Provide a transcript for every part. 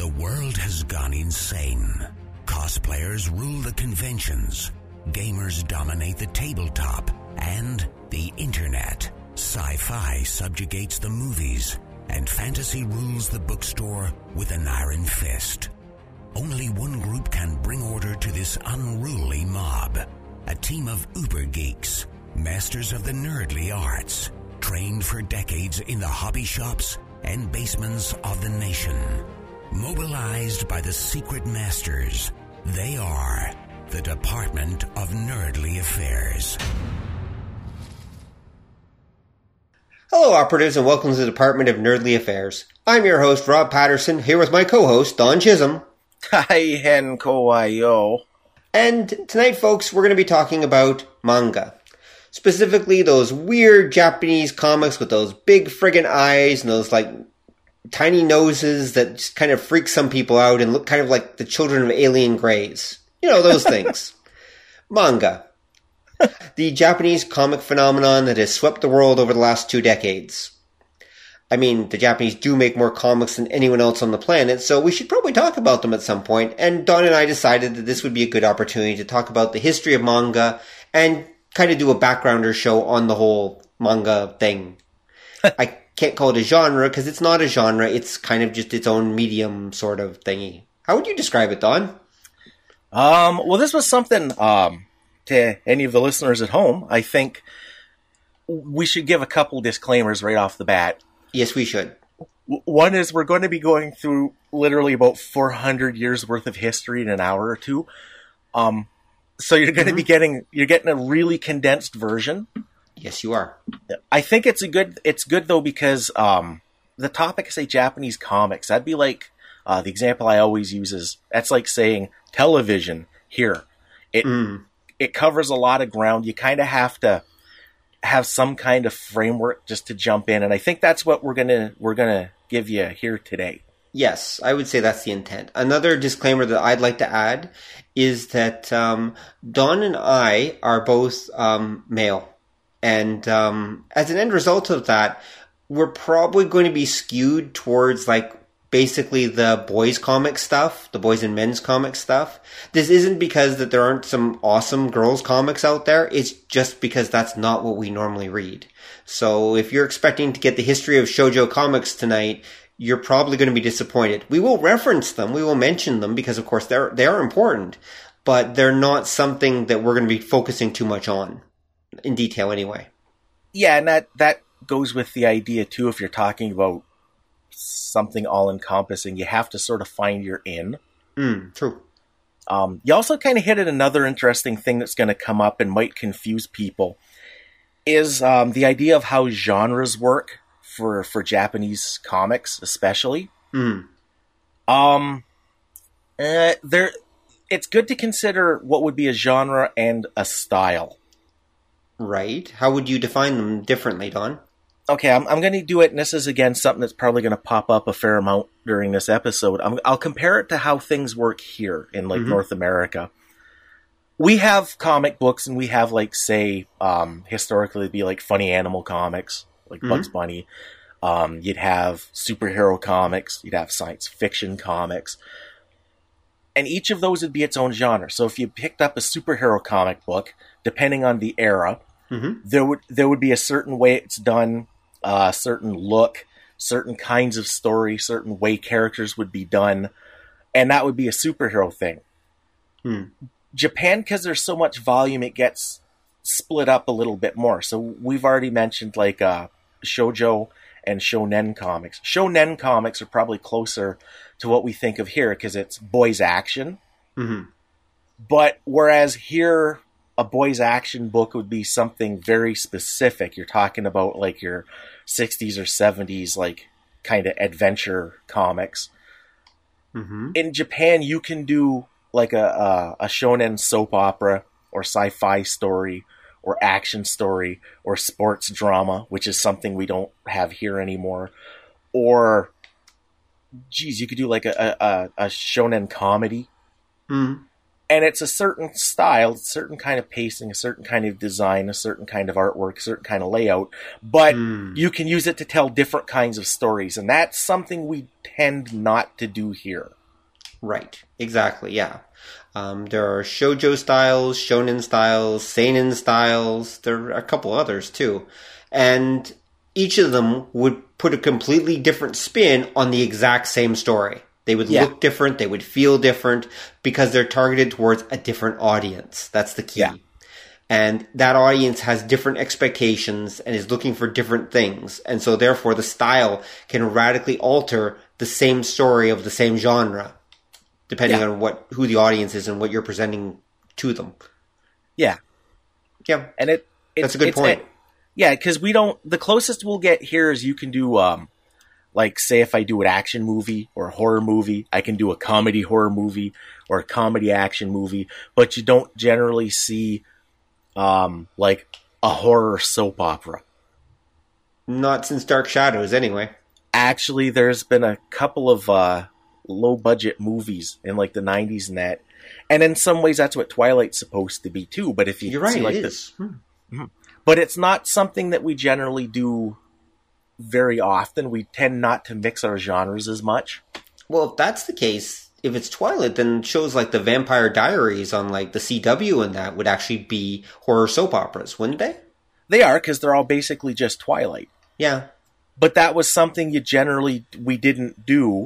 The world has gone insane. Cosplayers rule the conventions, gamers dominate the tabletop, and the internet. Sci-fi subjugates the movies, and fantasy rules the bookstore with an iron fist. Only one group can bring order to this unruly mob. A team of uber geeks, masters of the nerdly arts, trained for decades in the hobby shops and basements of the nation. Mobilized by the secret masters, they are the Department of Nerdly Affairs. Hello, operatives, and welcome to the Department of Nerdly Affairs. I'm your host, Rob Patterson, here with my co-host, Don Chisholm. Hi, Henko. And tonight, folks, we're going to be talking about manga. Specifically, those weird Japanese comics with those big friggin' eyes and those, tiny noses that just kind of freak some people out and look kind of like the children of alien greys. You know, those things. Manga. The Japanese comic phenomenon that has swept the world over the last 2 decades. I mean, the Japanese do make more comics than anyone else on the planet, so we should probably talk about them at some point. And Don and I decided that this would be a good opportunity to talk about the history of manga and kind of do a backgrounder show on the whole manga thing. I can't call it a genre because it's not a genre. It's kind of just its own medium sort of thingy. How would you describe it, Don? Well, this was something, to any of the listeners at home, I think we should give a couple disclaimers right off the bat. Yes, we should. One is we're going to be going through literally about 400 years worth of history in an hour or two. So you're going to be getting a really condensed version. Yes, you are. I think it's good though, because the topic is, say, Japanese comics. That'd be like the example I always use is, that's like saying television here. It covers a lot of ground. You kind of have to have some kind of framework just to jump in, and I think that's what we're gonna give you here today. Yes, I would say that's the intent. Another disclaimer that I'd like to add is that Don and I are both male. And as an end result of that, we're probably going to be skewed towards basically the boys' comic stuff, the boys and men's comic stuff. This isn't because that there aren't some awesome girls' comics out there. It's just because that's not what we normally read. So if you're expecting to get the history of shoujo comics tonight, you're probably going to be disappointed. We will reference them. We will mention them because, of course, they are important. But they're not something that we're going to be focusing too much on. In detail, anyway. Yeah, and that goes with the idea, too, if you're talking about something all-encompassing, you have to sort of find your in. True. You also kind of hit at another interesting thing that's going to come up and might confuse people, is the idea of how genres work for Japanese comics, especially. It's good to consider what would be a genre and a style. Right. How would you define them differently, Don? Okay, I'm going to do it, and this is, again, something that's probably going to pop up a fair amount during this episode. I'll compare it to how things work here in, North America. We have comic books, and we have, say, historically, it'd be, funny animal comics, like Bugs Bunny. You'd have superhero comics. You'd have science fiction comics. And each of those would be its own genre. So if you picked up a superhero comic book, depending on the era, there would be a certain way it's done, a certain look, certain kinds of story, certain way characters would be done, and that would be a superhero thing. Japan, because there's so much volume, it gets split up a little bit more. So we've already mentioned shoujo and shonen comics. Shonen comics are probably closer to what we think of here because it's boys action. But whereas here, a boys action book would be something very specific. You're talking about your 60s or 70s, kind of adventure comics. In Japan, you can do a shonen soap opera or sci-fi story or action story or sports drama, which is something we don't have here anymore. Or, you could do a shonen comedy. And it's a certain style, a certain kind of pacing, a certain kind of design, a certain kind of artwork, a certain kind of layout. But you can use it to tell different kinds of stories. And that's something we tend not to do here. Right. Exactly. Yeah. There are shoujo styles, shonen styles, seinen styles. There are a couple others too. And each of them would put a completely different spin on the exact same story. They would look different, they would feel different, because they're targeted towards a different audience. That's the key. Yeah. And that audience has different expectations and is looking for different things. And so therefore the style can radically alter the same story of the same genre, depending on who the audience is and what you're presenting to them. Yeah. Yeah. And that's a good point. Because the closest we'll get here is you can do, like, say if I do an action movie or a horror movie, I can do a comedy horror movie or a comedy action movie, but you don't generally see, like, a horror soap opera. Not since Dark Shadows, anyway. Actually, there's been a couple of low-budget movies in, like, the 90s and that. And in some ways, that's what Twilight's supposed to be, too. But if you You're right, see, like, it is. But it's not something that we generally do very often. We tend not to mix our genres as much. Well, if that's the case, if it's Twilight, then shows like the Vampire Diaries on like the CW and that would actually be horror soap operas, wouldn't they? They are, because they're all basically just Twilight. Yeah. But that was something we didn't do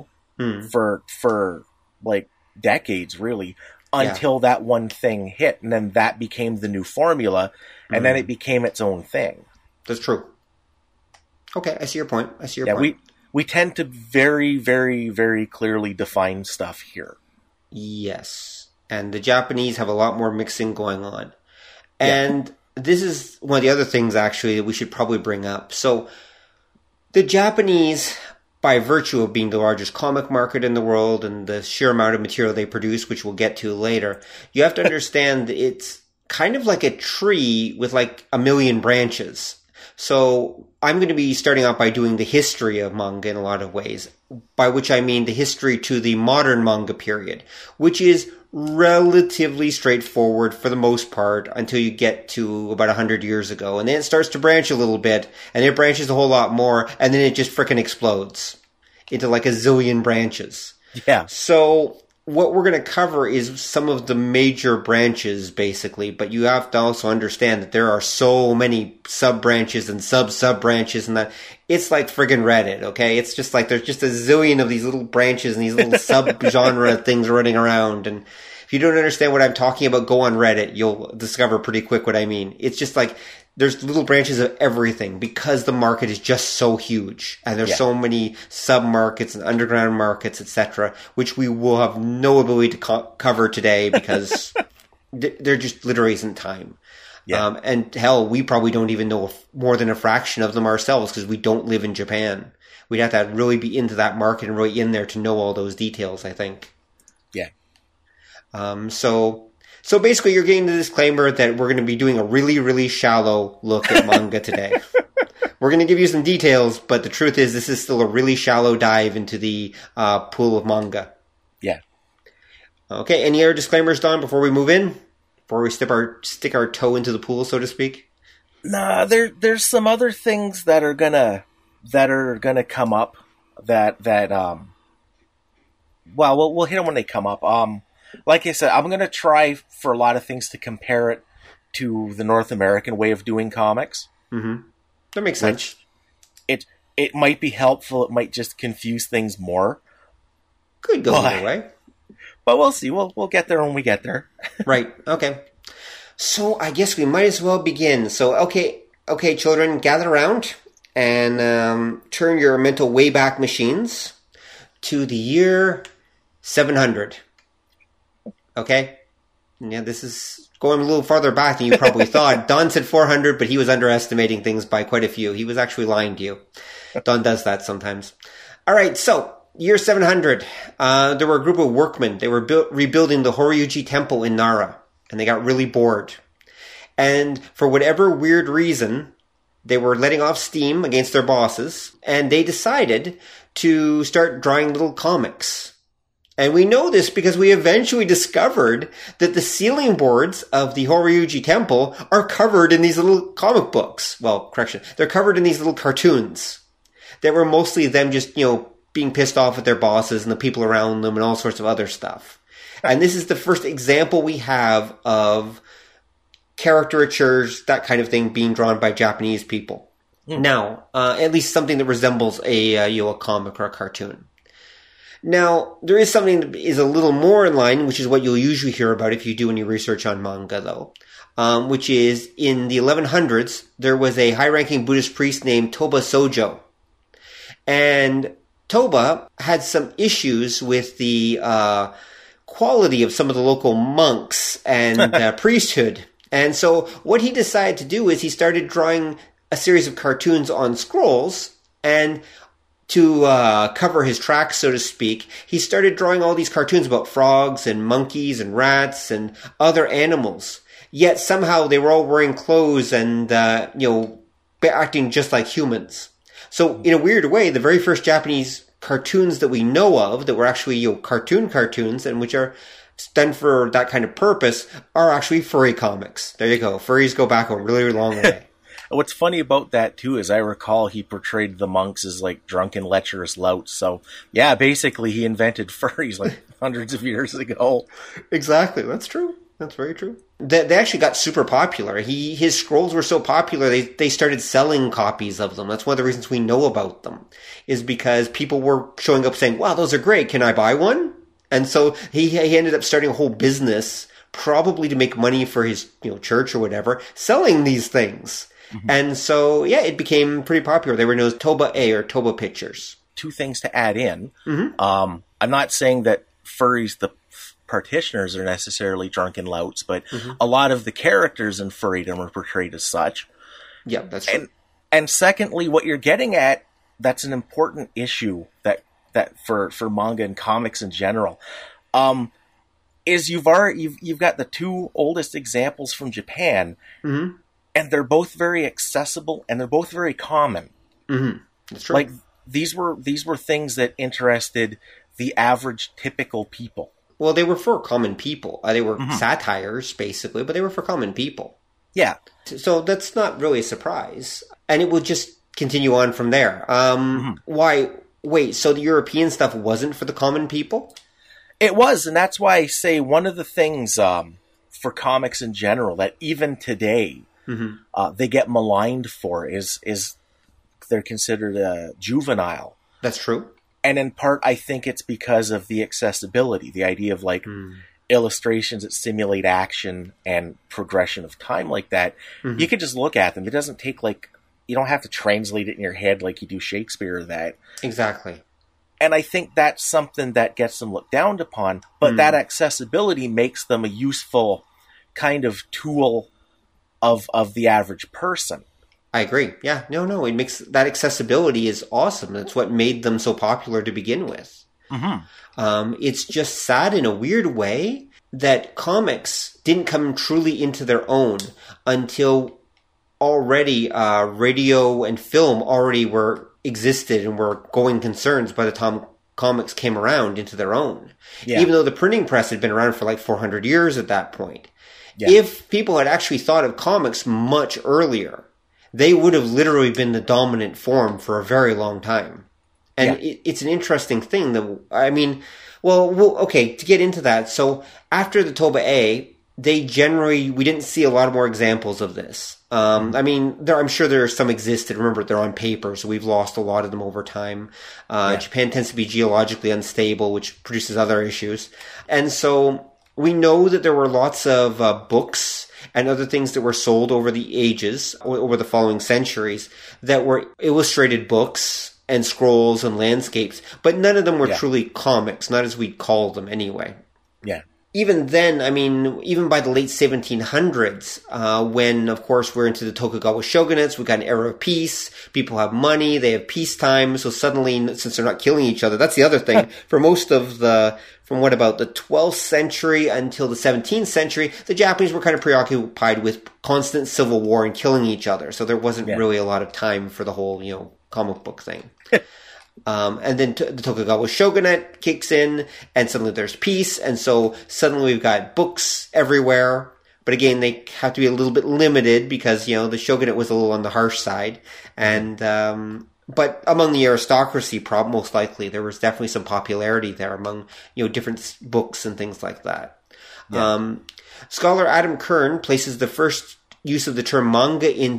for like decades, really, until that one thing hit. And then that became the new formula, and then it became its own thing. That's true. Okay, I see your point. We tend to very, very, very clearly define stuff here. Yes. And the Japanese have a lot more mixing going on. And this is one of the other things, actually, that we should probably bring up. So, the Japanese, by virtue of being the largest comic market in the world and the sheer amount of material they produce, which we'll get to later, you have to understand it's kind of like a tree with like a million branches. So I'm going to be starting out by doing the history of manga in a lot of ways, by which I mean the history to the modern manga period, which is relatively straightforward for the most part until you get to about 100 years ago. And then it starts to branch a little bit, and it branches a whole lot more, and then it just frickin' explodes into like a zillion branches. Yeah. So what we're going to cover is some of the major branches, basically, but you have to also understand that there are so many sub-branches and sub-sub-branches, and that it's like friggin' Reddit, okay? It's just like there's just a zillion of these little branches and these little sub-genre things running around, and if you don't understand what I'm talking about, go on Reddit. You'll discover pretty quick what I mean. It's just like there's little branches of everything because the market is just so huge, and there's so many sub-markets and underground markets, etc., which we will have no ability to cover today because there just literally isn't time. Yeah. And hell, we probably don't even know more than a fraction of them ourselves because we don't live in Japan. We'd have to really be into that market and really in there to know all those details, I think. Yeah. So basically you're getting the disclaimer that we're going to be doing a really, really shallow look at manga today. We're going to give you some details, but the truth is this is still a really shallow dive into the pool of manga. Yeah. Okay, any other disclaimers, Don, before we move in? Before we stick our toe into the pool, so to speak? Nah, there's some other things that are gonna come up that we'll hit them when they come up. Like I said, I'm going to try for a lot of things to compare it to the North American way of doing comics. Mm-hmm. That makes sense. It might be helpful. It might just confuse things more. Could go either way. But we'll see. We'll get there when we get there. Right. Okay. So I guess we might as well begin. So, okay, children, gather around and turn your mental Wayback Machines to the year 700. Okay? Yeah, this is going a little farther back than you probably thought. Don said 400, but he was underestimating things by quite a few. He was actually lying to you. Don does that sometimes. All right, so year 700. There were a group of workmen. They were rebuilding the Horyuji Temple in Nara, and they got really bored. And for whatever weird reason, they were letting off steam against their bosses, and they decided to start drawing little comics. And we know this because we eventually discovered that the ceiling boards of the Horyuji Temple are covered in these little comic books. Well, correction. They're covered in these little cartoons that were mostly them just, being pissed off at their bosses and the people around them and all sorts of other stuff. And this is the first example we have of caricatures, that kind of thing, being drawn by Japanese people. Now, at least something that resembles a comic or a cartoon. Now, there is something that is a little more in line, which is what you'll usually hear about if you do any research on manga, though, which is in the 1100s, there was a high-ranking Buddhist priest named Toba Sojo. And Toba had some issues with the quality of some of the local monks and priesthood. And so what he decided to do is he started drawing a series of cartoons on scrolls, and to cover his tracks, so to speak, he started drawing all these cartoons about frogs and monkeys and rats and other animals. Yet somehow they were all wearing clothes and, acting just like humans. So in a weird way, the very first Japanese cartoons that we know of that were actually, cartoons and which are done for that kind of purpose are actually furry comics. There you go. Furries go back a really long way. What's funny about that, too, is I recall he portrayed the monks as, drunken, lecherous louts. So, yeah, basically he invented furries, hundreds of years ago. Exactly. That's true. That's very true. They actually got super popular. His scrolls were so popular, they started selling copies of them. That's one of the reasons we know about them, is because people were showing up saying, wow, those are great. Can I buy one? And so he ended up starting a whole business, probably to make money for his church or whatever, selling these things. Mm-hmm. And so, yeah, it became pretty popular. They were known as Toba-e or Toba Pictures. Two things to add in. Mm-hmm. I'm not saying that furries, the practitioners, are necessarily drunken louts, but a lot of the characters in furrydom are portrayed as such. Yeah, that's true. And secondly, what you're getting at, that's an important issue that for manga and comics in general, is you've got the two oldest examples from Japan. Mm-hmm. And they're both very accessible, and they're both very common. Mm-hmm. That's true. These were things that interested the average, typical people. Well, they were for common people. They were satires, basically, but they were for common people. Yeah. So that's not really a surprise. And it will just continue on from there. Why? Wait, so the European stuff wasn't for the common people? It was, and that's why I say one of the things for comics in general that even today... they get maligned for is they're considered juvenile. That's true. And in part, I think it's because of the accessibility, the idea of illustrations that simulate action and progression of time like that. Mm-hmm. You can just look at them. It doesn't take you don't have to translate it in your head like you do Shakespeare or that. Exactly. And I think that's something that gets them looked down upon, but that accessibility makes them a useful kind of tool of the average person. I agree. Yeah. No. It makes that accessibility is awesome. That's what made them so popular to begin with. Mm-hmm. It's just sad in a weird way that comics didn't come truly into their own until already radio and film already existed and were going concerns by the time comics came around into their own. Yeah. Even though the printing press had been around for 400 years at that point. Yeah. If people had actually thought of comics much earlier, they would have literally been the dominant form for a very long time. And it's an interesting thing. To get into that. So after the Toba-e, we didn't see a lot more examples of this. I'm sure there are some existed. Remember, they're on paper, so we've lost a lot of them over time. Japan tends to be geologically unstable, which produces other issues. And so... we know that there were lots of books and other things that were sold over the ages, over the following centuries, that were illustrated books and scrolls and landscapes, but none of them were truly comics, not as we'd call them anyway. Yeah. Even then, even by the late 1700s, when, of course, we're into the Tokugawa shogunates, we've got an era of peace, people have money, they have peacetime, so suddenly, since they're not killing each other, that's the other thing, for most of from about the 12th century until the 17th century, the Japanese were kind of preoccupied with constant civil war and killing each other, so there wasn't really a lot of time for the whole, comic book thing. And then the Tokugawa shogunate kicks in, and suddenly there's peace, and so suddenly we've got books everywhere. But again, they have to be a little bit limited because, the shogunate was a little on the harsh side. And, but among the aristocracy, most likely, there was definitely some popularity there among, different books and things like that. Yeah. Scholar Adam Kern places the first use of the term manga in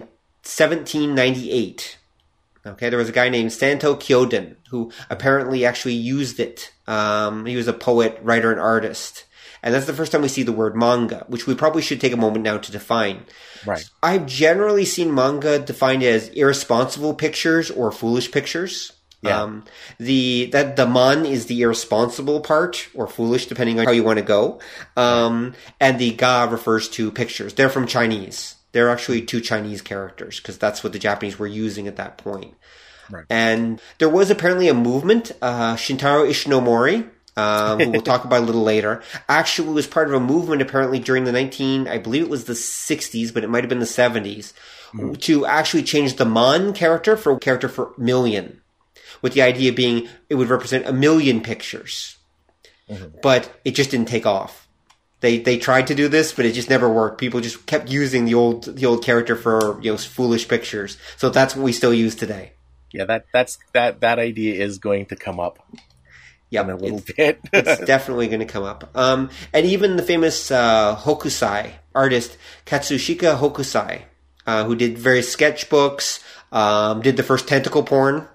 1798. Okay, there was a guy named Santo Kyoden who apparently actually used it. He was a poet, writer, and artist. And that's the first time we see the word manga, which we probably should take a moment now to define. Right. I've generally seen manga defined as irresponsible pictures or foolish pictures. Yeah. The man is the irresponsible part, or foolish, depending on how you want to go. And the ga refers to pictures. They're from Chinese. They're actually two Chinese characters, because that's what the Japanese were using at that point. Right. And there was apparently a movement, Shintaro Ishinomori, who we'll talk about a little later, actually was part of a movement apparently during I believe it was the 60s, but it might have been the 70s, to actually change the man character for million, with the idea being it would represent 1 million pictures. Mm-hmm. But it just didn't take off. They tried to do this, but it just never worked. People just kept using the old character for foolish pictures. So that's what we still use today. Yeah, that idea is going to come up. Yeah, in a little bit. It's definitely going to come up. And even the famous Hokusai artist Katsushika Hokusai, who did various sketchbooks, did the first tentacle porn.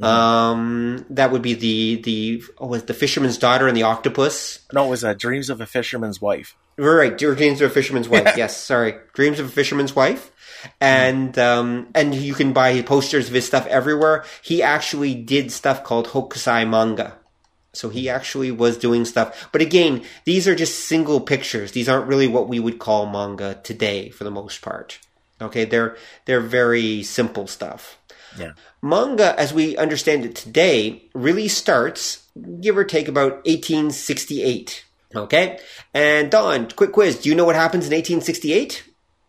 That would be the Fisherman's Daughter and the Octopus. No, it was Dreams of a Fisherman's Wife. Right, Dreams of a Fisherman's Wife. Yes, sorry, Dreams of a Fisherman's Wife. And you can buy posters of his stuff everywhere. He actually did stuff called Hokusai manga. So he actually was doing stuff. But again, these are just single pictures. These aren't really what we would call manga today for the most part. Okay, they're very simple stuff. Yeah. Manga, as we understand it today, really starts, give or take, about 1868. Okay? And Don, quick quiz. Do you know what happens in 1868?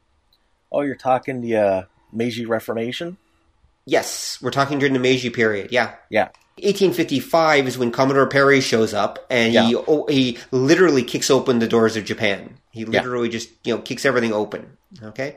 Oh, you're talking the Meiji Reformation? Yes, we're talking during the Meiji period, yeah. Yeah. 1855 is when Commodore Perry shows up, and he literally kicks open the doors of Japan. He literally just kicks everything open. Okay,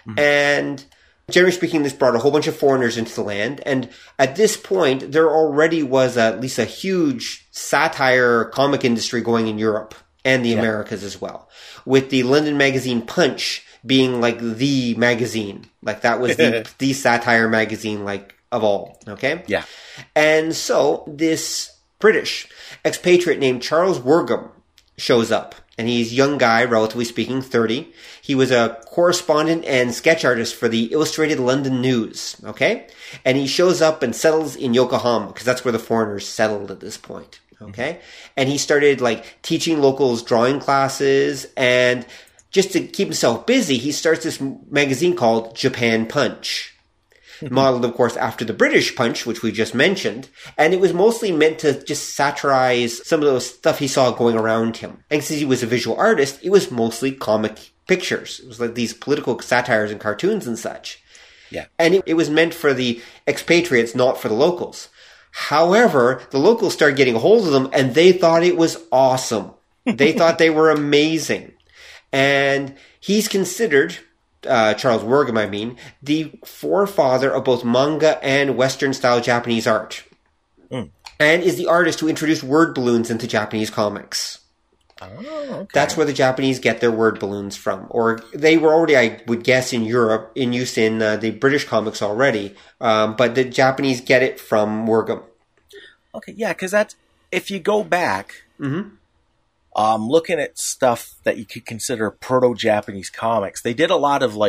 and generally speaking, this brought a whole bunch of foreigners into the land. And at this point, there already was at least a huge satire comic industry going in Europe and the Americas as well, with the London magazine Punch being like the magazine, like that was the satire magazine, like of all. Okay, yeah. And so this British expatriate named Charles Worgham shows up. And he's a young guy, relatively speaking, 30. He was a correspondent and sketch artist for the Illustrated London News, okay? And he shows up and settles in Yokohama, because that's where the foreigners settled at this point, okay? And he started, teaching locals drawing classes, and just to keep himself busy, he starts this magazine called Japan Punch. Modeled, of course, after the British Punch, which we just mentioned. And it was mostly meant to just satirize some of those stuff he saw going around him. And since he was a visual artist, it was mostly comic pictures. It was like these political satires and cartoons and such. Yeah. And it was meant for the expatriates, not for the locals. However, the locals started getting a hold of them, and they thought it was awesome. They thought they were amazing. And he's considered... Charles Worgham, the forefather of both manga and Western-style Japanese art. And is the artist who introduced word balloons into Japanese comics. Oh, okay. That's where the Japanese get their word balloons from. Or they were already, I would guess, in Europe, in use in the British comics already. But the Japanese get it from Worgham. Okay, yeah, because that's... If you go back... Mm-hmm. Looking at stuff that you could consider proto-Japanese comics, they did a lot of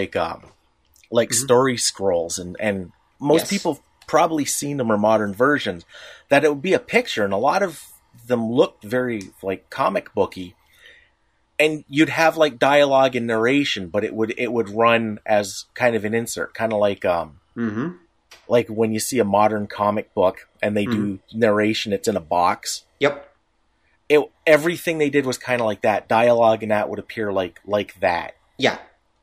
story scrolls, and most people probably seen them or modern versions, that it would be a picture, and a lot of them looked very comic booky, and you'd have dialogue and narration, but it would run as kind of an insert, kind of like when you see a modern comic book and they do narration, it's in a box. Yep. Everything they did was kind of like that. Dialogue and that would appear like that. Yeah.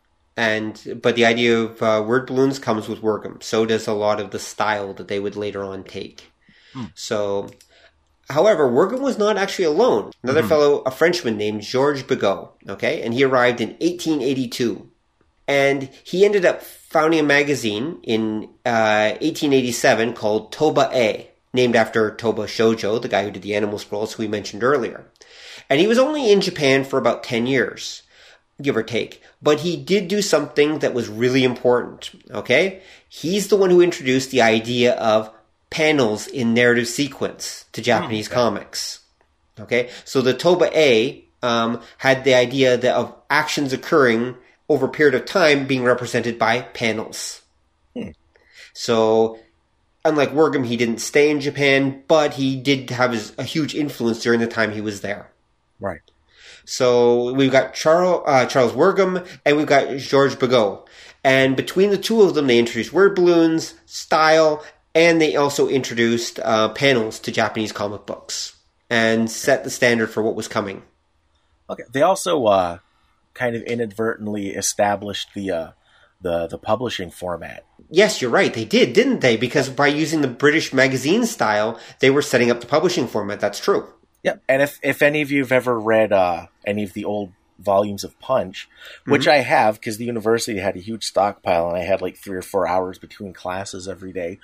But the idea of word balloons comes with Worgham. So does a lot of the style that they would later on take. So, however, Worgum was not actually alone. Another fellow, a Frenchman named Georges Bigot, okay? And he arrived in 1882. And he ended up founding a magazine in 1887 called Toba-e, named after Toba Shoujo, the guy who did the Animal Scrolls who we mentioned earlier. And he was only in Japan for about 10 years, give or take. But he did do something that was really important, okay? He's the one who introduced the idea of panels in narrative sequence to Japanese comics, okay? So the Toba-e had the idea that of actions occurring over a period of time being represented by panels. So, unlike Worgum, he didn't stay in Japan, but he did have a huge influence during the time he was there. Right. So, we've got Charles Worgum, and we've got Georges Bigot. And between the two of them, they introduced word balloons, style, and they also introduced panels to Japanese comic books and set the standard for what was coming. Okay. They also kind of inadvertently established the publishing format. Yes, you're right. They did, didn't they? Because by using the British magazine style, they were setting up the publishing format. That's true. Yeah, and if any of you have ever read any of the old volumes of Punch, which I have because the university had a huge stockpile and I had like 3 or 4 hours between classes every day.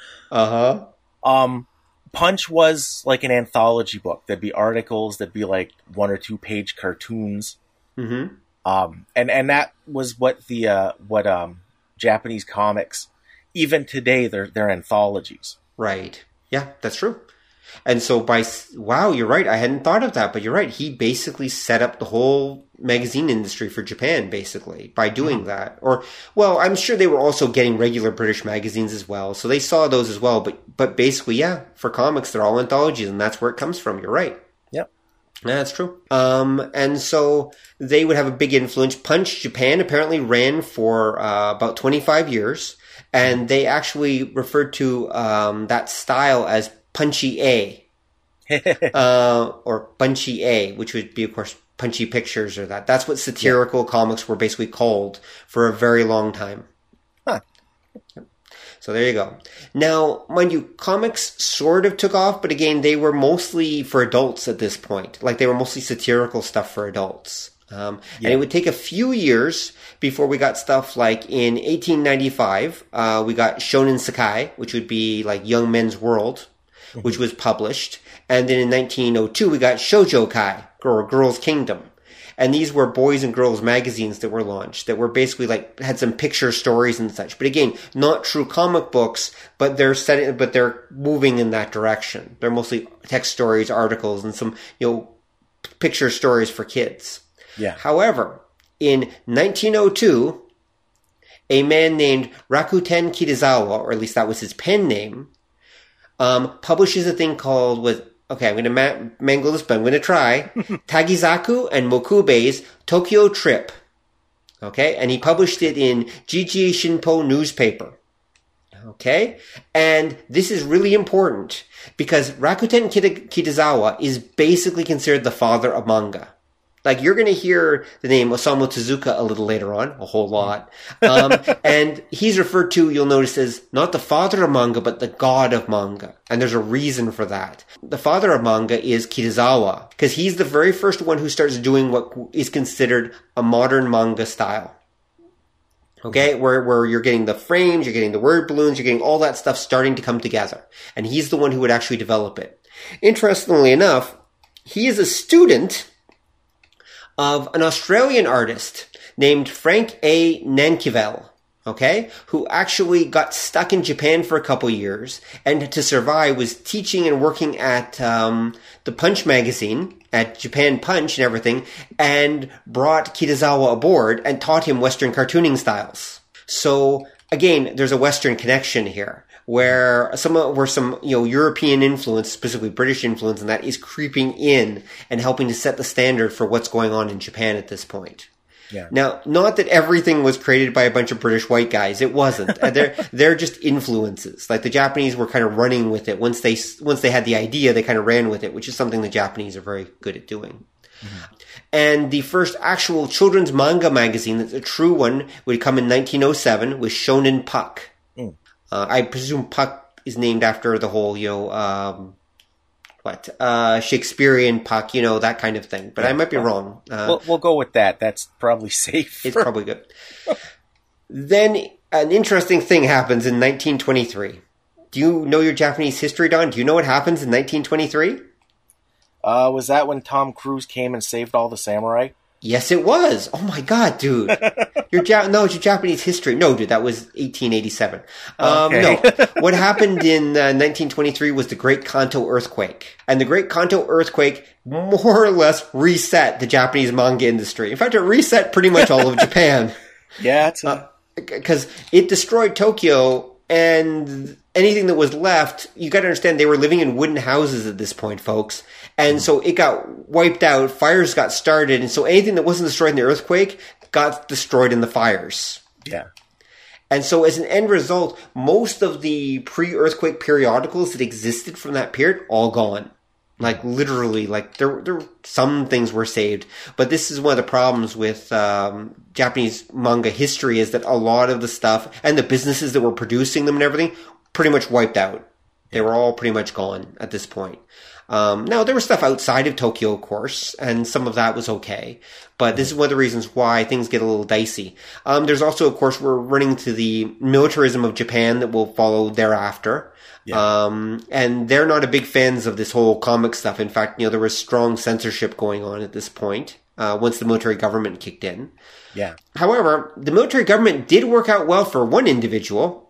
Punch was like an anthology book. There'd be articles, there'd be like 1 or 2 page cartoons. And that was what the Japanese comics, even today, they're anthologies. Right. Yeah, that's true. And so wow, you're right. I hadn't thought of that, but you're right. He basically set up the whole magazine industry for Japan, basically, by doing that. Or, well, I'm sure they were also getting regular British magazines as well. So they saw those as well. But basically, yeah, for comics, they're all anthologies, and that's where it comes from. You're right. Yep. Yeah, that's true. And so they would have a big influence. Punch Japan apparently ran for about 25 years, and they actually referred to that style as Punchy A, or Bunchy A, which would be, of course, Punchy Pictures or that. That's what satirical comics were basically called for a very long time. Huh. So there you go. Now, mind you, comics sort of took off, but again, they were mostly for adults at this point. Like, they were mostly satirical stuff for adults. And it would take a few years before we got stuff like in 1895, we got Shonen Sakai, which would be like Young Men's World, which was published. And then in 1902, we got Shoujo Kai, or Girls' Kingdom. And these were boys and girls magazines that were launched that were basically like, had some picture stories and such. But again, not true comic books, but they're moving in that direction. They're mostly text stories, articles, and some, picture stories for kids. Yeah. However, in 1902, a man named Rakuten Kitazawa, or at least that was his pen name, publishes a thing called I'm going to mangle this, but I'm going to try, Tagizaku and Mokube's Tokyo Trip. Okay? And he published it in Jiji Shinpo newspaper. Okay? And this is really important because Rakuten Kitazawa is basically considered the father of manga. Like, you're going to hear the name Osamu Tezuka a little later on, a whole lot. And he's referred to, you'll notice, as not the father of manga, but the god of manga. And there's a reason for that. The father of manga is Kitazawa, because he's the very first one who starts doing what is considered a modern manga style. Okay? Where you're getting the frames, you're getting the word balloons, you're getting all that stuff starting to come together. And he's the one who would actually develop it. Interestingly enough, he is a student of an Australian artist named Frank A. Nankivel, okay, who actually got stuck in Japan for a couple years, and to survive was teaching and working at the Punch magazine, at Japan Punch and everything, and brought Kitazawa aboard and taught him Western cartooning styles. So, again, there's a Western connection here, where some European influence, specifically British influence, and that is creeping in and helping to set the standard for what's going on in Japan at this point. Yeah. Now, not that everything was created by a bunch of British white guys. It wasn't. They're just influences. Like, the Japanese were kind of running with it. Once they had the idea, they kind of ran with it, which is something the Japanese are very good at doing. Mm-hmm. And the first actual children's manga magazine, that's a true one, would come in 1907 with Shonen Puck. I presume Puck is named after the whole, Shakespearean puck, that kind of thing. But I might be wrong. We'll go with that. That's probably safe. It's probably good. Then an interesting thing happens in 1923. Do you know your Japanese history, Don? Do you know what happens in 1923? Was that when Tom Cruise came and saved all the samurai? Yes, it was. Oh my god, dude! It's your Japanese history. No, dude, that was 1887. Okay. No, what happened in 1923 was the Great Kanto earthquake, and the Great Kanto earthquake more or less reset the Japanese manga industry. In fact, it reset pretty much all of Japan. Yeah, because it destroyed Tokyo, and anything that was left, you got to understand, they were living in wooden houses at this point, folks. And so it got wiped out, fires got started, and so anything that wasn't destroyed in the earthquake got destroyed in the fires. Yeah. And so as an end result, most of the pre-earthquake periodicals that existed from that period, all gone. Like literally, there some things were saved. But this is one of the problems with Japanese manga history, is that a lot of the stuff and the businesses that were producing them and everything pretty much wiped out. They were all pretty much gone at this point. Now, there was stuff outside of Tokyo, of course, and some of that was okay. But this is one of the reasons why things get a little dicey. There's also, of course, we're running to the militarism of Japan that will follow thereafter. Yeah. And they're not a big fans of this whole comic stuff. In fact, there was strong censorship going on at this point, once the military government kicked in. Yeah. However, the military government did work out well for one individual,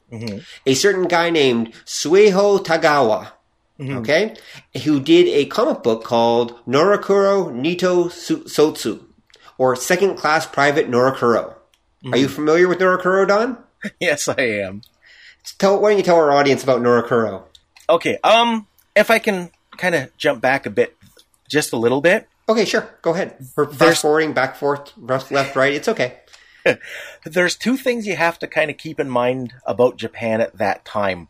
a certain guy named Sueho Tagawa. Okay, who did a comic book called Norakuro Nito Sotsu, or Second Class Private Norakuro. Are you familiar with Norakuro, Don? Yes, I am. Why don't you tell our audience about Norakuro? Okay, if I can kind of jump back a bit, just a little bit. Okay, sure. Go ahead. We're fast forwarding, back, forth, left, right. It's okay. There's two things you have to kind of keep in mind about Japan at that time.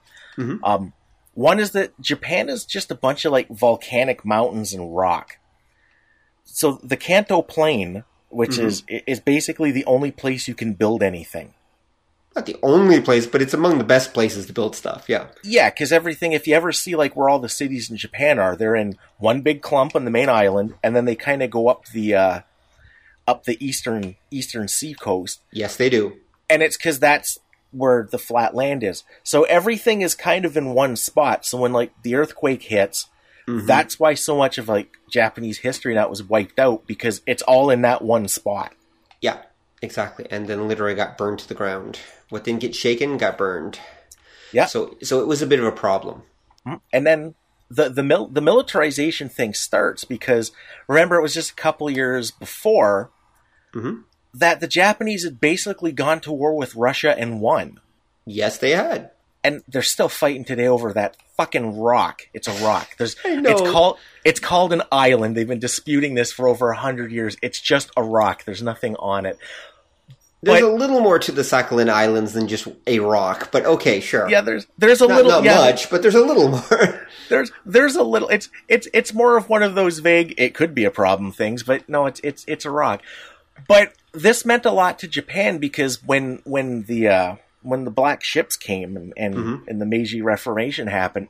One is that Japan is just a bunch of volcanic mountains and rock. So the Kanto Plain, which is basically the only place you can build anything. Not the only place, but it's among the best places to build stuff, yeah. Yeah, because everything, if you ever see where all the cities in Japan are, they're in one big clump on the main island, and then they kind of go up the eastern sea coast. Yes, they do. And it's because that's where the flat land is. So everything is kind of in one spot. So when the earthquake hits, that's why so much of Japanese history now was wiped out, because it's all in that one spot. Yeah, exactly. And then literally got burned to the ground. What didn't get shaken got burned. Yeah. So it was a bit of a problem. And then the militarization thing starts because, remember, it was just a couple years before that the Japanese had basically gone to war with Russia and won. Yes, they had. And they're still fighting today over that fucking rock. It's a rock. It's called an island. They've been disputing this for over 100 years. It's just a rock. There's nothing on it. There's a little more to the Sakhalin Islands than just a rock, but okay, sure. Yeah, there's a little, not much, but there's a little more. there's a little. It's more of one of those vague. It could be a problem things, but no, it's a rock. But this meant a lot to Japan because when the black ships came and the Meiji Reformation happened,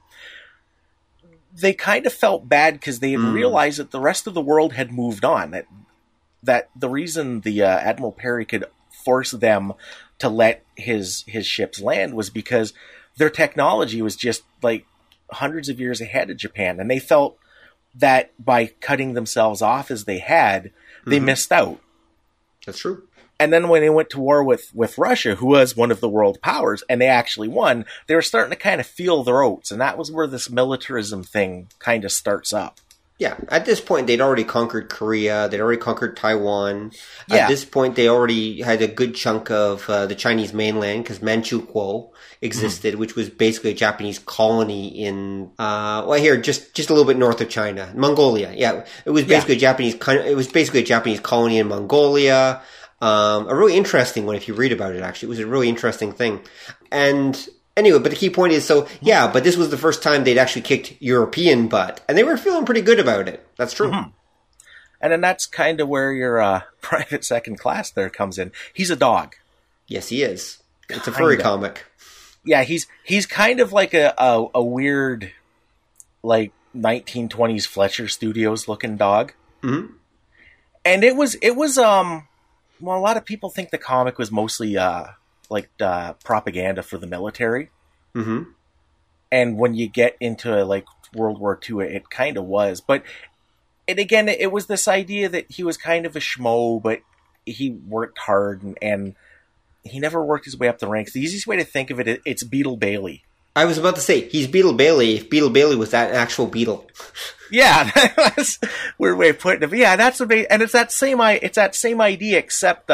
they kind of felt bad because they had realized that the rest of the world had moved on. That the reason the Admiral Perry could force them to let his ships land was because their technology was just hundreds of years ahead of Japan, and they felt that by cutting themselves off as they had, they missed out. That's true. And then when they went to war with Russia, who was one of the world powers, and they actually won, they were starting to kind of feel their oats, and that was where this militarism thing kind of starts up. Yeah, at this point, they'd already conquered Korea. They'd already conquered Taiwan. Yeah. At this point, they already had a good chunk of the Chinese mainland because Manchukuo existed, which was basically a Japanese colony in, just a little bit north of China, Mongolia. Yeah, it was basically a Japanese colony in Mongolia. A really interesting one if you read about it. Actually, it was a really interesting thing, and. Anyway, but the key point is, but this was the first time they'd actually kicked European butt, and they were feeling pretty good about it. That's true. And then that's kind of where your Private Second Class there comes in. He's a dog. Yes, he is. It's a furry comic. Yeah, he's kind of like a weird, like 1920s Fletcher Studios looking dog. Mm-hmm. And it was well, a lot of people think the comic was mostly propaganda for the military. Mm-hmm. And when you get into like World War II, it kind of was. But it was this idea that he was kind of a schmo, but he worked hard and he never worked his way up the ranks. The easiest way to think of it, it's Beetle Bailey. I was about to say, he's Beetle Bailey if Beetle Bailey was that actual beetle. Yeah, that's a weird way of putting it. But yeah, that's amazing. And it's that same idea, except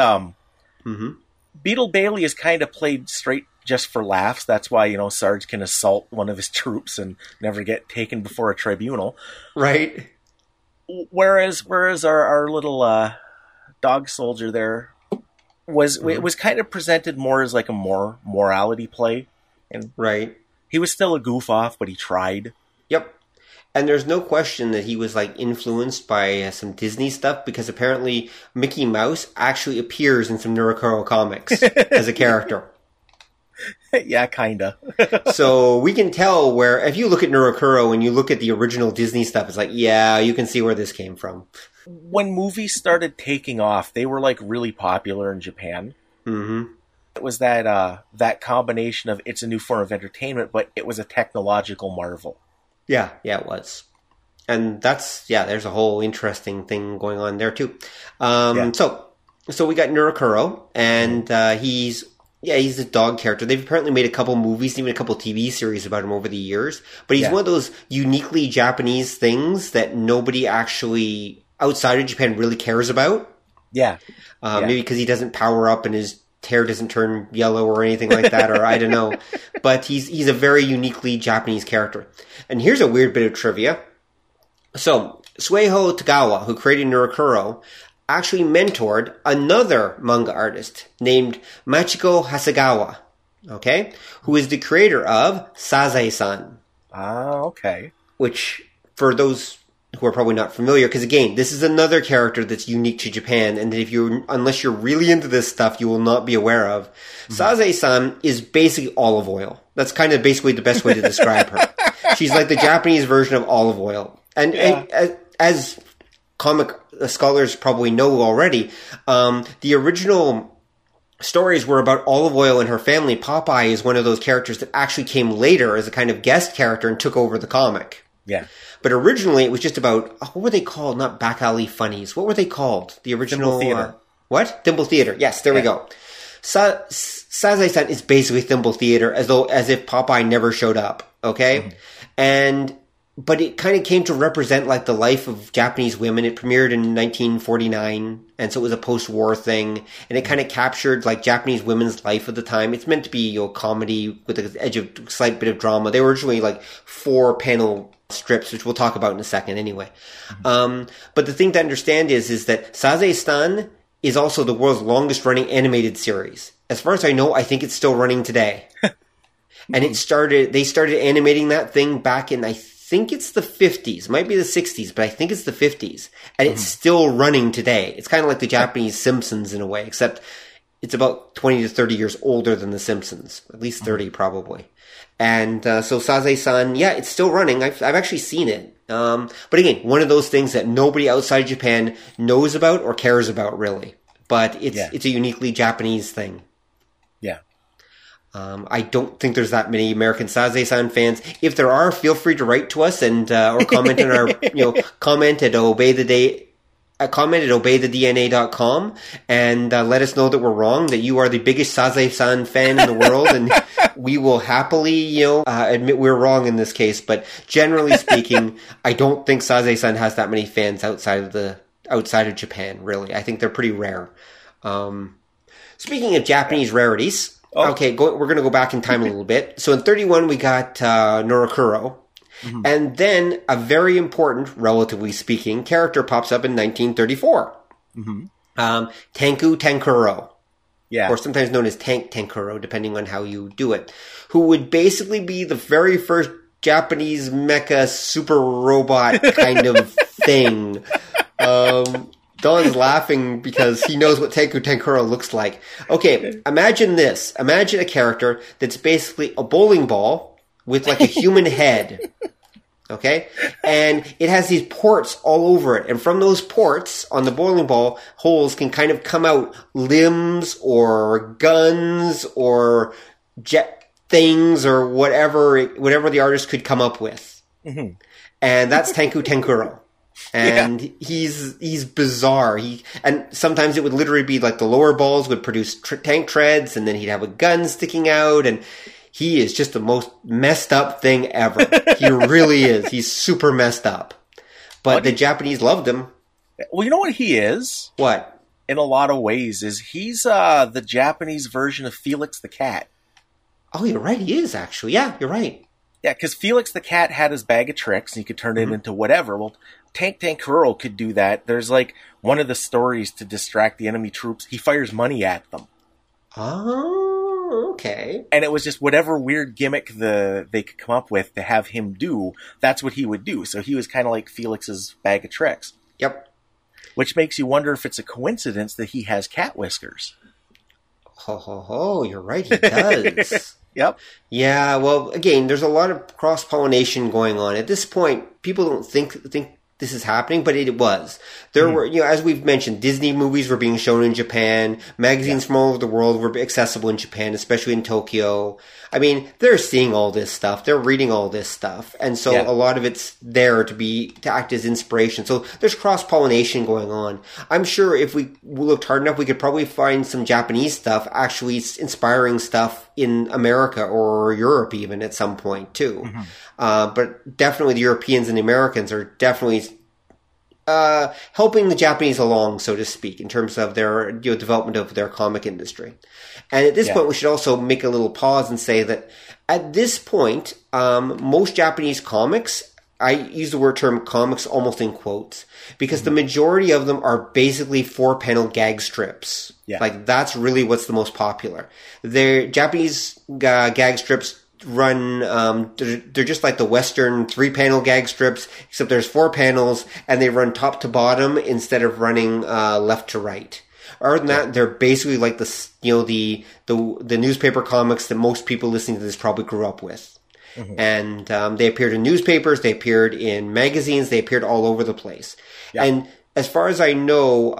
Beetle Bailey is kind of played straight just for laughs. That's why, Sarge can assault one of his troops and never get taken before a tribunal. Right. Whereas our little dog soldier there it was kind of presented more as like a more morality play. And right. He was still a goof off, but he tried. Yep. And there's no question that he was like influenced by some Disney stuff, because apparently Mickey Mouse actually appears in some Nurokuro comics as a character. Yeah, kinda. So we can tell where, if you look at Nurokuro and you look at the original Disney stuff, it's like, yeah, you can see where this came from. When movies started taking off, they were like really popular in Japan. Mm-hmm. It was that combination of it's a new form of entertainment, but it was a technological marvel. Yeah, it was. And there's a whole interesting thing going on there too. So we got Nurokuro, and he's a dog character. They've apparently made a couple movies, even a couple TV series about him over the years. But he's one of those uniquely Japanese things that nobody actually outside of Japan really cares about. Yeah. Maybe because he doesn't power up and his hair doesn't turn yellow or anything like that, or I don't know. But he's a very uniquely Japanese character. And here's a weird bit of trivia. So, Sueho Tagawa, who created Nurokuro, actually mentored another manga artist named Machiko Hasegawa, okay? Who is the creator of Sazae-san. Ah, okay. Which, for those who are probably not familiar, because again, this is another character that's unique to Japan, and that unless you're really into this stuff, you will not be aware of. Mm-hmm. Sazae-san is basically olive oil. That's kind of basically the best way to describe her. She's like the Japanese version of olive oil. And as comic scholars probably know already, the original stories were about olive oil and her family. Popeye is one of those characters that actually came later as a kind of guest character and took over the comic. Yeah. But originally it was just about, what were they called? Not Back Alley Funnies. What were they called? The original... Thimble Theater. What? Thimble Theater. Yes, there we go. Sazae-san is basically Thimble Theater, as if Popeye never showed up. Okay? Mm-hmm. But it kind of came to represent like the life of Japanese women. It premiered in 1949, and so it was a post-war thing, and it kind of captured like Japanese women's life at the time. It's meant to be comedy with an edge of slight bit of drama. They were originally like 4-panel strips, which we'll talk about in a second anyway. Mm-hmm. But the thing to understand is that Sazae-san is also the world's longest running animated series. As far as I know, I think it's still running today. And they started animating that thing back in, I think it's the 50s, might be the 60s, but I think it's the 50s. And it's still running today. It's kind of like the Japanese Simpsons in a way, except it's about 20 to 30 years older than the Simpsons. At least 30 probably. And so Sazae-san, it's still running. I've actually seen it. But again, one of those things that nobody outside Japan knows about or cares about, really. But it's a uniquely Japanese thing. Yeah. I don't think there's that many American Sazae-san fans. If there are, feel free to write to us and or comment on our comment at obeythedna.com and let us know that we're wrong, that you are the biggest Sazae-san fan in the world, and we will happily admit we're wrong in this case. But generally speaking, I don't think Sazae-san has that many fans outside of Japan. Really, I think they're pretty rare. Speaking of Japanese rarities. Okay, we're going to go back in time a little bit. So in 31, we got Nurokuro. Mm-hmm. And then a very important, relatively speaking, character pops up in 1934. Mm-hmm. Tanku Tankuro. Yeah. Or sometimes known as Tank Tankuro, depending on how you do it. Who would basically be the very first Japanese mecha super robot kind of thing. Don's laughing because he knows what Tenku Tenkuro looks like. Okay, imagine this. Imagine a character that's basically a bowling ball with like a human head. Okay? And it has these ports all over it. And from those ports on the bowling ball, holes can kind of come out limbs or guns or jet things or whatever the artist could come up with. Mm-hmm. And that's Tenku Tenkuro. And he's bizarre. And sometimes it would literally be like the lower balls would produce tank treads, and then he'd have a gun sticking out, and he is just the most messed up thing ever. He really is. He's super messed up. But the Japanese loved him. Well, you know what he is? What? In a lot of ways, is he's the Japanese version of Felix the Cat. Oh, you're right. He is, actually. Yeah, you're right. Yeah, because Felix the Cat had his bag of tricks, and he could turn it into whatever. Well, Tank Tenkuro could do that. There's like one of the stories to distract the enemy troops. He fires money at them. Oh, okay. And it was just whatever weird gimmick they could come up with to have him do, that's what he would do. So he was kind of like Felix's bag of tricks. Yep. Which makes you wonder if it's a coincidence that he has cat whiskers. Ho, ho, ho. You're right, he does. Yep. Yeah, well, again, there's a lot of cross-pollination going on. At this point, people don't think this is happening, but it was. There were, as we've mentioned, Disney movies were being shown in Japan. Magazines from all over the world were accessible in Japan, especially in Tokyo. I mean, they're seeing all this stuff. They're reading all this stuff. And so a lot of it's there to act as inspiration. So there's cross-pollination going on. I'm sure if we looked hard enough, we could probably find some Japanese stuff actually inspiring stuff in America or Europe even at some point too. Mm-hmm. But definitely the Europeans and the Americans are definitely helping the Japanese along, so to speak, in terms of their development of their comic industry. And at this point, we should also make a little pause and say that at this point, most Japanese comics, I use the word term comics almost in quotes, because the majority of them are basically 4-panel gag strips. Yeah. Like, that's really what's the most popular. Their Japanese gag strips run, they're just like the Western 3-panel gag strips, except there's 4 panels, and they run top to bottom instead of running left to right. Other than that, they're basically like the newspaper comics that most people listening to this probably grew up with. Mm-hmm. And they appeared in newspapers, they appeared in magazines, they appeared all over the place. Yeah. And as far as I know,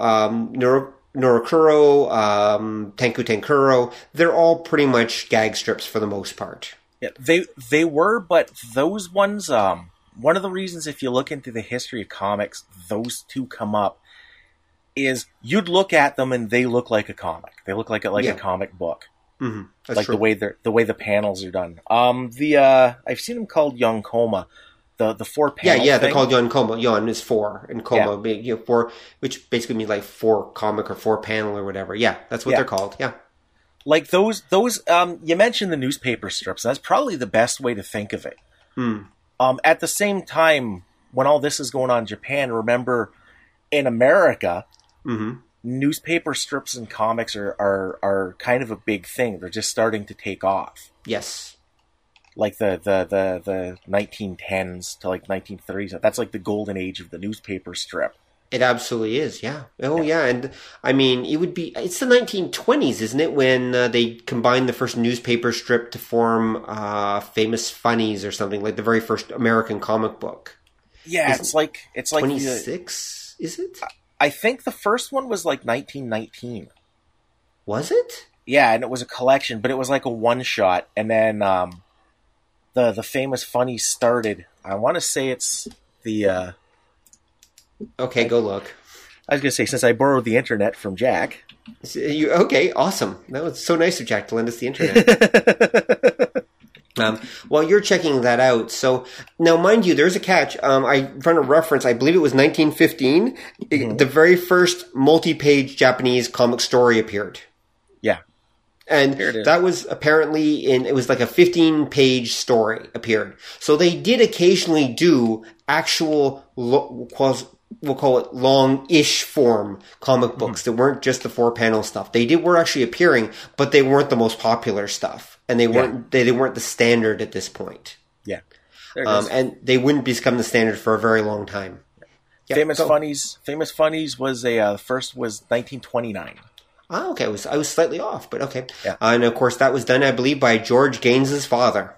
Norokuro, Tenku Tenkuro, they're all pretty much gag strips for the most part. Yeah, they were, but those ones, one of the reasons if you look into the history of comics, those two come up, is you'd look at them and they look like a comic. They look like a comic book. Mm-hmm. That's like true. the way the panels are done. I've seen them called Yonkoma. The 4 panel. Yeah, they're called Yonkoma. Yon is 4, and Koma being 4, which basically means like 4 comic or 4 panel or whatever. Yeah, that's what they're called. Yeah. Like those you mentioned the newspaper strips. That's probably the best way to think of it. At the same time, when all this is going on in Japan, remember in America, newspaper strips and comics are kind of a big thing. They're just starting to take off. Yes. Like the 1910s to like 1930s. That's like the golden age of the newspaper strip. It absolutely is, yeah. Oh, yeah. And I mean, it's the 1920s, isn't it, when they combined the first newspaper strip to form Famous Funnies or something, like the very first American comic book. Yeah, it's like 26, is it? I think the first one was like 1919. Was it? Yeah, and it was a collection, but it was like a one-shot. And then the Famous Funnies started. I want to say it's the... Okay, go look. I was going to say, since I borrowed the internet from Jack. Okay, awesome. That was so nice of Jack to lend us the internet. While you're checking that out, so now mind you, there's a catch. I found a reference, I believe it was 1915. The very first multi-page Japanese comic story appeared. Yeah. And that was apparently it was like a 15-page story appeared. So they did occasionally do actual, we'll call it long-ish form comic books that weren't just the 4-panel stuff. They were actually appearing, but they weren't the most popular stuff. And they weren't they weren't the standard at this point. Yeah. And they wouldn't become the standard for a very long time. Yeah, Famous go. Funnies was first was 1929. Ah, okay. I was slightly off, but okay. Yeah. And of course, that was done, I believe, by George Gaines's father.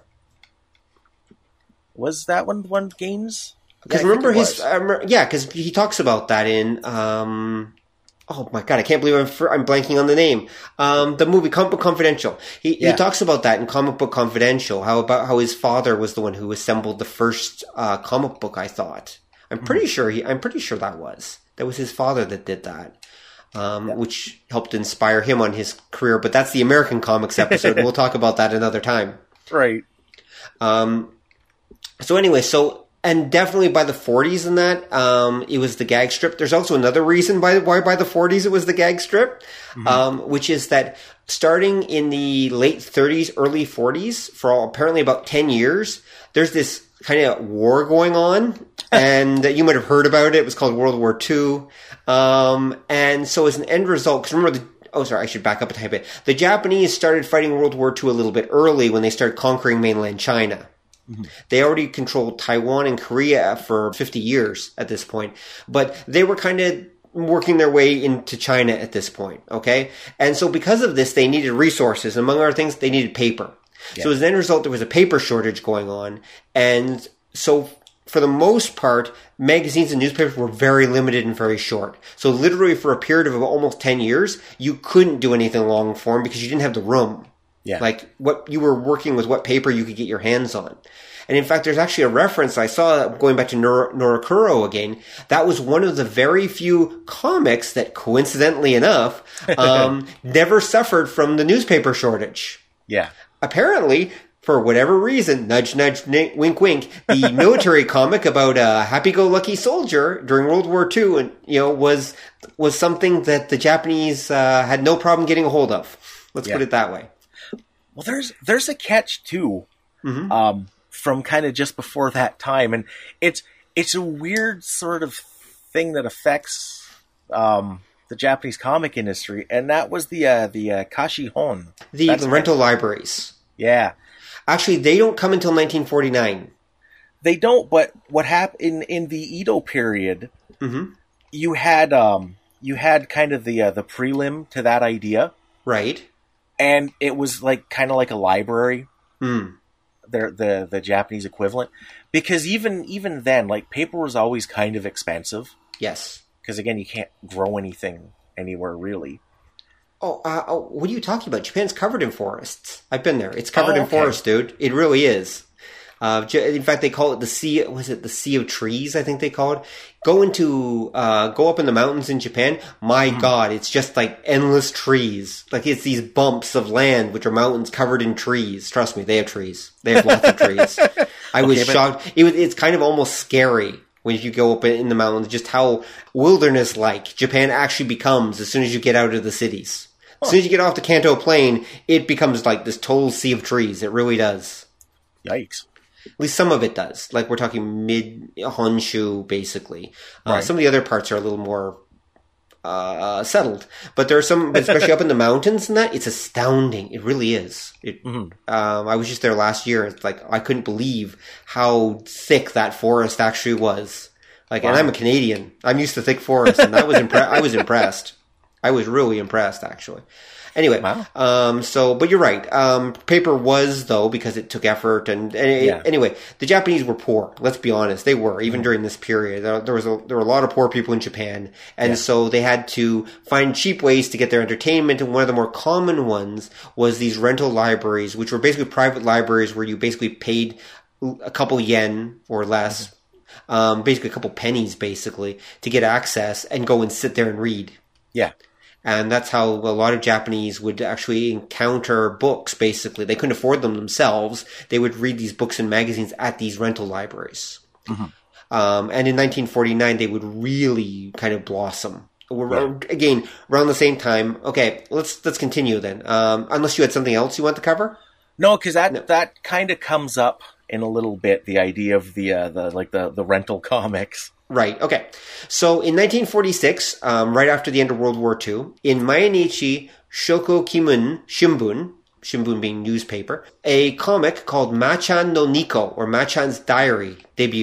Was that one Gaines? Because remember because he talks about that in oh my god, I can't believe I'm blanking on the name. The movie Comic Book Confidential. He talks about that in Comic Book Confidential. How his father was the one who assembled the first comic book. I thought. I'm pretty sure that was his father that did that. Which helped inspire him on his career. But that's the American Comics episode. We'll talk about that another time. Right. So anyway, and definitely by the 40s in that, it was the gag strip. There's also another reason why by the 40s it was the gag strip, which is that starting in the late 30s, early 40s, for apparently about 10 years, there's this kind of war going on, and you might have heard about it. It was called World War II. And so as an end result, because remember I should back up a tiny bit. The Japanese started fighting World War II a little bit early when they started conquering mainland China. Mm-hmm. They already controlled Taiwan and Korea for 50 years at this point, but they were kind of working their way into China at this point, okay? And so because of this, they needed resources. Among other things, they needed paper. Yeah. So as an end result, there was a paper shortage going on. And so for the most part, magazines and newspapers were very limited and very short. So literally for a period of almost 10 years, you couldn't do anything long form because you didn't have the room. Yeah. Like what you were working with, what paper you could get your hands on. And in fact, there's actually a reference I saw going back to Norakuro again. That was one of the very few comics that, coincidentally enough, never suffered from the newspaper shortage. Yeah. Apparently, for whatever reason, nudge, nudge, wink, wink, the military comic about a happy-go-lucky soldier during World War II, and was something that the Japanese had no problem getting a hold of. Let's put it that way. Well, there's a catch too, from kind of just before that time, and it's a weird sort of thing that affects the Japanese comic industry, and that was the Kashihon, the rental libraries. Yeah, actually, they don't come until 1949. They don't, but what happened in the Edo period, you had kind of the prelim to that idea, right? And it was kind of like a library, the Japanese equivalent, because even then, paper was always kind of expensive. Yes, because again, you can't grow anything anywhere really. Oh, what are you talking about? Japan's covered in forests. I've been there. It's covered in forests, dude. It really is. In fact, they call it the sea. Was it the Sea of Trees? I think they call it. Go up in the mountains in Japan. My God, it's just like endless trees. Like it's these bumps of land, which are mountains covered in trees. Trust me, they have trees. They have lots of trees. I was shocked. It's kind of almost scary when you go up in the mountains, just how wilderness-like Japan actually becomes as soon as you get out of the cities. As soon as you get off the Kanto Plain, it becomes like this total sea of trees. It really does. Yikes. At least some of it does. Like we're talking mid-Honshu, basically. Right. Some of the other parts are a little more settled. But there are some, especially up in the mountains and that, it's astounding. It really is. I was just there last year. It's like, I couldn't believe how thick that forest actually was. And I'm a Canadian. I'm used to thick forests, and I was impressed. I was really impressed, actually. Anyway, but you're right. Paper was, though, because it took effort. Anyway, the Japanese were poor. Let's be honest. They were, even during this period. There were a lot of poor people in Japan. And so they had to find cheap ways to get their entertainment. And one of the more common ones was these rental libraries, which were basically private libraries where you basically paid a couple yen or less, basically a couple pennies, basically, to get access and go and sit there and read. Yeah. And that's how a lot of Japanese would actually encounter books, basically. They couldn't afford them themselves. They would read these books and magazines at these rental libraries. And in 1949, they would really kind of blossom. Again, around the same time. Okay, let's continue then. Unless you had something else you want to cover? No, because that kind of comes up in a little bit, the idea of the rental comics. Right, okay. So in 1946, right after the end of World War II, in Mainichi Shokokimun Shimbun being newspaper, a comic called Machan no Nikko, or Machan's Diary, debuted.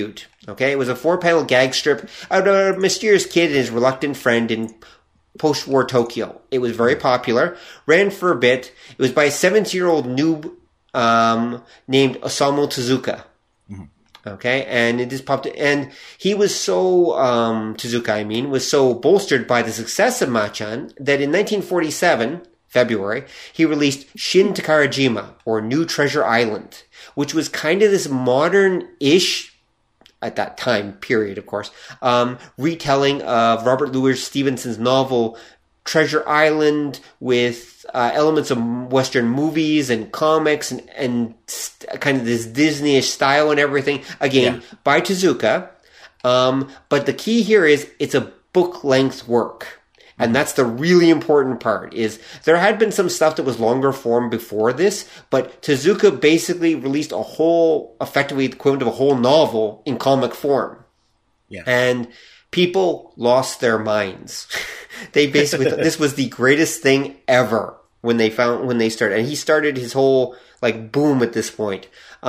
Okay, it was a 4-panel gag strip about a mysterious kid and his reluctant friend in post-war Tokyo. It was very popular, ran for a bit. It was by a 17-year-old noob named Osamu Tezuka. Okay, and it just popped, and he was so, Tezuka, was so bolstered by the success of Machan that in 1947, February, he released Shin Takarajima, or New Treasure Island, which was kind of this modern-ish, at that time period, of course, retelling of Robert Louis Stevenson's novel Treasure Island with elements of Western movies and comics and kind of this Disney-ish style and everything. Again, by Tezuka. But the key here is it's a book-length work. And that's the really important part, is there had been some stuff that was longer form before this, but Tezuka basically released a whole, effectively the equivalent of a whole novel in comic form. Yeah. And people lost their minds. They basically thought this was the greatest thing ever when they started. And he started his whole, boom at this point.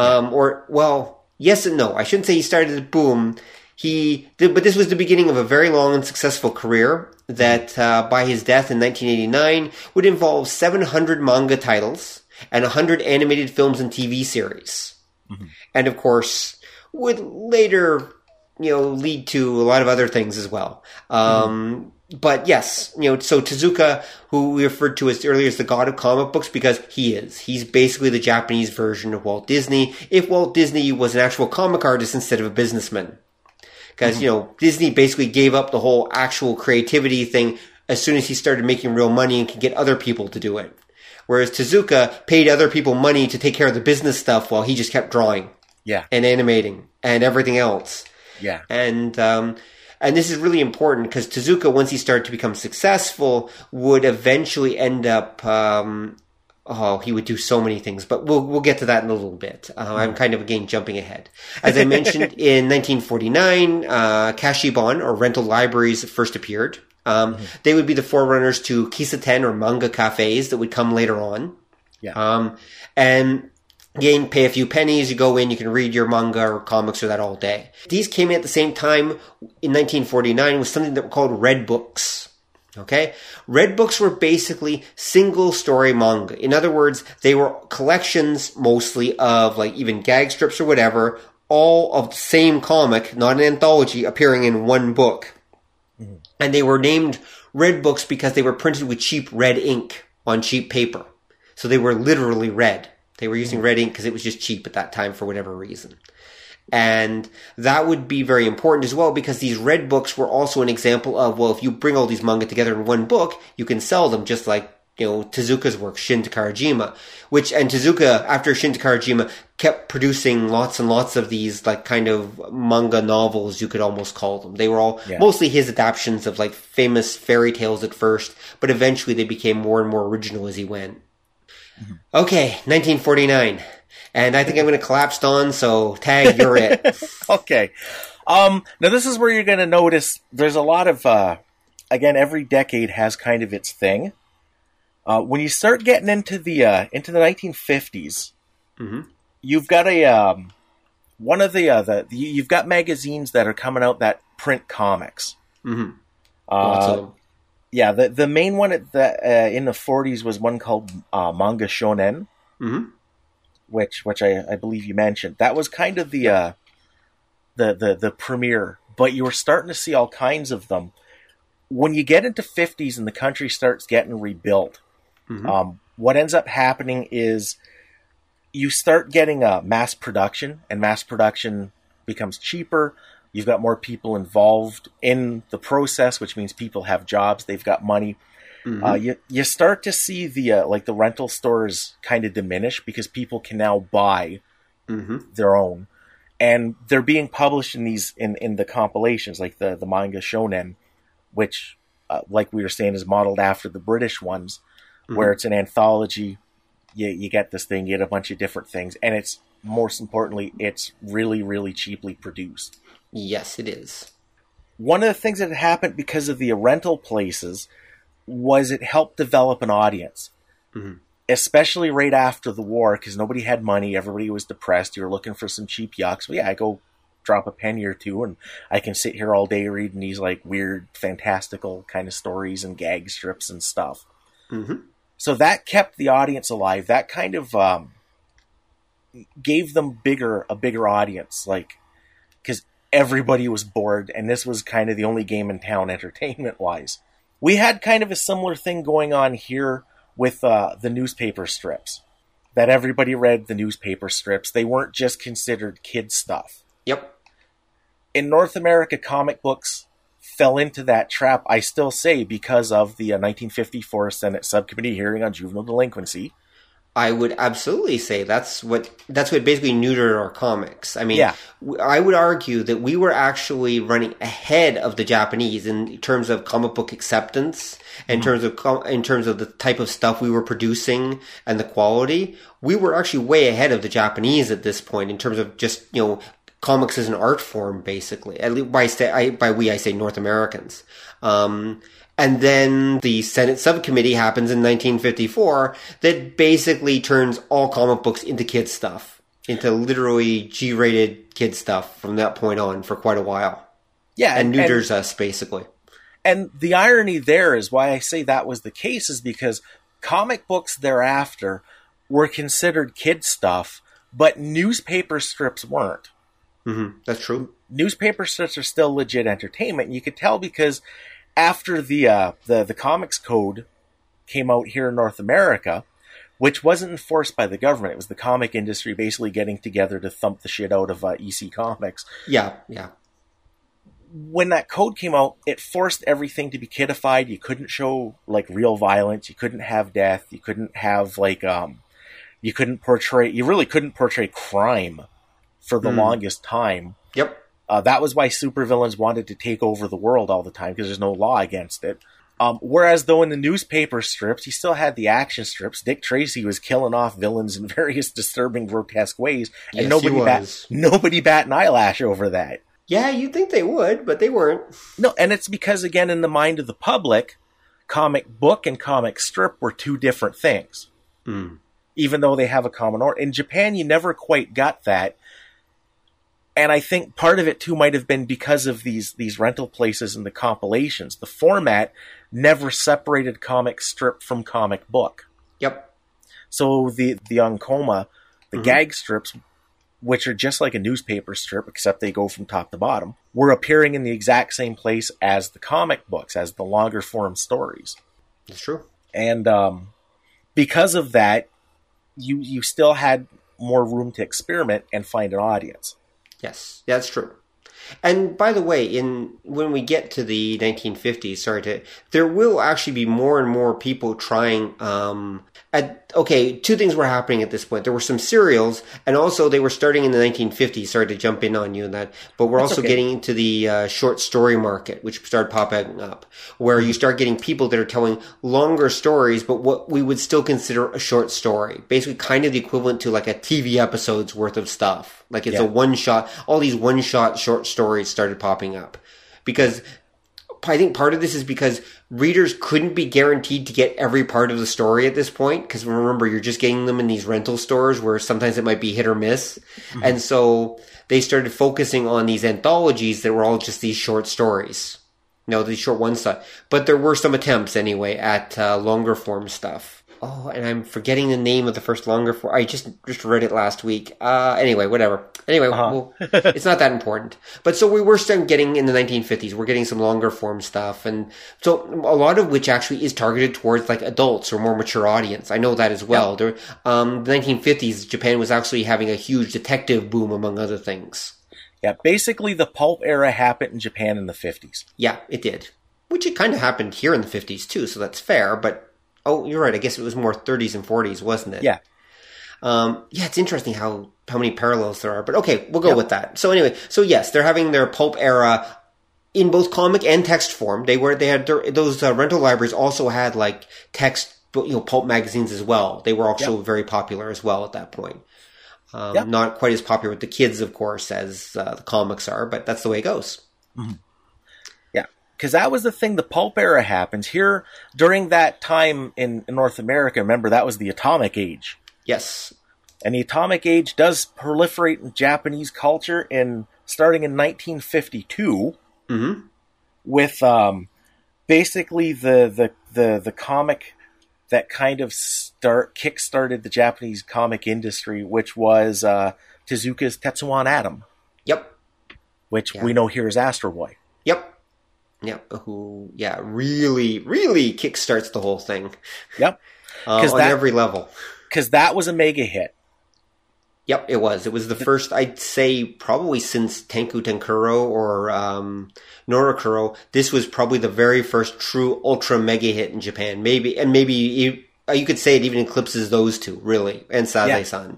Yes and no. I shouldn't say he started his boom. But this was the beginning of a very long and successful career that, by his death in 1989, would involve 700 manga titles and 100 animated films and TV series. Mm-hmm. And of course, would later, lead to a lot of other things as well. But yes, so Tezuka, who we referred to as earlier as the god of comic books, because he's basically the Japanese version of Walt Disney, if Walt Disney was an actual comic artist instead of a businessman. Because, Disney basically gave up the whole actual creativity thing as soon as he started making real money and could get other people to do it. Whereas Tezuka paid other people money to take care of the business stuff while he just kept drawing. Yeah. And animating and everything else. Yeah. And this is really important because Tezuka, once he started to become successful, would eventually end up, he would do so many things, but we'll get to that in a little bit. I'm kind of, again, jumping ahead. As I mentioned, in 1949, Kashibon, or rental libraries, first appeared. They would be the forerunners to Kisaten, or manga cafes, that would come later on. Yeah. And again, pay a few pennies, you go in, you can read your manga or comics or that all day. These came in at the same time in 1949 with something that were called Red Books. Okay? Red Books were basically single-story manga. In other words, they were collections mostly of, even gag strips or whatever, all of the same comic, not an anthology, appearing in one book. Mm-hmm. And they were named Red Books because they were printed with cheap red ink on cheap paper. So they were literally red. They were using red ink because it was just cheap at that time for whatever reason. And that would be very important as well because these red books were also an example of, if you bring all these manga together in one book, you can sell them just like, Tezuka's work, Shin Takarajima. And Tezuka, after Shin Takarajima, kept producing lots and lots of these, kind of manga novels, you could almost call them. They were all mostly his adaptions of, famous fairy tales at first, but eventually they became more and more original as he went. Mm-hmm. Okay, 1949. And I think I'm going to collapse, Don, so Tag, you're it. Okay. Now this is where you're going to notice there's a lot of, again, every decade has kind of its thing. When you start getting into the 1950s, mm-hmm. You've got you've got magazines that are coming out that print comics. Mm-hmm. Lots of them. Yeah, the main one in the 40s was one called Manga Shonen. Mm-hmm. Which I believe you mentioned. That was kind of the premiere, but you were starting to see all kinds of them. When you get into 50s and the country starts getting rebuilt, mm-hmm. What ends up happening is you start getting mass production, and mass production becomes cheaper. You've got more people involved in the process, which means people have jobs, they've got money. Mm-hmm. You start to see the rental stores kind of diminish because people can now buy mm-hmm. their own, and they're being published in these in the compilations like the manga shonen, which like we were saying is modeled after the British ones, mm-hmm. where it's an anthology. You get this thing, you get a bunch of different things, and it's most importantly it's really really cheaply produced. Yes, it is. One of the things that happened because of the rental places was it helped develop an audience, mm-hmm. especially right after the war, because nobody had money, everybody was depressed, you were looking for some cheap yucks. Well, I go drop a penny or two, and I can sit here all day reading these like weird, fantastical kind of stories and gag strips and stuff. Mm-hmm. So that kept the audience alive. That kind of gave them a bigger audience, like, because everybody was bored, and this was kind of the only game in town entertainment-wise. We had kind of a similar thing going on here with the newspaper strips. That everybody read the newspaper strips. They weren't just considered kid stuff. Yep. In North America, comic books fell into that trap, I still say, because of the 1954 Senate Subcommittee hearing on juvenile delinquency. I would absolutely say that's what basically neutered our comics. I mean, Yeah. I would argue that we were actually running ahead of the Japanese in terms of comic book acceptance, in terms of the type of stuff we were producing and the quality. We were actually way ahead of the Japanese at this point in terms of just, comics as an art form, basically. At least by we, I say North Americans. And then the Senate subcommittee happens in 1954 that basically turns all comic books into kid stuff, into literally G-rated kid stuff from that point on for quite a while. Yeah. And neuters us, basically. And the irony there is why I say that was the case is because comic books thereafter were considered kid stuff, but newspaper strips weren't. Mm-hmm. That's true. Newspaper strips are still legit entertainment. And you could tell because after the comics code came out here in North America, which wasn't enforced by the government, it was the comic industry basically getting together to thump the shit out of EC Comics. Yeah. When that code came out, it forced everything to be kidified. You couldn't show like real violence. You couldn't have death. You couldn't have like you really couldn't portray crime for the longest time. Yep. That was why supervillains wanted to take over the world all the time, because there's no law against it. Whereas, though, in the newspaper strips, you still had the action strips. Dick Tracy was killing off villains in various disturbing, grotesque ways, and nobody bat an eyelash over that. Yeah, you'd think they would, but they weren't. No, and it's because, again, in the mind of the public, comic book and comic strip were two different things. Even though they have a common origin. In Japan, you never quite got that. And I think part of it, too, might have been because of these rental places and the compilations. The format never separated comic strip from comic book. Yep. So the Onkoma, the gag strips, which are just like a newspaper strip, except they go from top to bottom, were appearing in the exact same place as the comic books, as the longer form stories. That's true. And because of that, you still had more room to experiment and find an audience. Yes, that's true. And by the way, when we get to the 1950s, there will actually be more and more people trying. Two things were happening at this point. There were some serials, and also they were starting in the 1950s. Sorry to jump in on you on that, but we're also getting into the short story market, which started popping up, where you start getting people that are telling longer stories, but what we would still consider a short story, basically kind of the equivalent to like a TV episode's worth of stuff. Like it's a one shot. All these one shot short stories started popping up because I think part of this is because readers couldn't be guaranteed to get every part of the story at this point. Because remember, you're just getting them in these rental stores where sometimes it might be hit or miss. And so they started focusing on these anthologies that were all just these short stories. These short one stuff. But there were some attempts anyway at longer form stuff. Oh, and I'm forgetting the name of the first longer form. I just read it last week. Anyway, whatever. Anyway, well, it's not that important. But so we were still getting in the 1950s. We're getting some longer form stuff. And so a lot of which actually is targeted towards like adults or more mature audience. I know that as well. The 1950s, Japan was actually having a huge detective boom, among other things. Yeah, basically the pulp era happened in Japan in the 50s. Yeah, it did. Which it kind of happened here in the 50s too, so that's fair. But, oh, you're right. I guess it was more 30s and 40s, wasn't it? Yeah. It's interesting how many parallels there are. But okay, we'll go with that. So anyway, so yes, they're having their pulp era in both comic and text form. They had those rental libraries also had like text, pulp magazines as well. They were also very popular as well at that point. Not quite as popular with the kids, of course, as the comics are, but that's the way it goes. Mm-hmm. Yeah, because that was the thing. The pulp era happened here during that time in North America. Remember, that was the atomic age. Yes. And the atomic age does proliferate in Japanese culture starting in 1952 with basically the comic that kind of kick-started the Japanese comic industry, which was Tezuka's Tetsuwan Atom. Yep. Which we know here as Astro Boy. Yep. Who, really, really kickstarts the whole thing. Yep. On every level. Because that was a mega hit. Yep, it was. It was the first, I'd say, probably since Tenku Tenkuro or Norakuro. This was probably the very first true ultra mega hit in Japan. Maybe you could say it even eclipses those two, really, and Sazae-san.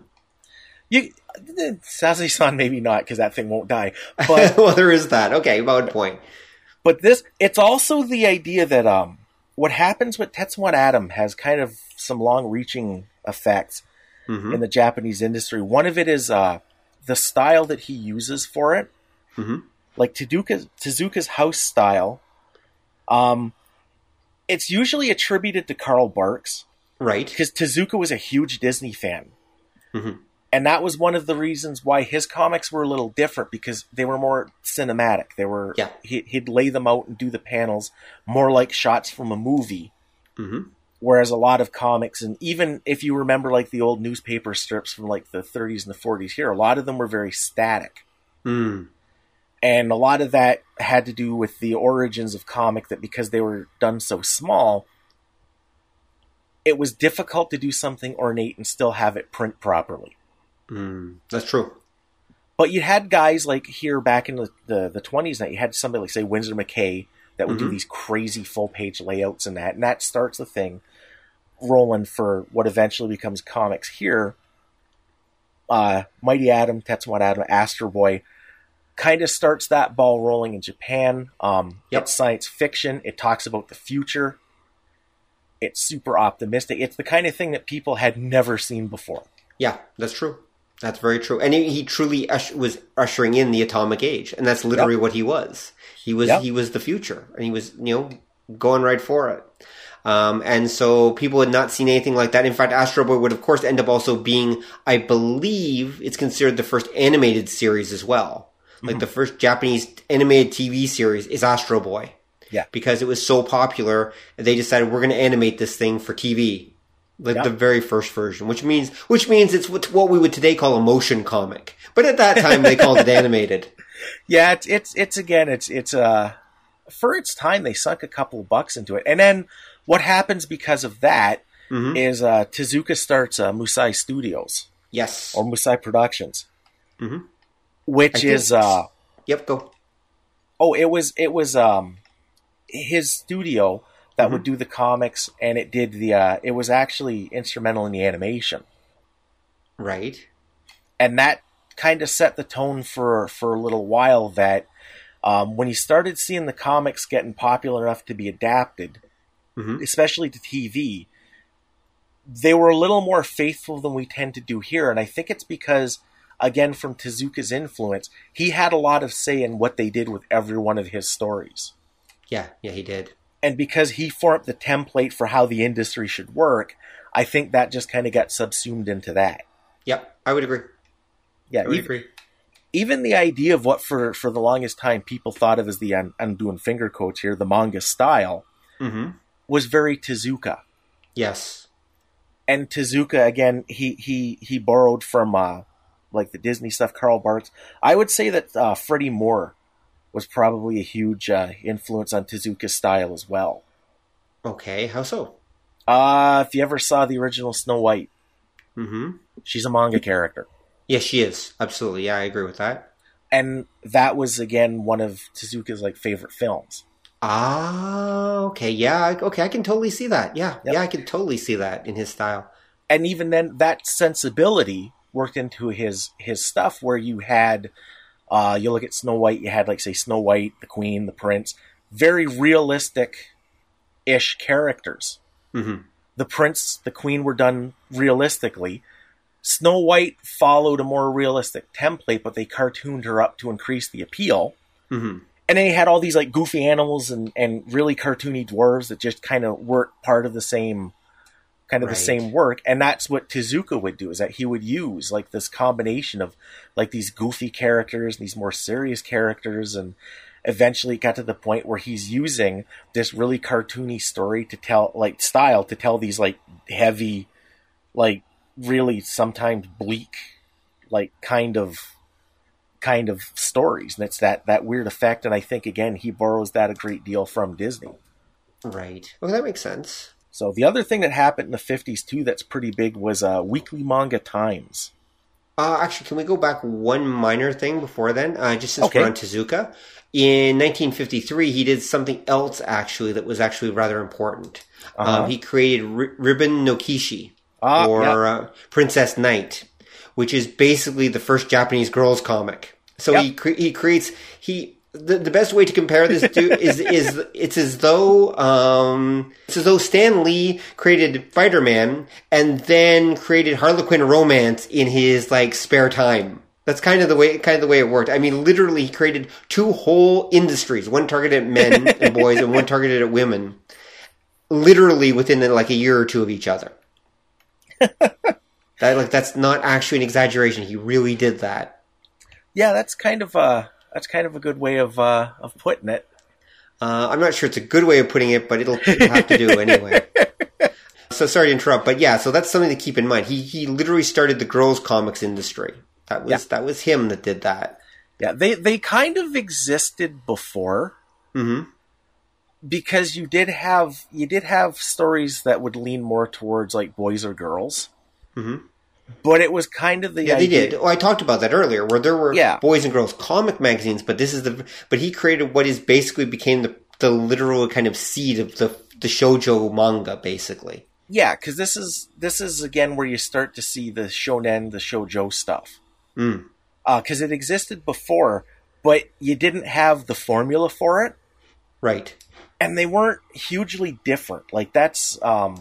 Sazae-san maybe not, because that thing won't die. But well, there is that. Okay, valid point. But it's also the idea that what happens with Tetsuwan Atom has kind of some long-reaching effects in the Japanese industry. One of it is the style that he uses for it. Like Tezuka's house style. It's usually attributed to Karl Barks. Right. Because Tezuka was a huge Disney fan. And that was one of the reasons why his comics were a little different, because they were more cinematic. They were he'd lay them out and do the panels more like shots from a movie. Whereas a lot of comics, and even if you remember like the old newspaper strips from like the 30s and the 40s here, a lot of them were very static. And a lot of that had to do with the origins of comic, that because they were done so small, it was difficult to do something ornate and still have it print properly. That's true. But you had guys like here back in the 20s, that you had somebody like, say, Winsor McKay, that would do these crazy full-page layouts and that starts the thing rolling for what eventually becomes comics here. Mighty Atom, Tetsuwan Atom, Astro Boy kind of starts that ball rolling in Japan. It's science fiction. It talks about the future. It's super optimistic. It's the kind of thing that people had never seen before. Yeah, that's true. That's very true. And he truly was ushering in the atomic age, and that's literally what he was. He was the future, and he was, going right for it. And so people had not seen anything like that. In fact, Astro Boy would, of course, end up also being, I believe, it's considered the first animated series as well. Like the first Japanese animated TV series is Astro Boy. Yeah. Because it was so popular, they decided we're going to animate this thing for TV. Like the very first version, which means it's what we would today call a motion comic. But at that time, they called it animated. Yeah, it's for its time, they sunk a couple of bucks into it. And then what happens because of that is Tezuka starts Musai Studios. Yes. Or Musai Productions. Which is... go. Oh, it was his studio that would do the comics, and it did it was actually instrumental in the animation. Right. And that kind of set the tone for a little while, that when you started seeing the comics getting popular enough to be adapted, especially to TV, they were a little more faithful than we tend to do here. And I think it's because, again, from Tezuka's influence, he had a lot of say in what they did with every one of his stories. Yeah, he did. And because he formed the template for how the industry should work, I think that just kind of got subsumed into that. Yep, I would agree. Yeah, I would agree. Even the idea of what for the longest time people thought of as the, I'm doing finger quotes here, the manga style, was very Tezuka. Yes. And Tezuka, again, he borrowed from like the Disney stuff, Karl Barks. I would say that Freddie Moore was probably a huge influence on Tezuka's style as well. Okay, how so? If you ever saw the original Snow White, she's a manga character. Yes, she is. Absolutely. Yeah, I agree with that. And that was, again, one of Tezuka's favorite films. Ah, okay. Yeah, okay, I can totally see that. Yeah, I can totally see that in his style. And even then, that sensibility worked into his stuff, where you had... you look at Snow White, you had, say, Snow White, the Queen, the Prince. Very realistic-ish characters. The Prince, the Queen were done realistically. Snow White followed a more realistic template, but they cartooned her up to increase the appeal. And then you had all these, goofy animals and really cartoony dwarves that just kind of weren't part of the same kind of the same work. And that's what Tezuka would do, is that he would use like this combination of like these goofy characters, these more serious characters, and eventually got to the point where he's using this really cartoony story to tell, like, style to tell these like heavy, like really sometimes bleak, like kind of stories. And it's that weird effect. And I think, again, he borrows that a great deal from Disney. Right. Well, that makes sense. So the other thing that happened in the 50s too that's pretty big was Weekly Manga Times. Actually, can we go back one minor thing before then? Just since we're on Tezuka. In 1953, he did something else, actually, that was actually rather important. He created Ribbon no Kishi, Princess Knight, which is basically the first Japanese girls comic. So he creates... The best way to compare this to is it's as though Stan Lee created Spider-Man and then created Harlequin romance in his like spare time. That's kind of the way it worked. I mean, literally, he created two whole industries: one targeted at men and boys, and one targeted at women. Literally within like a year or two of each other. That's not actually an exaggeration. He really did that. Yeah, that's kind of a good way of putting it. I'm not sure it's a good way of putting it, but it'll have to do anyway. So sorry to interrupt, but yeah, so that's something to keep in mind. He literally started the girls' comics industry. That was him that did that. Yeah, they kind of existed before. Mm-hmm. Because you did have stories that would lean more towards like boys or girls. Mm-hmm. But it was kind of the idea. They did. Oh, I talked about that earlier, where there were boys and girls comic magazines, but he created what is basically became the literal kind of seed of the shoujo manga, basically. Yeah, because this is again where you start to see the shonen, the shoujo stuff. Because it existed before, but you didn't have the formula for it. Right. And they weren't hugely different. Like that's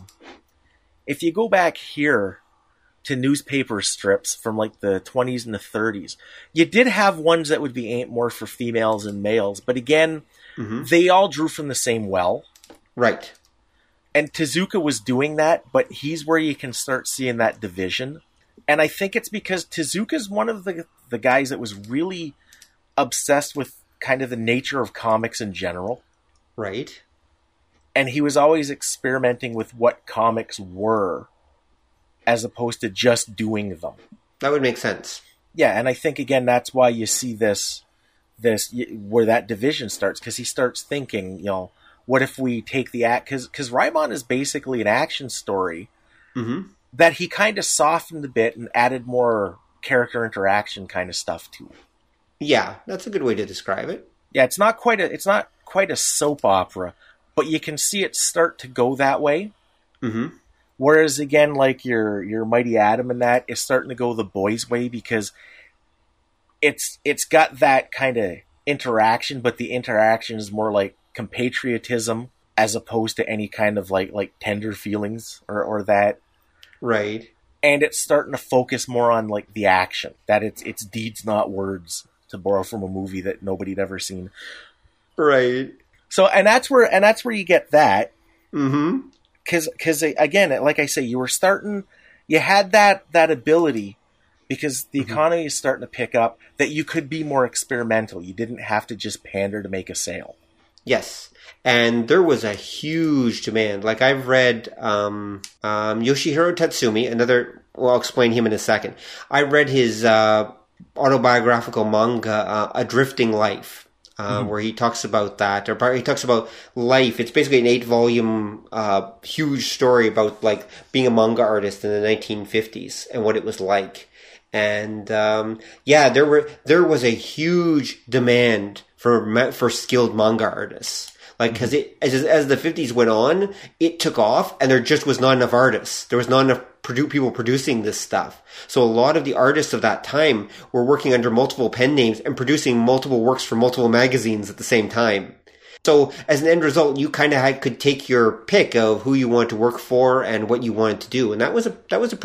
if you go back here to newspaper strips from like the 20s and the 30s, you did have ones that would be aimed more for females and males, but again, they all drew from the same well. Right. And Tezuka was doing that, but he's where you can start seeing that division. And I think it's because Tezuka's one of the guys that was really obsessed with kind of the nature of comics in general. Right. And he was always experimenting with what comics were, as opposed to just doing them. That would make sense. Yeah, and I think, again, that's why you see this where that division starts, because he starts thinking, what if we take the act... Because Raimon is basically an action story that he kind of softened a bit and added more character interaction kind of stuff to it. Yeah, that's a good way to describe it. Yeah, it's not quite a soap opera, but you can see it start to go that way. Mm-hmm. Whereas, again, like your Mighty Atom and that is starting to go the boys' way, because it's got that kind of interaction, but the interaction is more like compatriotism as opposed to any kind of like tender feelings or that. Right. And it's starting to focus more on like the action, that it's deeds, not words, to borrow from a movie that nobody'd ever seen. Right. So, and that's where you get that. Mm-hmm. Because again, like I say, you had that ability, because the economy is starting to pick up, that you could be more experimental. You didn't have to just pander to make a sale. Yes. And there was a huge demand. Like I've read Yoshihiro Tatsumi, I'll explain him in a second. I read his autobiographical manga, A Drifting Life. Where he talks about that, or he talks about life. It's basically an 8-volume, huge story about like being a manga artist in the 1950s and what it was like. And there was a huge demand for skilled manga artists. Like, because as the 50s went on, it took off, and there just was not enough artists. There was not enough people producing this stuff. So a lot of the artists of that time were working under multiple pen names and producing multiple works for multiple magazines at the same time. So as an end result, you kind of could take your pick of who you wanted to work for and what you wanted to do. And it was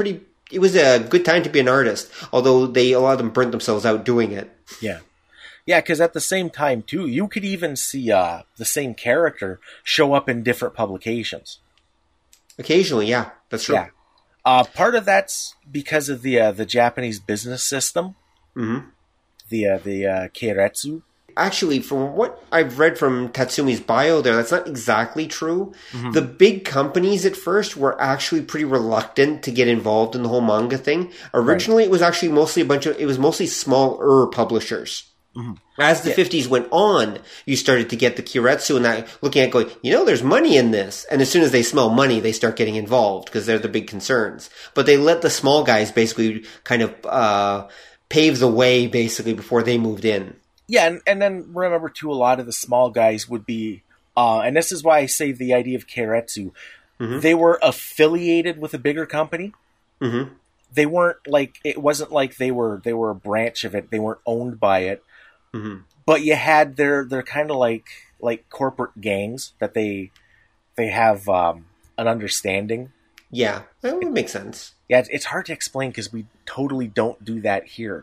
a good time to be an artist, although a lot of them burnt themselves out doing it. Yeah. Yeah, because at the same time, too, you could even see the same character show up in different publications. Occasionally, yeah, that's true. Yeah. Part of that's because of the Japanese business system. Mm-hmm. The keiretsu. Actually, from what I've read from Tatsumi's bio there, that's not exactly true. Mm-hmm. The big companies at first were actually pretty reluctant to get involved in the whole manga thing. Originally, It was actually mostly mostly smaller publishers. Mm-hmm. As the 50s went on, you started to get the keiretsu and that looking at going, there's money in this. And as soon as they smell money, they start getting involved because they're the big concerns. But they let the small guys basically kind of pave the way basically before they moved in. Yeah, and then remember too, a lot of the small guys would be, and this is why I say the idea of keiretsu, they were affiliated with a bigger company. Mm-hmm. They weren't it wasn't like they were a branch of it. They weren't owned by it. Mm-hmm. But you had they're kind of like corporate gangs that they have an understanding. Yeah, that would make sense. Yeah, it's hard to explain because we totally don't do that here.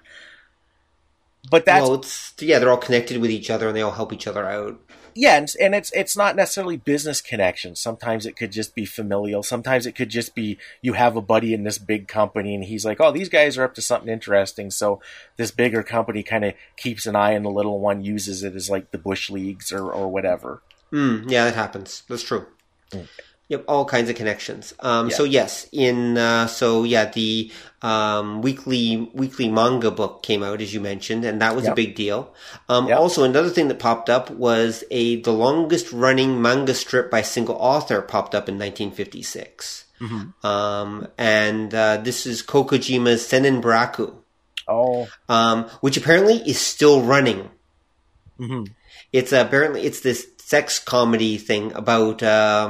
But that's they're all connected with each other and they all help each other out. Yeah, and it's not necessarily business connections. Sometimes it could just be familial. Sometimes it could just be you have a buddy in this big company and he's like, oh, these guys are up to something interesting. So this bigger company kind of keeps an eye on the little one, uses it as like the bush leagues or whatever. Yeah, that happens. That's true. Yep, all kinds of connections. So yes, the weekly manga book came out, as you mentioned, and that was a big deal. Also, another thing that popped up was the longest running manga strip by a single author popped up in 1956. Mm-hmm. And this is Kokojima's Seinen Baraku. Which apparently is still running. Mm-hmm. It's this sex comedy thing about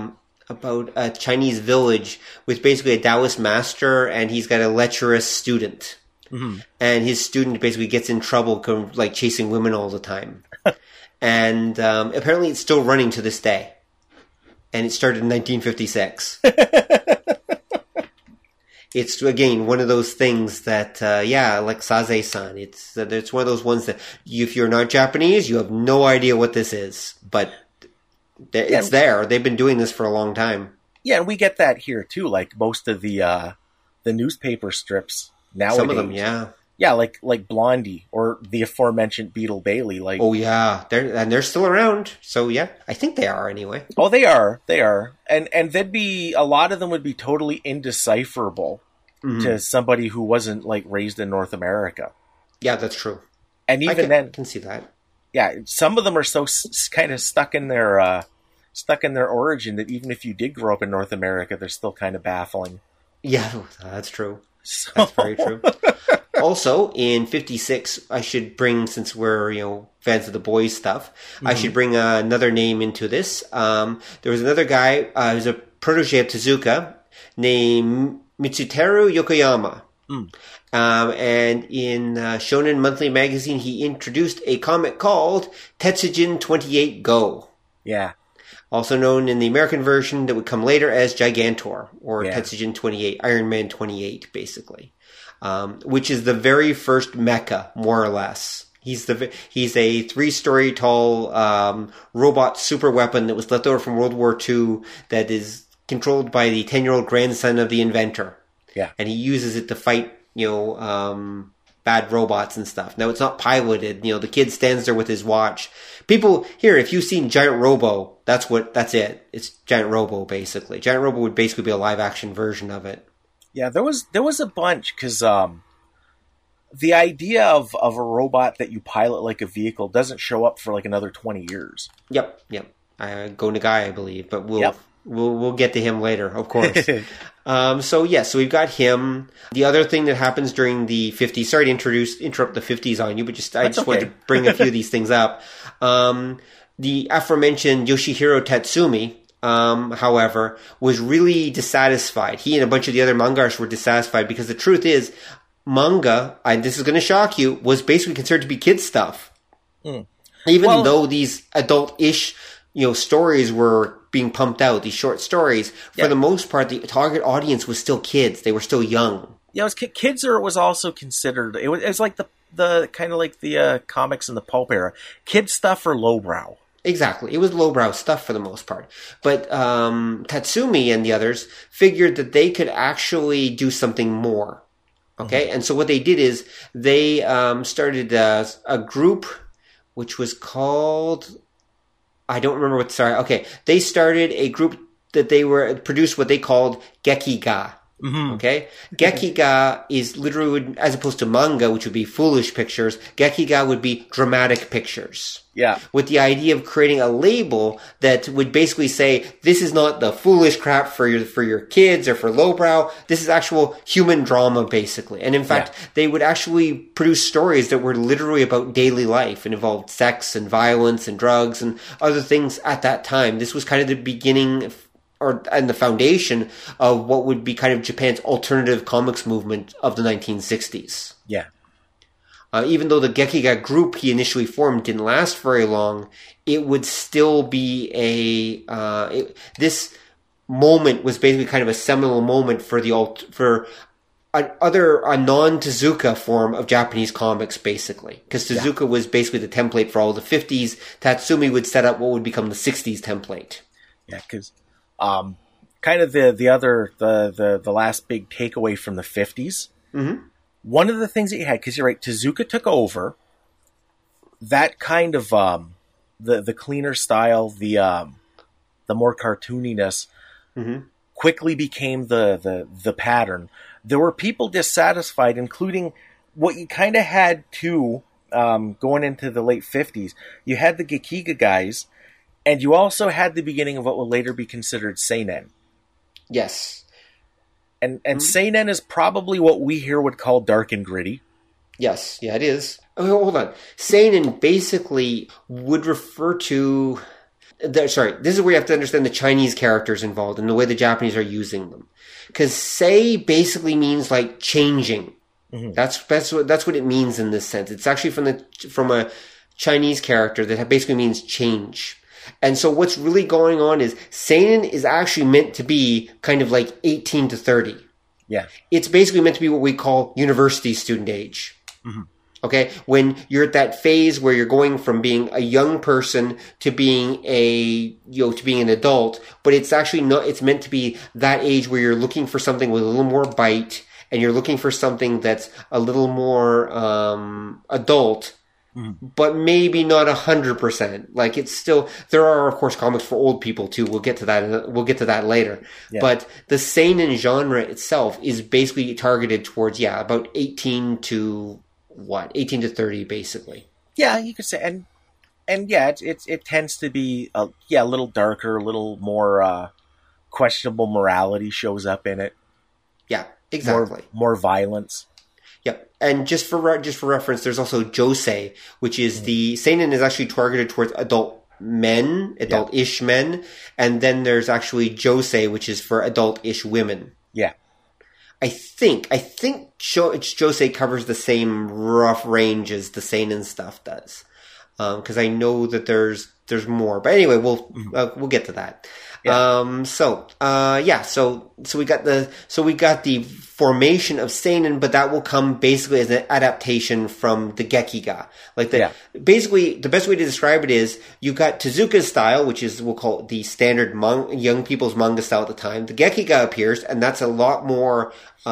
a Chinese village with basically a Taoist master, and he's got a lecherous student. Mm-hmm. And his student basically gets in trouble, chasing women all the time. And apparently it's still running to this day. And it started in 1956. It's, again, one of those things that, like Saze-san, it's one of those ones that if you're not Japanese, you have no idea what this is. But it's there. They've been doing this for a long time. Yeah, and we get that here too. Like most of the newspaper strips nowadays. Some of them, yeah. Yeah, like Blondie or the aforementioned Beetle Bailey. Oh yeah, they're still around. So yeah, I think they are anyway. Oh, they are, and they'd be a lot of them would be totally indecipherable to somebody who wasn't raised in North America. Yeah, that's true. And even then, I can see that. Yeah, some of them are so kind of stuck in their origin that even if you did grow up in North America, they're still kind of baffling. Yeah, that's true. That's very true. Also, in 56, I should bring, since we're, fans of the boys stuff, I should bring another name into this. There was another guy who's a protege of Tezuka named Mitsuteru Yokoyama. And in Shonen Monthly Magazine, he introduced a comic called Tetsujin 28 Go. Yeah. Also known in the American version that would come later as Gigantor, or Tetsujin 28, Iron Man 28, basically. Which is the very first mecha, more or less. He's a 3-story tall robot super weapon that was left over from World War II that is controlled by the 10-year-old grandson of the inventor. Yeah. And he uses it to fight, bad robots and stuff. Now, it's not piloted. The kid stands there with his watch. People, here, if you've seen Giant Robo, that's it. It's Giant Robo, basically. Giant Robo would basically be a live-action version of it. Yeah, there was a bunch, because the idea of a robot that you pilot like a vehicle doesn't show up for another 20 years. Yep. Go Nagai, I believe, but we'll get to him later, of course. So we've got him. The other thing that happens during the 50s, sorry to interrupt the 50s on you, but I just wanted to bring a few of these things up. The aforementioned Yoshihiro Tatsumi, however, was really dissatisfied. He and a bunch of the other manga artists were dissatisfied because the truth is, manga, this is going to shock you, was basically considered to be kids' stuff. Even though these adult-ish, stories were being pumped out, these short stories, for the most part, the target audience was still kids. They were still young. Yeah, it was kids, or it was also considered, it was like the kind of like the comics in the pulp era. Kid stuff or lowbrow. Exactly. It was lowbrow stuff for the most part. But Tatsumi and the others figured that they could actually do something more. Okay? And so what they did is they started a group which was called... I don't remember what... Sorry. Okay. They started a group that they produced what they called Gekiga. Okay? Gekiga is literally, as opposed to manga, which would be foolish pictures, Gekiga would be dramatic pictures. Yeah. With the idea of creating a label that would basically say, this is not the foolish crap for your kids or for lowbrow. This is actual human drama, basically. And in fact, they would actually produce stories that were literally about daily life and involved sex and violence and drugs and other things at that time. This was kind of the beginning and the foundation of what would be kind of Japan's alternative comics movement of the 1960s. Yeah. Even though the Gekiga group he initially formed didn't last very long, it would still be this moment was basically kind of a seminal moment for a non-Tezuka form of Japanese comics, basically. Because Tezuka was basically the template for all the 50s. Tatsumi would set up what would become the 60s template. Yeah, because kind of the last big takeaway from the 50s. Mm-hmm. One of the things that you had, because you're right, Tezuka took over. That kind of the cleaner style, the more cartooniness, quickly became the pattern. There were people dissatisfied, including what you kind of had too, going into the late 50s. You had the Gekiga guys. And you also had the beginning of what will later be considered seinen. Yes. And seinen is probably what we here would call dark and gritty. Yes, yeah, it is. Oh, hold on. Seinen basically would refer to... this is where you have to understand the Chinese characters involved and the way the Japanese are using them. Because sei basically means like changing. Mm-hmm. That's what it means in this sense. It's actually from a Chinese character that basically means change. And so what's really going on is seinen is actually meant to be kind of like 18 to 30. Yeah. It's basically meant to be what we call university student age. Mm-hmm. Okay? When you're at that phase where you're going from being a young person to being an adult, but it's actually not, it's meant to be that age where you're looking for something with a little more bite and you're looking for something that's a little more adult. But maybe not 100%. Like it's still, there are of course comics for old people too. We'll get to that later. Yeah. But the seinen genre itself is basically targeted towards, about 18 to 30 basically. Yeah, you could say, and yeah, it tends to be a little darker, a little more questionable morality shows up in it. Yeah, exactly. More violence. Yep, and just for reference, there's also josei, which is the seinen is actually targeted towards adult-ish men, and then there's actually josei, which is for adult-ish women. Yeah, I think josei covers the same rough range as the seinen stuff does, because I know that there's more. But anyway, we'll get to that. Yeah. So we got the formation of seinen, but that will come basically as an adaptation from the Gekiga. Basically, the best way to describe it is you got Tezuka's style, which is, we'll call it the standard young people's manga style at the time. The Gekiga appears, and that's a lot more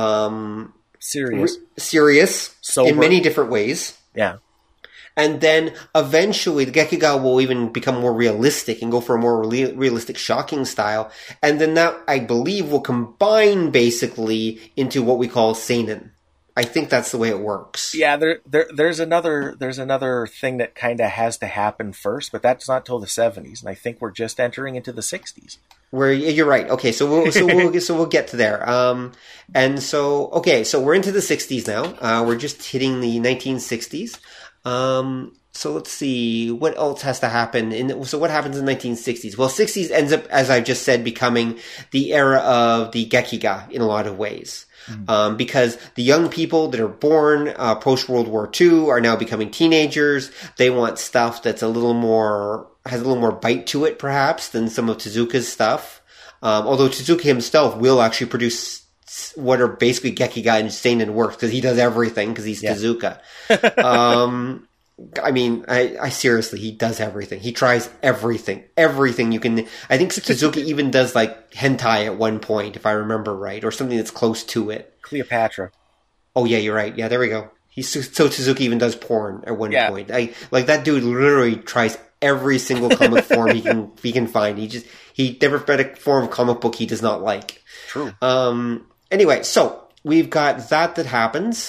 serious sober in many different ways. Yeah. And then eventually the Gekiga will even become more realistic and go for a more realistic, shocking style. And then that, I believe, will combine basically into what we call seinen. I think that's the way it works. Yeah, there's another thing that kind of has to happen first, but that's not till the 70s, and I think we're just entering into the 60s. Where you're right. Okay, so we'll get to there. So we're into the 60s now. We're just hitting the 1960s. So let's see what else has to happen. So what happens in the 1960s? Well, 60s ends up, as I've just said, becoming the era of the Gekiga in a lot of ways. Because the young people that are born post World War II are now becoming teenagers. They want stuff that's has a little more bite to it, perhaps, than some of Tezuka's stuff. Although Tezuka himself will actually produce what are basically Gekiga and seinen works, because he does everything, because he's Tezuka. I mean, I seriously, he does everything. He tries everything you can. I think Tezuka even does like hentai at one point, if I remember right, or something that's close to it. Cleopatra. Oh yeah, you're right. Yeah, there we go. So Tezuka even does porn at one point. Like that dude literally tries every single comic form he can find. He never read a form of comic book he does not like. True. Anyway, so we've got that happens.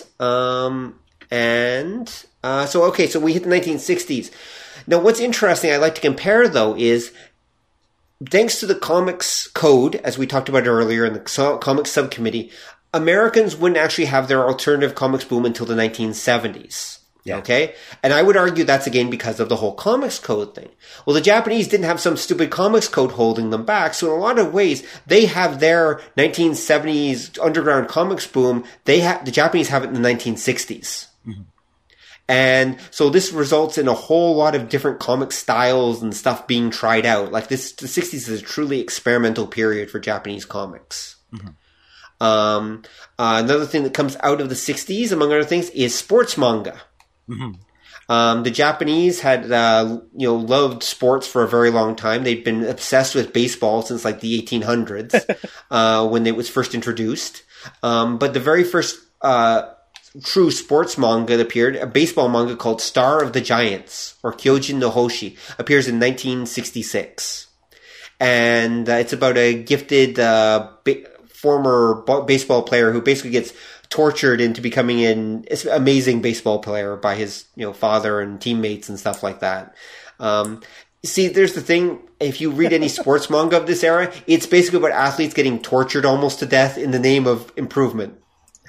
So we hit the 1960s. Now, what's interesting, I like to compare, though, is thanks to the comics code, as we talked about earlier in the comics subcommittee, Americans wouldn't actually have their alternative comics boom until the 1970s. Yeah. Okay? And I would argue that's, again, because of the whole comics code thing. Well, the Japanese didn't have some stupid comics code holding them back, so in a lot of ways, they have their 1970s underground comics boom. The Japanese have it in the 1960s. Mm-hmm. And so this results in a whole lot of different comic styles and stuff being tried out. Like the 60s is a truly experimental period for Japanese comics. Mm-hmm. Another thing that comes out of the 60s, among other things, is sports manga. Mm-hmm. The Japanese had, loved sports for a very long time. They'd been obsessed with baseball since like the 1800s, when it was first introduced. But the very first, true sports manga that appeared, a baseball manga called Star of the Giants, or Kyojin no Hoshi, appears in 1966. And it's about a gifted former baseball player who basically gets tortured into becoming an amazing baseball player by his father and teammates and stuff like that. See, there's the thing. If you read any sports manga of this era, it's basically about athletes getting tortured almost to death in the name of improvement.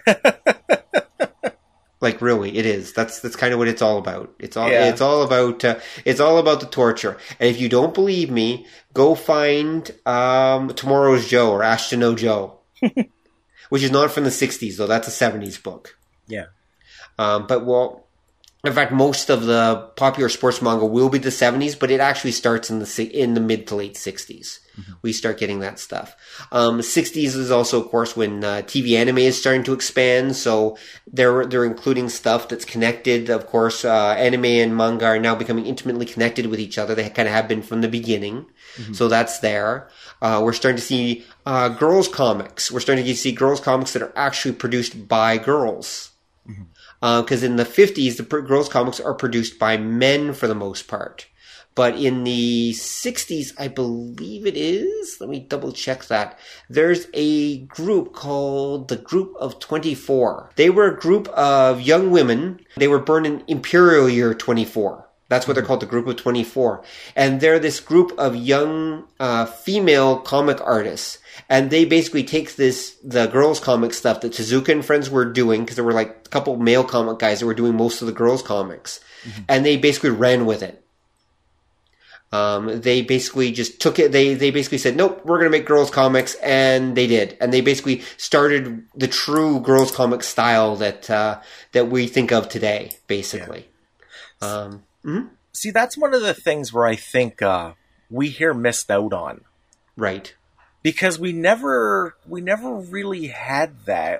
Like really, it is. That's kind of what it's all about. It's all about the torture. And if you don't believe me, go find Tomorrow's Joe or Ashton No Joe, which is not from the 60s though. That's a 70s book. Yeah. In fact, most of the popular sports manga will be the 70s, but it actually starts in the mid to late 60s. Mm-hmm. We start getting that stuff. 60s is also, of course, when TV anime is starting to expand. So they're including stuff that's connected. Of course, anime and manga are now becoming intimately connected with each other. They kind of have been from the beginning. Mm-hmm. So that's there. We're starting to see girls' comics. We're starting to see girls' comics that are actually produced by girls. Mm-hmm. Because in the 50s, the girls' comics are produced by men for the most part. But in the 60s, I believe it is. Let me double check that. There's a group called the Group of 24. They were a group of young women. They were born in Imperial Year 24. That's what they're called, the Group of 24. And they're this group of young female comic artists. And they basically take the girls' comic stuff that Tezuka and friends were doing, because there were like a couple male comic guys that were doing most of the girls' comics. Mm-hmm. And they basically ran with it. They basically just took it. They basically said, nope, we're going to make girls comics. And they did. And they basically started the true girls comic style that we think of today, basically. Yeah. Mm-hmm. See, that's one of the things where I think, we here missed out on. Right. Because we never really had that.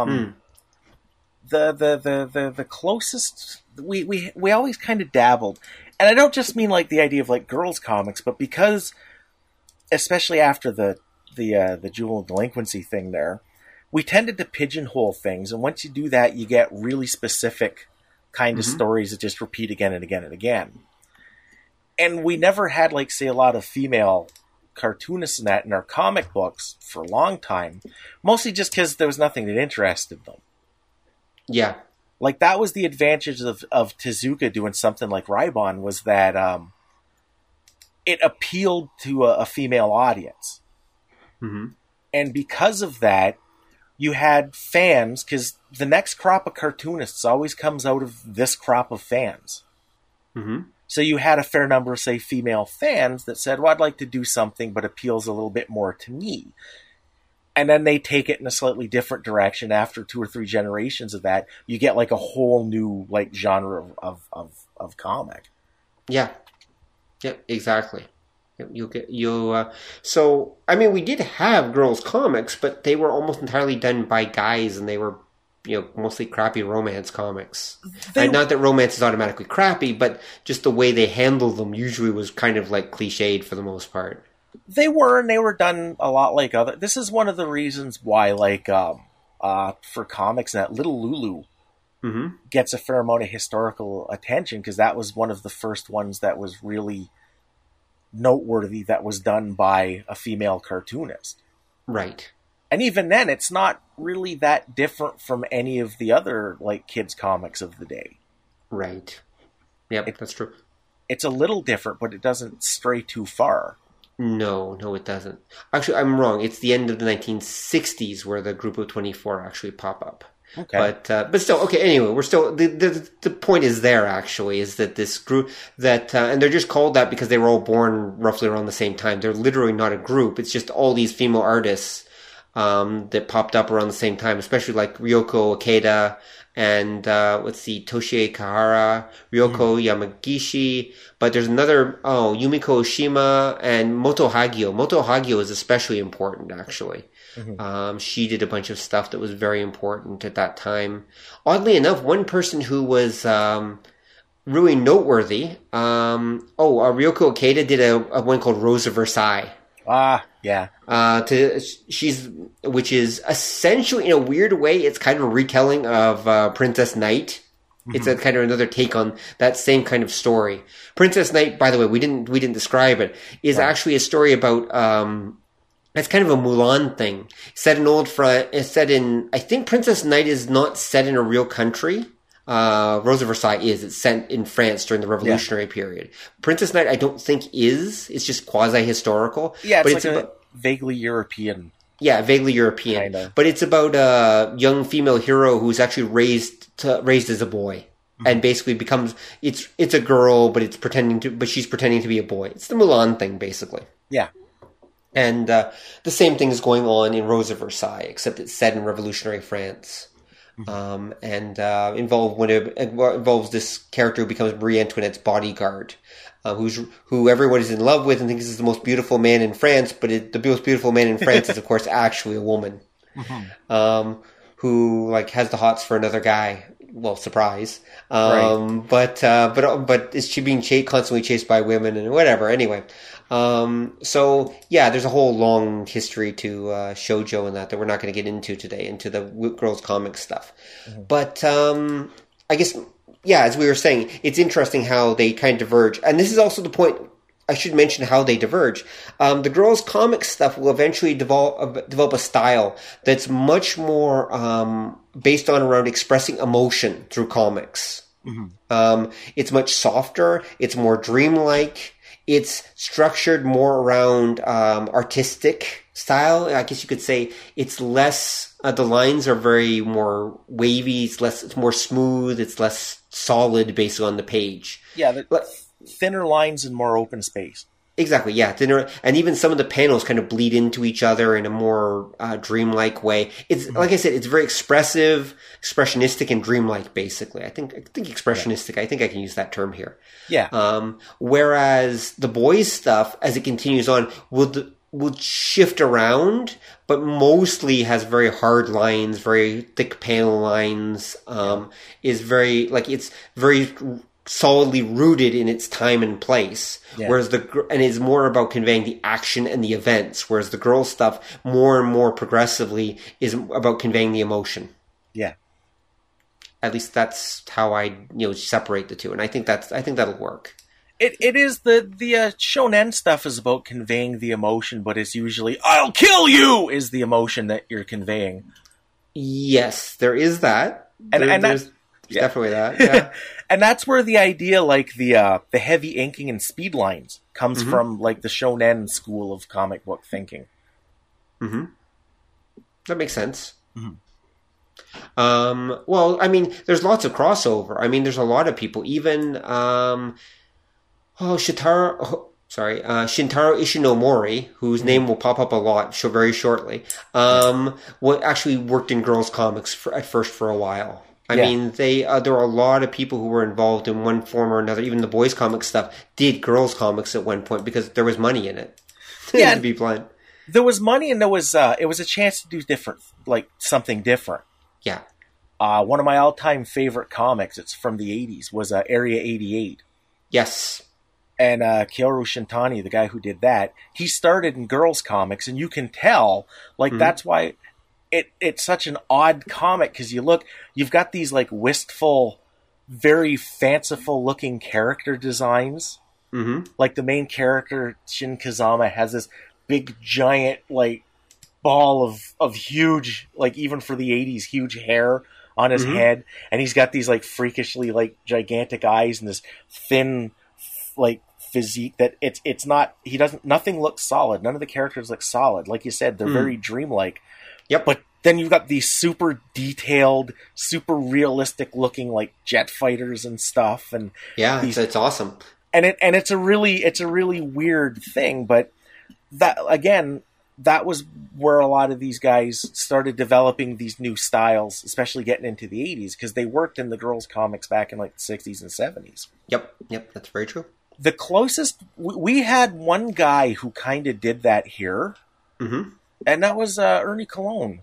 The closest we always kind of dabbled. And I don't just mean like the idea of like girls comics, but because, especially after the juvenile delinquency thing there, we tended to pigeonhole things. And once you do that, you get really specific kind of stories that just repeat again and again and again. And we never had, like, say, a lot of female cartoonists in our comic books for a long time, mostly just because there was nothing that interested them. Yeah. Like, that was the advantage of Tezuka doing something like Raibon, was that it appealed to a female audience. Mm-hmm. And because of that, you had fans, because the next crop of cartoonists always comes out of this crop of fans. Mm-hmm. So you had a fair number of, say, female fans that said, well, I'd like to do something, but appeals a little bit more to me. And then they take it in a slightly different direction. After 2 or 3 generations of that, you get like a whole new like genre of comic. Yeah. Yeah, exactly. So, I mean, we did have girls' comics, but they were almost entirely done by guys, and they were, mostly crappy romance comics. And not that romance is automatically crappy, but just the way they handle them usually was kind of like cliched for the most part. They were done a lot like other. This is one of the reasons why, like, for comics, that Little Lulu gets a fair amount of historical attention, because that was one of the first ones that was really noteworthy that was done by a female cartoonist. Right. And even then, it's not really that different from any of the other, like, kids' comics of the day. Right. Yep, that's true. It's a little different, but it doesn't stray too far. No, it doesn't. Actually, I'm wrong. It's the end of the 1960s where the Group of 24 actually pop up. Okay. But still, okay, anyway, we're still, the point is there, actually, is that this group, and they're just called that because they were all born roughly around the same time. They're literally not a group. It's just all these female artists that popped up around the same time, especially like Ryoko Ikeda and, Toshie Kahara, Ryoko Yamagishi, but there's another, Yumiko Oshima and Moto Hagio. Moto Hagio is especially important, actually. She did a bunch of stuff that was very important at that time. Oddly enough, one person who was really noteworthy, Ryoko Ikeda did a one called Rose of Versailles. Yeah. Which is essentially, in a weird way, it's kind of a retelling of Princess Knight. It's a kind of another take on that same kind of story. Princess Knight, by the way, we didn't describe it, is actually a story about it's kind of a Mulan thing. It's set in, I think Princess Knight is not set in a real country. Rose of Versailles is. It's set in France during the Revolutionary period. Princess Knight, I don't think is. It's just quasi-historical. Yeah, it's like a vaguely European. Yeah, vaguely European. Kinda. But it's about a young female hero who's actually raised as a boy. And basically becomes, it's a girl, but she's pretending to be a boy. It's the Mulan thing, basically. Yeah. And the same thing is going on in Rose of Versailles, except it's set in Revolutionary France. Involves this character who becomes Marie Antoinette's bodyguard, who everyone is in love with and thinks is the most beautiful man in France, but the most beautiful man in France is, of course, actually a woman, who like has the hots for another guy. Well, surprise. Right. But is she being constantly chased by women and whatever? Anyway. So yeah, there's a whole long history to shoujo and that we're not going to get into today, into the girls' comics stuff. But I guess, yeah, as we were saying, it's interesting how they kind of diverge. And this is also the point, I should mention how they diverge. The girls' comics stuff will eventually develop a style that's much more based on around expressing emotion through comics. It's much softer, it's more dreamlike. It's structured more around artistic style. I guess you could say it's less. The lines are very more wavy. It's more smooth. It's less solid, based on the page. Yeah, thinner lines and more open space. Exactly. Yeah, thinner, and even some of the panels kind of bleed into each other in a more dreamlike way. It's like I said, it's very expressive, expressionistic, and dreamlike. Basically, I think expressionistic. Yeah. I think I can use that term here. Yeah. Whereas the boys' stuff, as it continues on, will shift around, but mostly has very hard lines, very thick panel lines. Is very it's very solidly rooted in its time and place, whereas and it's more about conveying the action and the events, whereas the girl stuff more and more progressively is about conveying the emotion. Yeah, at least that's how I separate the two, and I think that'll work. It is the shonen stuff is about conveying the emotion, but it's usually "I'll kill you" is the emotion that you're conveying. Yes, there is that, and there's definitely that. Yeah. And that's where the idea, like the heavy inking and speed lines, comes from, like the shonen school of comic book thinking. That makes sense. Well, I mean, there's lots of crossover. I mean, there's a lot of people, even Shintaro Ishinomori, whose name will pop up a lot very shortly, actually worked in girls' comics at first for a while. I mean, there are a lot of people who were involved in one form or another. Even the boys' comic stuff did girls' comics at one point because there was money in it. Yeah, to be blunt, there was money, and there was it was a chance to do something different. Yeah, One of my all-time favorite comics, it's from the 80s, was Area 88. Yes. And Kyoru Shintani, the guy who did that, he started in girls' comics, and you can tell, like, that's why it's such an odd comic, because you've got these, like, wistful, very fanciful-looking character designs. Mm-hmm. Like, the main character, Shin Kazama, has this big, giant, like, ball of huge, like, even for the 80s, huge hair on his head, and he's got these, like, freakishly, like, gigantic eyes and this thin, like, physique that it's not, nothing looks solid. None of the characters look solid. Like you said, they're very dreamlike. Yep. But then you've got these super detailed, super realistic looking, like, jet fighters and stuff, and yeah, it's awesome. And it's a really weird thing, but that, again, that was where a lot of these guys started developing these new styles, especially getting into the 80s, because they worked in the girls' comics back in, like, the 60s and 70s. Yep, that's very true. The closest, we had one guy who kind of did that here, and that was Ernie Colon.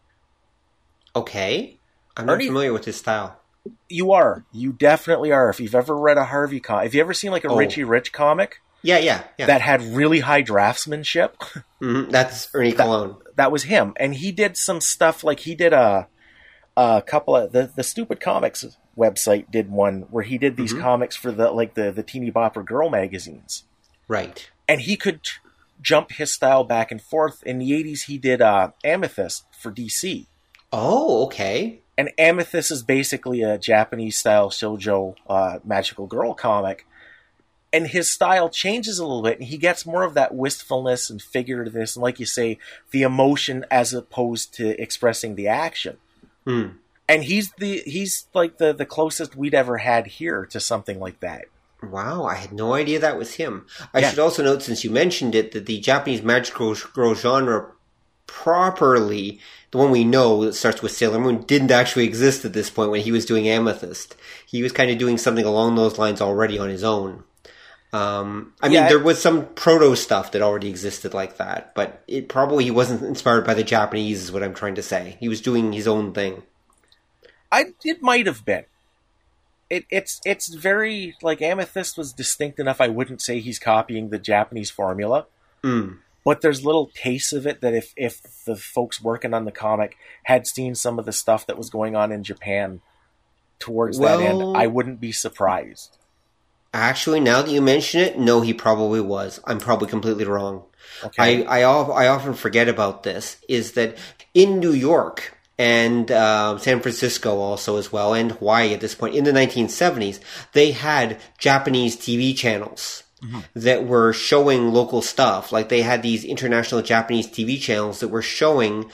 Okay. I'm not familiar with his style. You definitely are. If you've ever read a Harvey comic, if you ever seen, like, a Richie Rich comic, yeah, that had really high draftsmanship, that's Ernie Colon. That was him, and he did some stuff, like, he did a couple of the Stupid Comics website did one where he did these comics for the Teeny Bopper girl magazines, right? And he could jump his style back and forth. In the 80s, he did Amethyst for DC. Oh, okay. And Amethyst is basically a Japanese-style shoujo magical girl comic. And his style changes a little bit, and he gets more of that wistfulness and figurativeness, and, like you say, the emotion as opposed to expressing the action. And he's like the closest we'd ever had here to something like that. Wow, I had no idea that was him. I should also note, since you mentioned it, that the Japanese magical girl genre properly, the one we know that starts with Sailor Moon, didn't actually exist at this point when he was doing Amethyst. He was kind of doing something along those lines already on his own. There was some proto stuff that already existed like that, but he wasn't inspired by the Japanese, is what I'm trying to say. He was doing his own thing. It might have been. It's very, like, Amethyst was distinct enough, I wouldn't say he's copying the Japanese formula. But there's little tastes of it that if the folks working on the comic had seen some of the stuff that was going on in Japan towards that end, I wouldn't be surprised. Actually, now that you mention it, no, he probably was. I'm probably completely wrong. Okay. I often forget about this, is that in New York and San Francisco also as well, and Hawaii at this point, in the 1970s, they had Japanese TV channels that were showing local stuff. Like, they had these international Japanese TV channels that were showing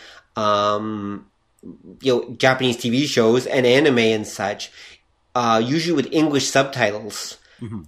Japanese TV shows and anime and such, usually with English subtitles. In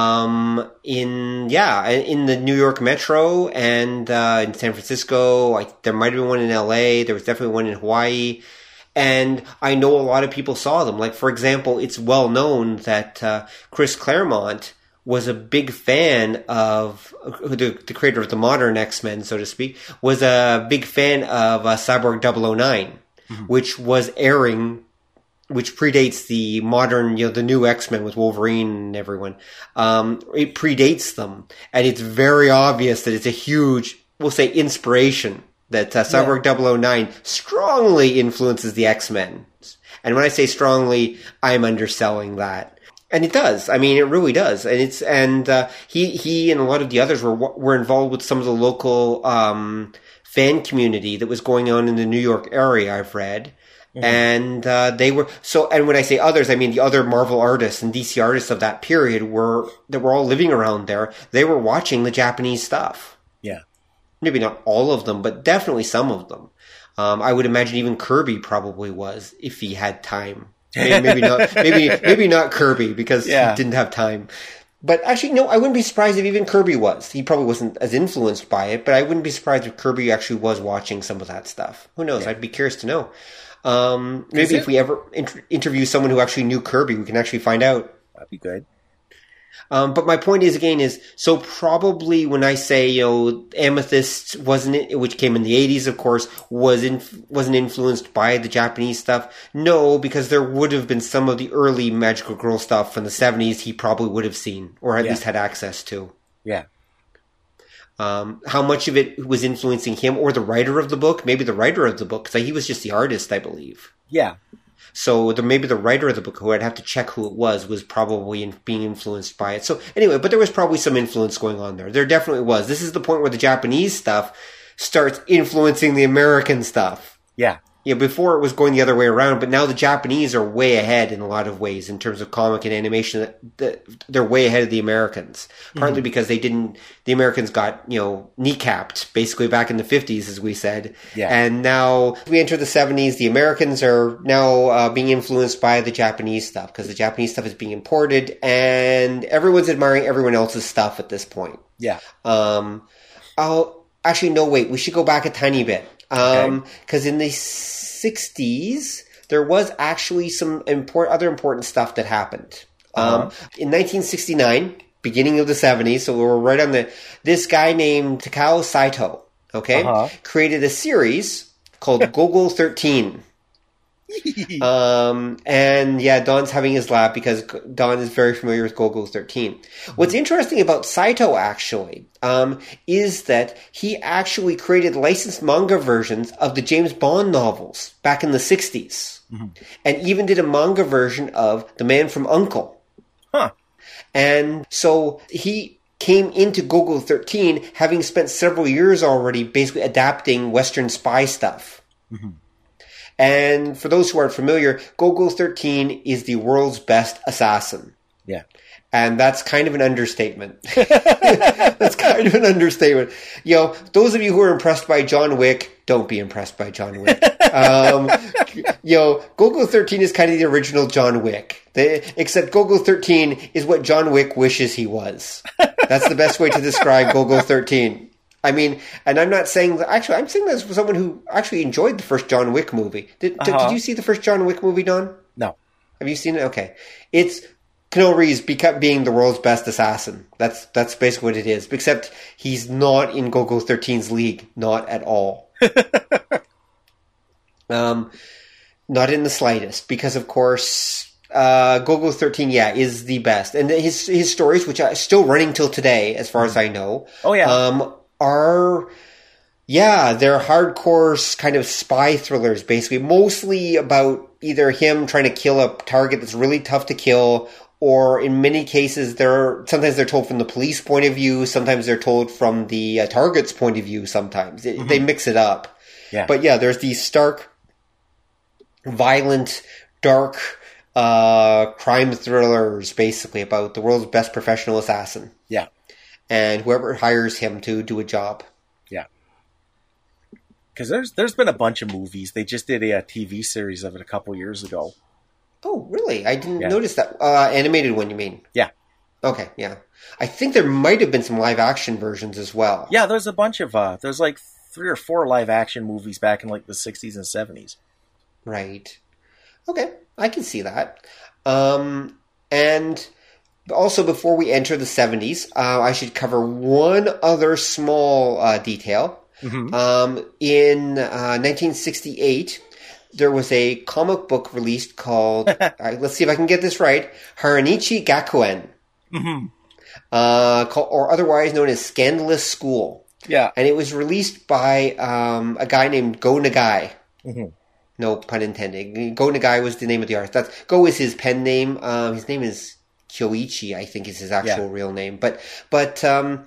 the New York Metro and in San Francisco. There might have been one in LA. There was definitely one in Hawaii. And I know a lot of people saw them. Like, for example, it's well known that Chris Claremont was a big fan of, the creator of the modern X-Men, so to speak, was a big fan of Cyborg 009, which was airing, which predates the modern, the new X-Men with Wolverine and everyone. It predates them. And it's very obvious that it's a huge, we'll say, inspiration, that Cyborg 009 strongly influences the X-Men. And when I say strongly, I'm underselling that. And it does. I mean, it really does. And he and a lot of the others were involved with some of the local fan community that was going on in the New York area, I've read. And they were and when I say others, I mean the other Marvel artists and DC artists of that period that were all living around there. They were watching the Japanese stuff. Yeah, maybe not all of them, but definitely some of them. I would imagine even Kirby probably was, if he had time. Maybe not. Maybe not Kirby, because he didn't have time. But actually, no, I wouldn't be surprised if even Kirby was. He probably wasn't as influenced by it, but I wouldn't be surprised if Kirby actually was watching some of that stuff. Who knows? Yeah. I'd be curious to know. Maybe if we ever interview someone who actually knew Kirby, we can actually find out. That'd be good. But my point is, again, so probably when I say, Amethyst wasn't it, which came in the 80s, of course, wasn't influenced by the Japanese stuff. No, because there would have been some of the early Magical Girl stuff from the 70s he probably would have seen, or at least had access to. Yeah. How much of it was influencing him or the writer of the book? Maybe the writer of the book, because he was just the artist, I believe. Yeah. So maybe the writer of the book, who I'd have to check who it was probably being influenced by it. So anyway, but there was probably some influence going on there. There definitely was. This is the point where the Japanese stuff starts influencing the American stuff. Yeah. Before it was going the other way around, but now the Japanese are way ahead in a lot of ways in terms of comic and animation. They're way ahead of the Americans, partly because the Americans got, kneecapped basically back in the 50s, as we said. Yeah. And now we enter the 70s, the Americans are now being influenced by the Japanese stuff because the Japanese stuff is being imported and everyone's admiring everyone else's stuff at this point. Yeah. Actually, no, wait, we should go back a tiny bit. Okay. Because in the 60s, there was actually some other important stuff that happened. In 1969, beginning of the 70s, so we're right on this guy named Takao Saito, created a series called Gogol 13. And yeah, Don's having his laugh because Don is very familiar with Gogol 13. What's interesting about Saito actually is that he actually created licensed manga versions of the James Bond novels back in the 60s. And even did a manga version of The Man from U.N.C.L.E. Huh. And so he came into Gogol 13 having spent several years already basically adapting Western spy stuff. And for those who aren't familiar, Gogol 13 is the world's best assassin. Yeah. And that's kind of an understatement. That's kind of an understatement. Those of you who are impressed by John Wick, don't be impressed by John Wick. Gogol 13 is kind of the original John Wick. Except Gogol 13 is what John Wick wishes he was. That's the best way to describe Gogol 13. I mean, and I'm not saying that, actually, I'm saying that as someone who actually enjoyed the first John Wick movie. Did you see the first John Wick movie, Don? No. Have you seen it? Okay. It's Keanu Reeves being the world's best assassin. That's basically what it is. Except he's not in Gogol 13's league. Not at all. Not in the slightest. Because, of course, Gogol 13, is the best. And his stories, which are still running till today, as far as I know. Oh, yeah. They're hardcore kind of spy thrillers, basically. Mostly about either him trying to kill a target that's really tough to kill, or in many cases, sometimes they're told from the police point of view, sometimes they're told from the target's point of view, sometimes. They mix it up. Yeah. But yeah, there's these stark, violent, dark crime thrillers, basically, about the world's best professional assassin. Yeah. And whoever hires him to do a job. Yeah. Because there's been a bunch of movies. They just did a TV series of it a couple years ago. Oh, really? I didn't notice that. Animated one, you mean? Yeah. Okay, yeah. I think there might have been some live-action versions as well. Yeah, there's a bunch of... there's like 3 or 4 live-action movies back in like the 60s and 70s. Right. Okay, I can see that. And... Also, before we enter the 70s, I should cover one other small detail. In 1968, there was a comic book released called, let's see if I can get this right, Haranichi Gakuen, or otherwise known as Scandalous School. Yeah. And it was released by a guy named Go Nagai. No pun intended. Go Nagai was the name of the artist. Go is his pen name. His name is Kyoichi, I think is his actual real name. But Go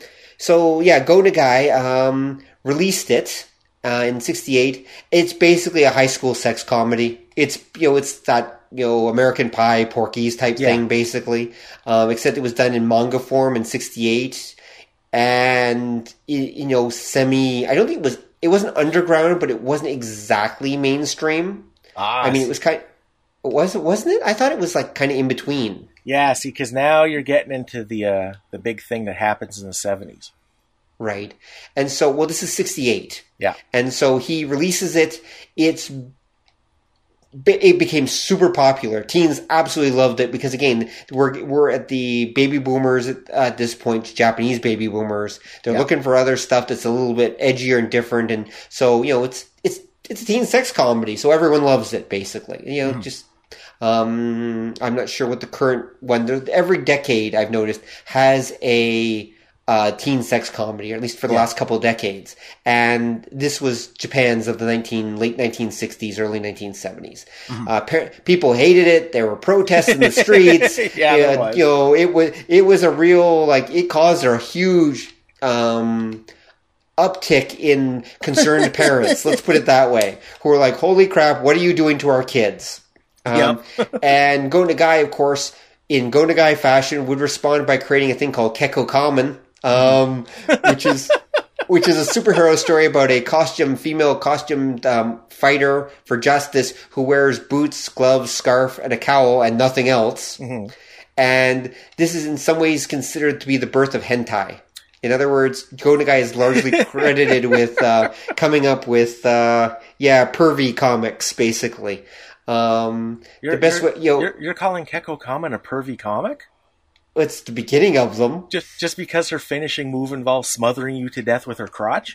Nagai released it in 68. It's basically a high school sex comedy. It's that American Pie, Porky's type thing, basically. Except it was done in manga form in 68. And I don't think it wasn't underground, but it wasn't exactly mainstream. I mean, it was wasn't it? I thought it was like kind of in between. Yeah, see, because now you're getting into the big thing that happens in the 70s. Right. And so, this is 68. Yeah. And so he releases it. It's it became super popular. Teens absolutely loved it because, again, we're at the baby boomers at this point, Japanese baby boomers. They're looking for other stuff that's a little bit edgier and different, and so it's a teen sex comedy, so everyone loves it basically. Just I'm not sure what the current one. Every decade I've noticed has a teen sex comedy, or at least for the last couple of decades. And this was Japan's of the late 1960s, early 1970s. People hated it. There were protests in the streets. It was a real, it caused a huge uptick in concerned parents. Let's put it that way. Who were like, "Holy crap! What are you doing to our kids?" And Go Nagai, of course, in Go Nagai fashion, would respond by creating a thing called Kekko Kamen. Which is a superhero story about a female costumed fighter for justice who wears boots, gloves, scarf, and a cowl and nothing else. And this is in some ways considered to be the birth of hentai. In other words, Go Nagai is largely credited with coming up with pervy comics, basically. You're calling Kekko Kamen a pervy comic? It's the beginning of them. Just because her finishing move involves smothering you to death with her crotch?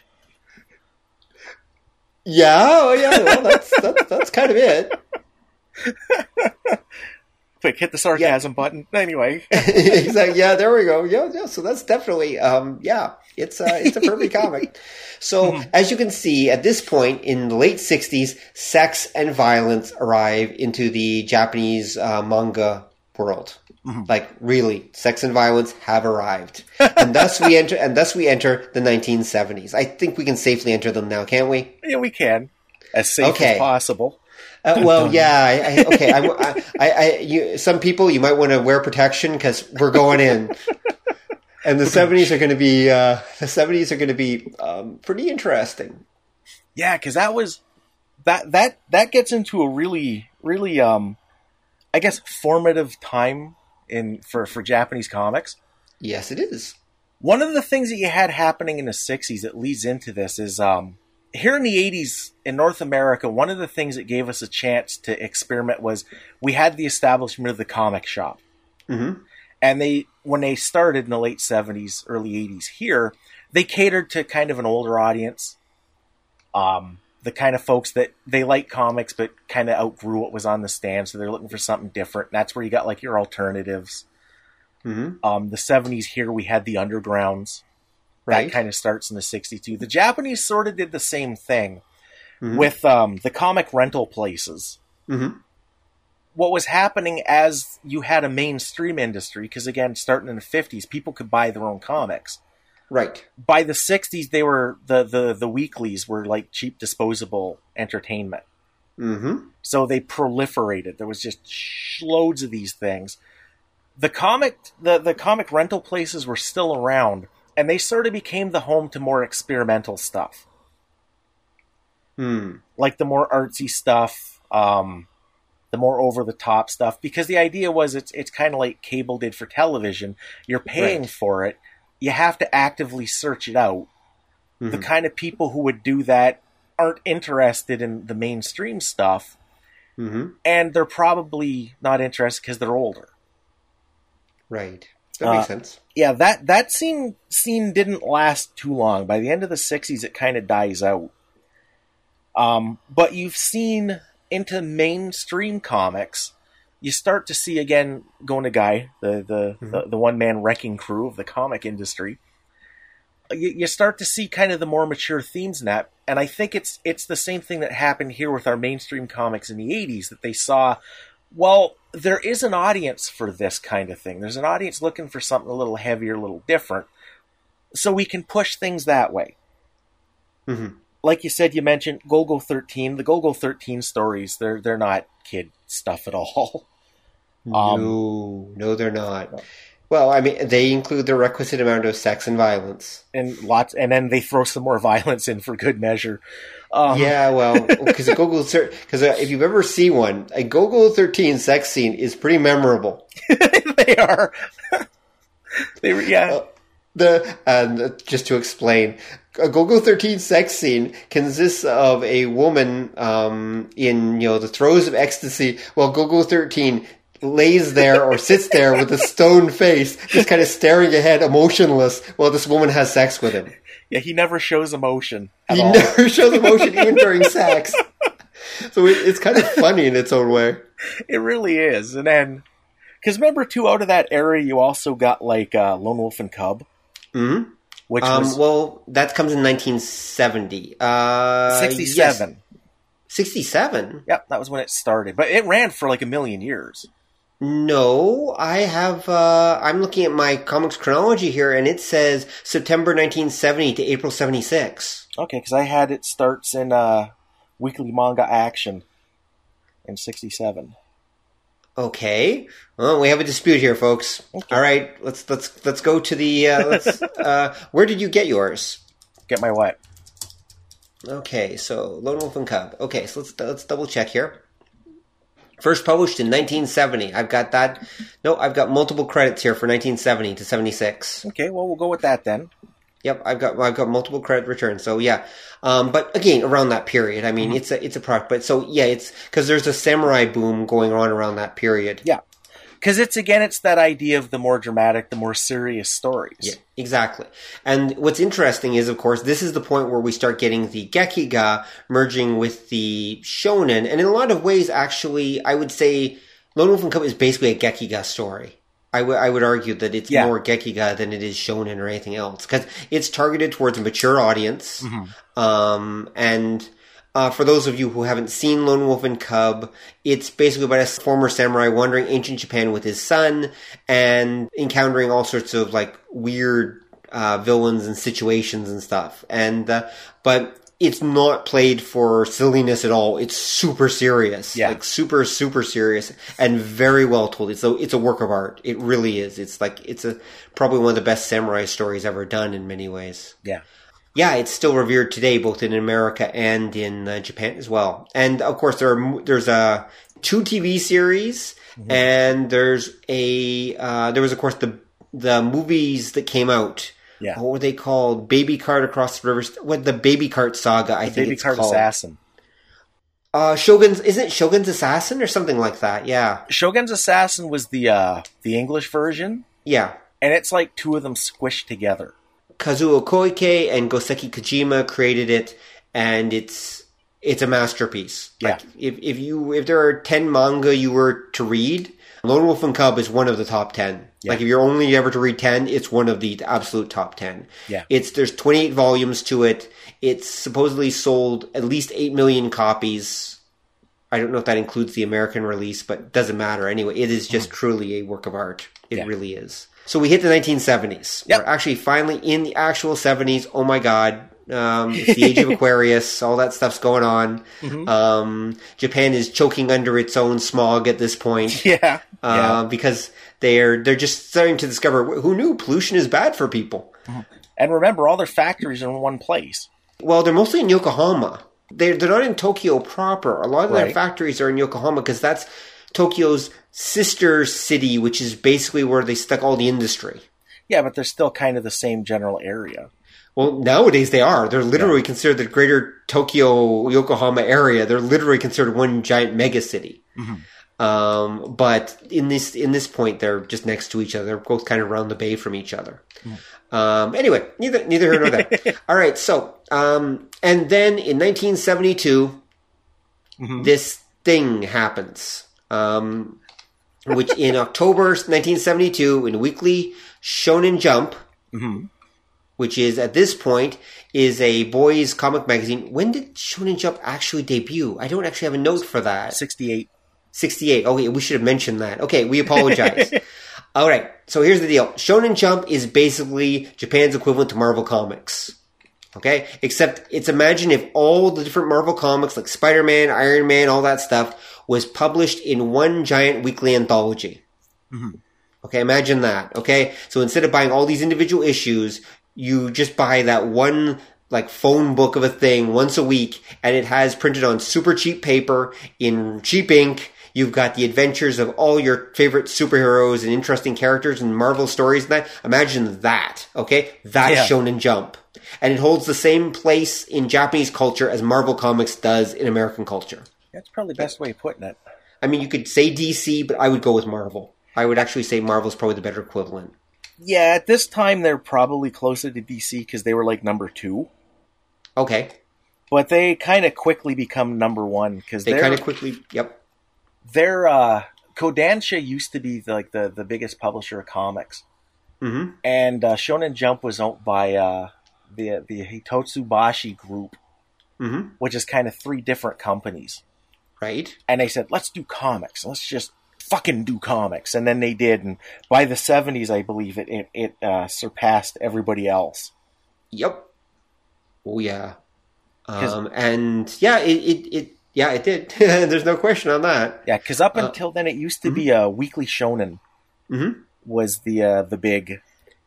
Yeah, well, that's kind of it. Quick, hit the sarcasm button. Anyway. Exactly. Yeah, there we go. Yeah. So that's definitely, it's a perfect comic. So as you can see, at this point in the late 60s, sex and violence arrive into the Japanese manga world. Really, sex and violence have arrived, and thus we enter the 1970s. I think we can safely enter them now, can't we? Yeah, we can, as safe as possible. Some people, you might want to wear protection because we're going in, and the 70s are going to be pretty interesting. Yeah, because that gets into a really, really, I guess, formative time for Japanese comics. Yes, it is. One of the things that you had happening in the 60s that leads into this is here in the 80s in North America, one of the things that gave us a chance to experiment was we had the establishment of the comic shop. And when they started in the late 70s, early 80s here, they catered to kind of an older audience. The kind of folks that they like comics but kind of outgrew what was on the stand, so they're looking for something different. And that's where you got your alternatives. The 70s here, we had the undergrounds. Right. That kind of starts in the 60s too. The Japanese sort of did the same thing with the comic rental places. What was happening as you had a mainstream industry, because again, starting in the 50s, people could buy their own comics. Right. By the 60s, they were the weeklies were like cheap disposable entertainment. So they proliferated. There was just loads of these things. The comic rental places were still around, and they sort of became the home to more experimental stuff. Like the more artsy stuff, the more over the top stuff, because the idea was it's kind of like cable did for television. You're paying for it. You have to actively search it out. The kind of people who would do that aren't interested in the mainstream stuff, and they're probably not interested because they're older. Right. That makes sense. Yeah, that scene didn't last too long. By the end of the 60s, it kind of dies out. But you've seen into mainstream comics, you start to see again Go Nagai, the one-man wrecking crew of the comic industry. You start to see kind of the more mature themes in that, and I think it's the same thing that happened here with our mainstream comics in the 80s, that they saw, well, there is an audience for this kind of thing. There's an audience looking for something a little heavier, a little different, so we can push things that way. Like you said, you mentioned Golgo 13. The Golgo 13 stories, they're not kid stuff at all. No, they're not. Well, I mean, they include the requisite amount of sex and violence, and then they throw some more violence in for good measure. Because if you've ever seen one, a Golgo 13 sex scene is pretty memorable. They are. They were, yeah. Just to explain, a Golgo 13 sex scene consists of a woman in the throes of ecstasy, while Golgo 13 lays there or sits there with a stone face, just kind of staring ahead, emotionless, while this woman has sex with him. Yeah, he never shows emotion at He all. never shows emotion, even during sex. So it's kind of funny in its own way. It really is. And then, because remember, too, out of that era, you also got, like, Lone Wolf and Cub. Mm-hmm. Which was... Well, that comes in 1970. 67. Yes. 67? Yep, that was when it started. But it ran for, like, a million years. No, I have, I'm looking at my comics chronology here, and it says September 1970 to April 76. Okay, because I had it starts in Weekly Manga Action in 67. Okay. Well, we have a dispute here, folks. Okay. All right, let's go to the, where did you get yours? Get my what? Okay, so Lone Wolf and Cub. Okay, so let's double check here. First published in 1970. I've got that. No, I've got multiple credits here for 1970 to 76. Okay, well, we'll go with that then. Yep, I've got multiple credit returns. So yeah, but again, around that period. I mean, it's a product. But so yeah, it's because there's a samurai boom going on around that period. Yeah, because it's that idea of the more dramatic, the more serious stories. Yeah, exactly. And what's interesting is, of course, this is the point where we start getting the Gekiga merging with the Shonen, and in a lot of ways, actually, I would say Lone Wolf and Cub is basically a Gekiga story. I would argue that it's more Gekiga than it is Shonen or anything else, because it's targeted towards a mature audience. And for those of you who haven't seen Lone Wolf and Cub, it's basically about a former samurai wandering ancient Japan with his son and encountering all sorts of like weird villains and situations and stuff. And but it's not played for silliness at all. It's super serious. Yeah. Like super, super serious and very well told. It's a work of art. It really is. It's probably one of the best samurai stories ever done in many ways. Yeah. Yeah, it's still revered today, both in America and in Japan as well. And of course, there's 2 TV series, and there's there was of course the movies that came out. Yeah. What were they called? Baby Cart Across the River. What, the Baby Cart Saga? I think it's called. Baby Cart Assassin. Isn't it Shogun's Assassin or something like that? Yeah. Shogun's Assassin was the English version. Yeah. And it's like 2 of them squished together. Kazuo Koike and Goseki Kojima created it, and it's a masterpiece. Yeah. Like if there are 10 manga you were to read, Lone Wolf and Cub is one of the top 10. Yeah. Like if you're only ever to read 10, it's one of the absolute top 10. Yeah. There's 28 volumes to it. It's supposedly sold at least 8 million copies. I don't know if that includes the American release, but it doesn't matter. Anyway, it is just truly a work of art. It really is. So we hit the 1970s. Yep. We're actually finally in the actual 70s. Oh my God. It's the age of Aquarius. All that stuff's going on. Japan is choking under its own smog at this point. Yeah. Because they're just starting to discover, who knew pollution is bad for people. And remember, all their factories are in one place. Well, they're mostly in Yokohama. They're not in Tokyo proper. A lot of their factories are in Yokohama because that's Tokyo's sister city, which is basically where they stuck all the industry. Yeah, but they're still kind of the same general area. Well, nowadays they are. They're literally considered the greater Tokyo, Yokohama area. They're literally considered one giant mega city. But in this point, they're just next to each other. They're both kind of around the bay from each other. Anyway, neither here nor there. All right, so and then in 1972, this thing happens. Which in October 1972, in Weekly Shonen Jump, which is at this point is a boys' comic magazine. When did Shonen Jump actually debut? I don't actually have a note for that. 68. 68. Okay, we should have mentioned that. Okay, we apologize. All right, so here's the deal. Shonen Jump is basically Japan's equivalent to Marvel Comics. Okay? Except imagine if all the different Marvel comics like Spider-Man, Iron Man, all that stuff was published in one giant weekly anthology. Okay, imagine that. Okay? So instead of buying all these individual issues, you just buy that one like phone book of a thing once a week, and it has printed on super cheap paper in cheap ink. You've got the adventures of all your favorite superheroes and interesting characters and Marvel stories and that. Imagine that, okay? That's Shonen Jump. And it holds the same place in Japanese culture as Marvel Comics does in American culture. That's probably the best way of putting it. I mean, you could say DC, but I would go with Marvel. I would actually say Marvel's probably the better equivalent. Yeah, at this time, they're probably closer to DC because they were like number 2. Okay. But they kind of quickly become number 1 because they kind of quickly, yep. Their Kodansha used to be like the biggest publisher of comics, and Shonen Jump was owned by the Hitotsubashi Group, which is kind of 3 different companies, right? And they said, "Let's do comics. Let's just fucking do comics," and then they did. And by the 70s, I believe it surpassed everybody else. Yep. Oh yeah. And yeah, it did. There's no question on that. Yeah, because up until then, it used to be a Weekly Shonen. Was the big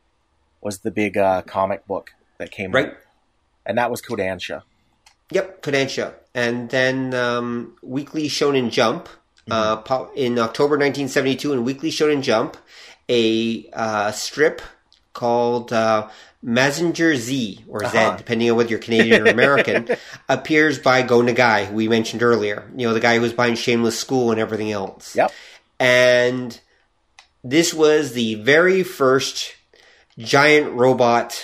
comic book that came out, and that was Kodansha. Yep, Kodansha, and then Weekly Shonen Jump in October 1972 in Weekly Shonen Jump, a strip called Mazinger Z, or Z, depending on whether you're Canadian or American, appears by Go Nagai, who we mentioned earlier. You know, the guy who was behind Shameless School and everything else. Yep. And this was the very first giant robot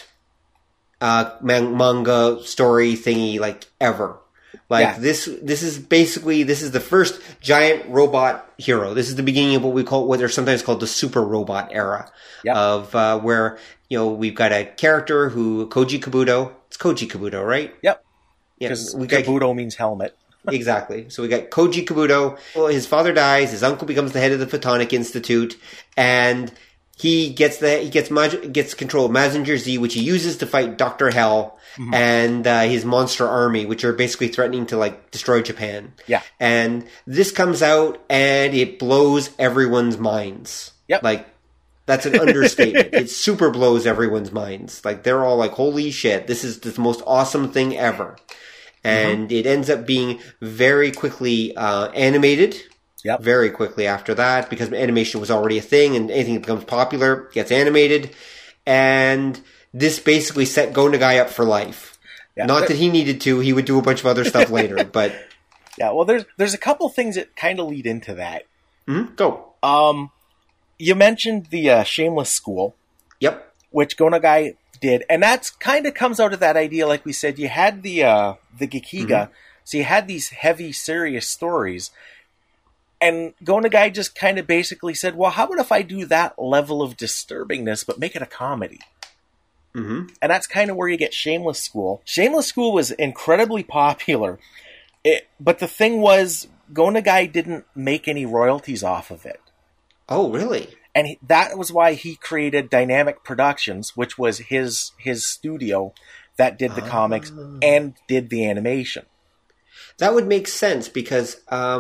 manga story thingy, like, ever. Like, this is the first giant robot hero. This is the beginning of what are sometimes called the super robot era. Yep. Of where, you know, we've got a character Koji Kabuto. It's Koji Kabuto, right? Yep. Because Kabuto means helmet. Exactly. So we got Koji Kabuto. Well, his father dies. His uncle becomes the head of the Photonic Institute, and he gets control of Mazinger Z, which he uses to fight Dr. Hell and his monster army, which are basically threatening to like destroy Japan. Yeah. And this comes out and it blows everyone's minds. Yep. Like, that's an understatement. It super blows everyone's minds. Like, they're all like, holy shit, this is the most awesome thing ever. And it ends up being very quickly animated. Yep. Very quickly after that, because animation was already a thing, and anything that becomes popular gets animated. And this basically set Go Nagai up for life. Yeah, Not that he needed to; he would do a bunch of other stuff later. But yeah, well, there's a couple things that kind of lead into that. Go. You mentioned the Shameless School. Yep. Which Go Nagai did, and that's kind of comes out of that idea. Like we said, you had the Gekiga, so you had these heavy, serious stories. And Go Nagai just kind of basically said, well, how about if I do that level of disturbingness, but make it a comedy? And that's kind of where you get Shameless School. Shameless School was incredibly popular. But the thing was, Go Nagai didn't make any royalties off of it. Oh, really? And that was why he created Dynamic Productions, which was his studio that did the comics and did the animation. That would make sense because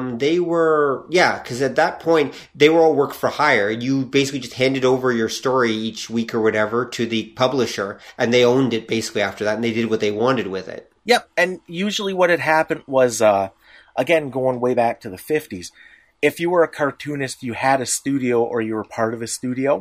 because at that point, they were all work for hire. You basically just handed over your story each week or whatever to the publisher, and they owned it basically after that, and they did what they wanted with it. Yep, and usually what had happened was, again, going way back to the 50s, if you were a cartoonist, you had a studio or you were part of a studio,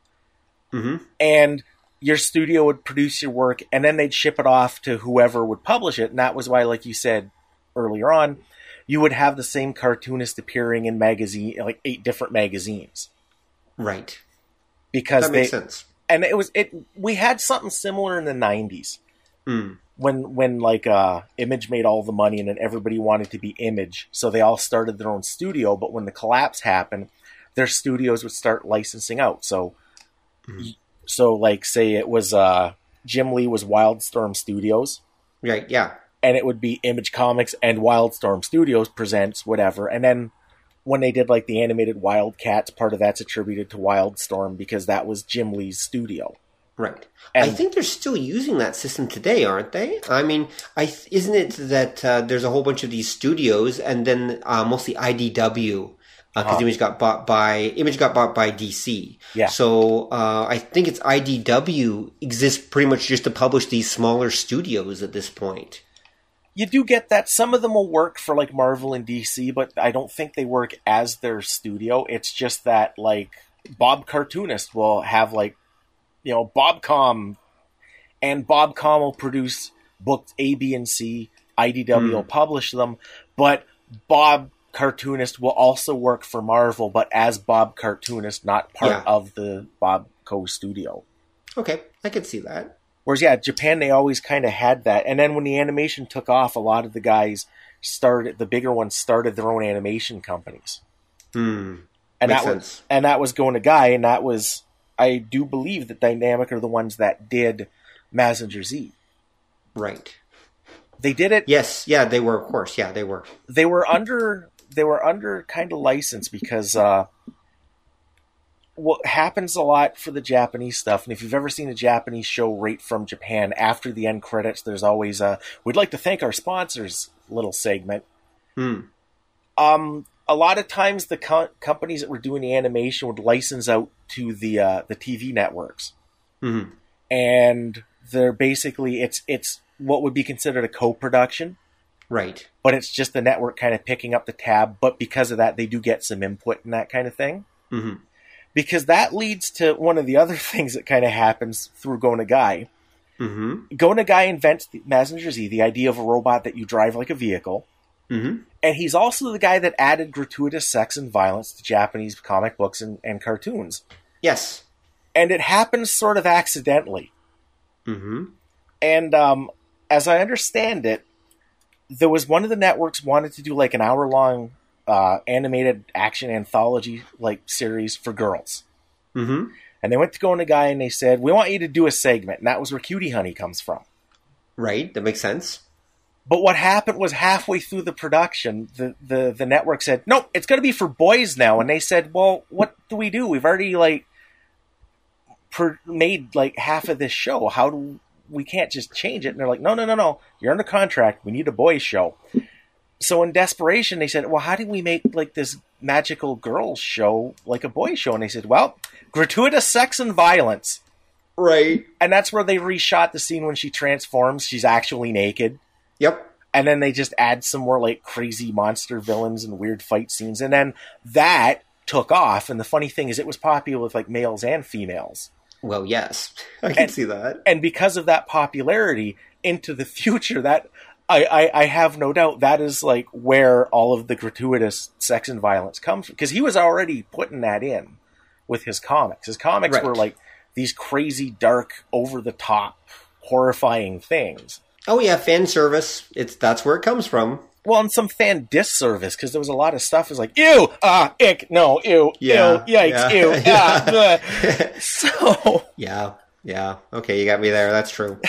and your studio would produce your work, and then they'd ship it off to whoever would publish it, and that was why, like you said earlier on, you would have the same cartoonist appearing in like 8 different magazines. Right. Because that makes sense. And we had something similar in the 90s. When like Image made all the money and then everybody wanted to be Image, so they all started their own studio, but when the collapse happened, their studios would start licensing out. So like say it was Jim Lee was Wildstorm Studios. Right, yeah. And it would be Image Comics and Wildstorm Studios presents whatever. And then when they did like the animated Wildcats, part of that's attributed to Wildstorm because that was Jim Lee's studio. Right. And I think they're still using that system today, aren't they? I mean, isn't it that there's a whole bunch of these studios and then mostly IDW because Image got bought by DC. Yeah. So I think it's IDW exists pretty much just to publish these smaller studios at this point. You do get that. Some of them will work for like Marvel and DC, but I don't think they work as their studio. It's just that like Bob Cartoonist will have like, you know, Bobcom, and Bobcom will produce books A, B, and C. IDW will publish them, but Bob Cartoonist will also work for Marvel, but as Bob Cartoonist, not part of the Bob Co. studio. Okay, I could see that. Whereas, yeah, Japan, they always kind of had that. And then when the animation took off, a lot of the guys the bigger ones started their own animation companies. And that was Go Nagai, and that was, I do believe that Dynamic are the ones that did Mazinger Z. Right. They did it. Yes, yeah, they were, of course. Yeah, they were. They were under kind of license because what happens a lot for the Japanese stuff, and if you've ever seen a Japanese show right from Japan, after the end credits, there's always we'd like to thank our sponsors little segment. A lot of times the companies that were doing the animation would license out to the TV networks. And they're basically, it's what would be considered a co-production. Right. But it's just the network kind of picking up the tab, but because of that, they do get some input and that kind of thing. Because that leads to one of the other things that kind of happens through Go Nagai. Go Nagai invents the Mazinger Z, the idea of a robot that you drive like a vehicle. And he's also the guy that added gratuitous sex and violence to Japanese comic books and cartoons. Yes. And it happens sort of accidentally. And as I understand it, there was one of the networks wanted to do like an hour-long animated action anthology like series for girls. And they went to Go Nagai and they said, we want you to do a segment. And that was where Cutie Honey comes from. Right, that makes sense. But what happened was halfway through the production, the network said, no, it's going to be for boys now. And they said, well, what do? We've already like made like half of this show. We can't just change it. And they're like, no. You're under contract. We need a boys show. So in desperation, they said, well, how do we make like this magical girls show like a boys show? And they said, well, gratuitous sex and violence. Right. And that's where they reshot the scene when she transforms. She's actually naked. Yep. And then they just add some more like crazy monster villains and weird fight scenes. And then that took off. And the funny thing is it was popular with like males and females. Well, yes. I can see that. And because of that popularity into the future, that I have no doubt that is like where all of the gratuitous sex and violence comes from. Because he was already putting that in with his comics. His comics were like these crazy, dark, over-the-top, horrifying things. Oh yeah, fan service. That's where it comes from. Well, and some fan disservice, because there was a lot of stuff is like, ew, ick, no, ew, ew, yikes, ew, So... Yeah. Okay, you got me there. That's true.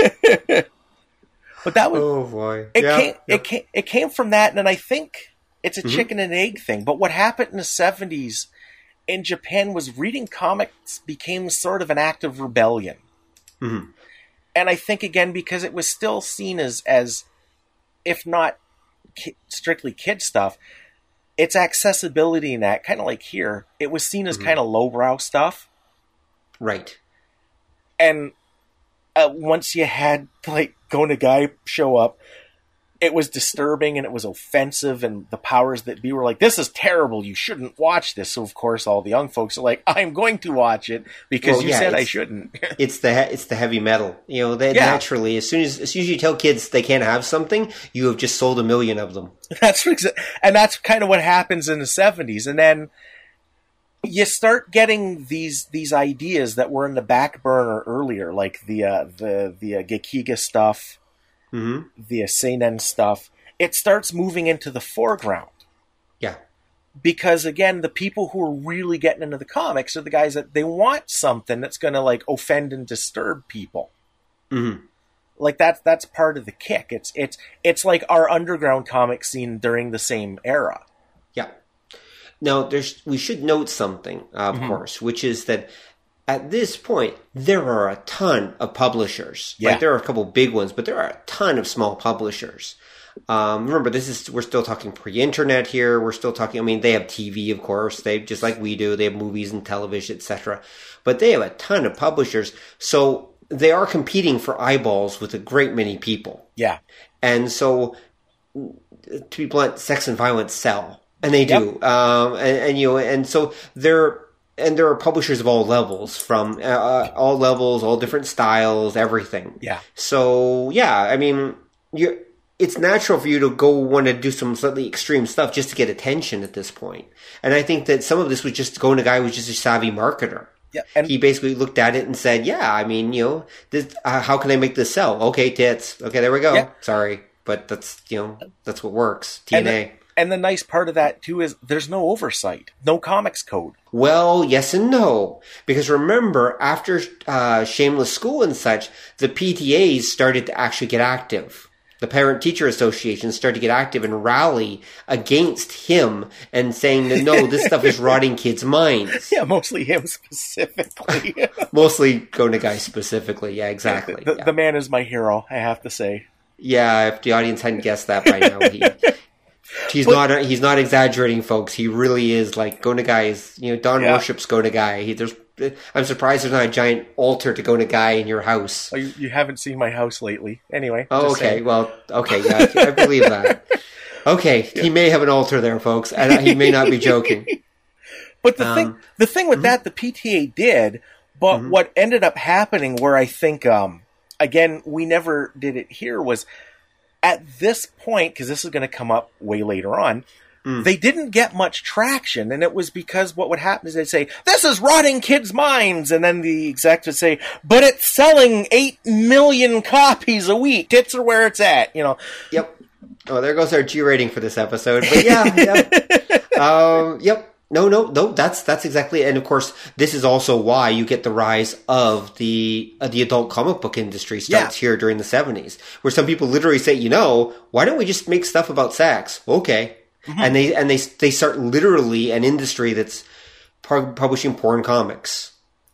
But that was... Oh, boy. It came from that, and then I think it's a chicken and egg thing. But what happened in the 70s in Japan was reading comics became sort of an act of rebellion. And I think, again, because it was still seen as if not strictly kid stuff, its accessibility in that, kind of like here, it was seen as kind of lowbrow stuff. Right. And once you had, like, Go Nagai show up, it was disturbing and it was offensive, and the powers that be were like, this is terrible, you shouldn't watch this. So, of course, all the young folks are like, I'm going to watch it because you said I shouldn't. It's the heavy metal. You know, they naturally, as soon as you tell kids they can't have something, you have just sold 1 million of them. And that's kind of what happens in the 70s. And then you start getting these ideas that were in the back burner earlier, like the Gekiga stuff, the seinen stuff. It starts moving into the foreground. Yeah. Because, again, the people who are really getting into the comics are the guys that they want something that's going to, like, offend and disturb people. Like, that's part of the kick. It's like our underground comic scene during the same era. Yeah. Now, we should note something, of course, which is that at this point, there are a ton of publishers. Yeah. Like, there are a couple big ones, but there are a ton of small publishers. Remember, we're still talking pre-internet here. We're still talking, they have TV, of course. They, just like we do, they have movies and television, etc. But they have a ton of publishers. So they are competing for eyeballs with a great many people. Yeah. And so, to be blunt, sex and violence sell. And they do. And so there are publishers of all levels, from all different styles, everything. Yeah. So, yeah, I mean, it's natural for you to go want to do some slightly extreme stuff just to get attention at this point. And I think that some of this was just going to a guy who was just a savvy marketer. Yeah, and he basically looked at it and said, yeah, I mean, this, how can I make this sell? Okay, tits. Okay, there we go. Yeah. Sorry, but that's what works. TNA. And the nice part of that, too, is there's no oversight. No comics code. Well, yes and no. Because remember, after Shameless School and such, the PTAs started to actually get active. The Parent-Teacher Association started to get active and rally against him and saying that, no, this stuff is rotting kids' minds. Yeah, mostly him specifically. Mostly Go Nagai specifically. Yeah, exactly. The man is my hero, I have to say. Yeah, if the audience hadn't guessed that by now, he's not exaggerating, folks. He really is like Go Nagai is. Don worships Go Nagai. I'm surprised there's not a giant altar to Go Nagai in your house. Oh, you haven't seen my house lately. Anyway. Oh, okay. Saying. Well, okay. Yeah, I believe that. Okay, he may have an altar there, folks, and he may not be joking. But the thing with that, the PTA did. But what ended up happening, where I think, again, we never did it here, was at this point, because this is going to come up way later on. They didn't get much traction, and it was because what would happen is they'd say, this is rotting kids' minds, and then the exec would say, but it's selling 8 million copies a week. Tits are where it's at, Yep. Oh, there goes our G rating for this episode. But yeah. Yep. No, that's exactly it. And of course, this is also why you get the rise of the adult comic book industry starts here during the 70s, where some people literally say, why don't we just make stuff about sex? Okay. And they start literally an industry that's publishing porn comics.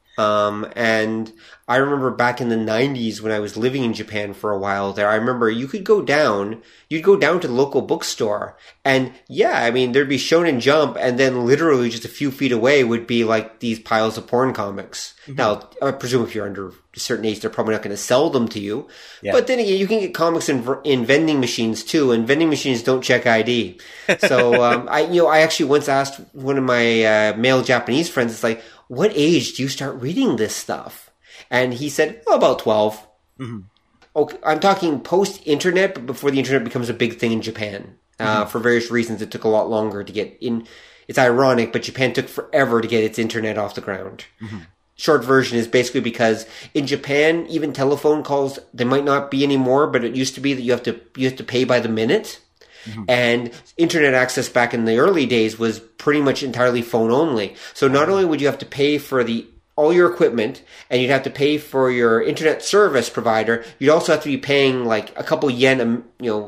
And I remember back in the 90s when I was living in Japan for a while there, I remember you'd go down to the local bookstore, and there'd be Shonen Jump, and then literally just a few feet away would be like these piles of porn comics. Now, I presume if you're under a certain age, they're probably not going to sell them to you. Yeah. But then again, you can get comics in vending machines too, and vending machines don't check ID. So, I actually once asked one of my male Japanese friends, it's like, what age do you start reading this stuff? And he said, about 12. Okay, I'm talking post-internet, but before the internet becomes a big thing in Japan. For various reasons, it took a lot longer to get in. It's ironic, but Japan took forever to get its internet off the ground. Short version is basically because in Japan, even telephone calls, they might not be anymore, but it used to be that you have to pay by the minute. And internet access back in the early days was pretty much entirely phone only. So not only would you have to pay for all your equipment, and you'd have to pay for your internet service provider, you'd also have to be paying like a couple yen,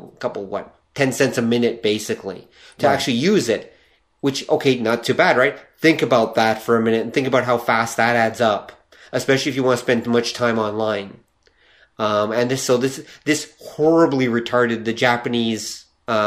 10 cents a minute basically to actually use it. Which, okay, not too bad, right? Think about that for a minute and think about how fast that adds up, especially if you want to spend much time online. And this horribly retarded the Japanese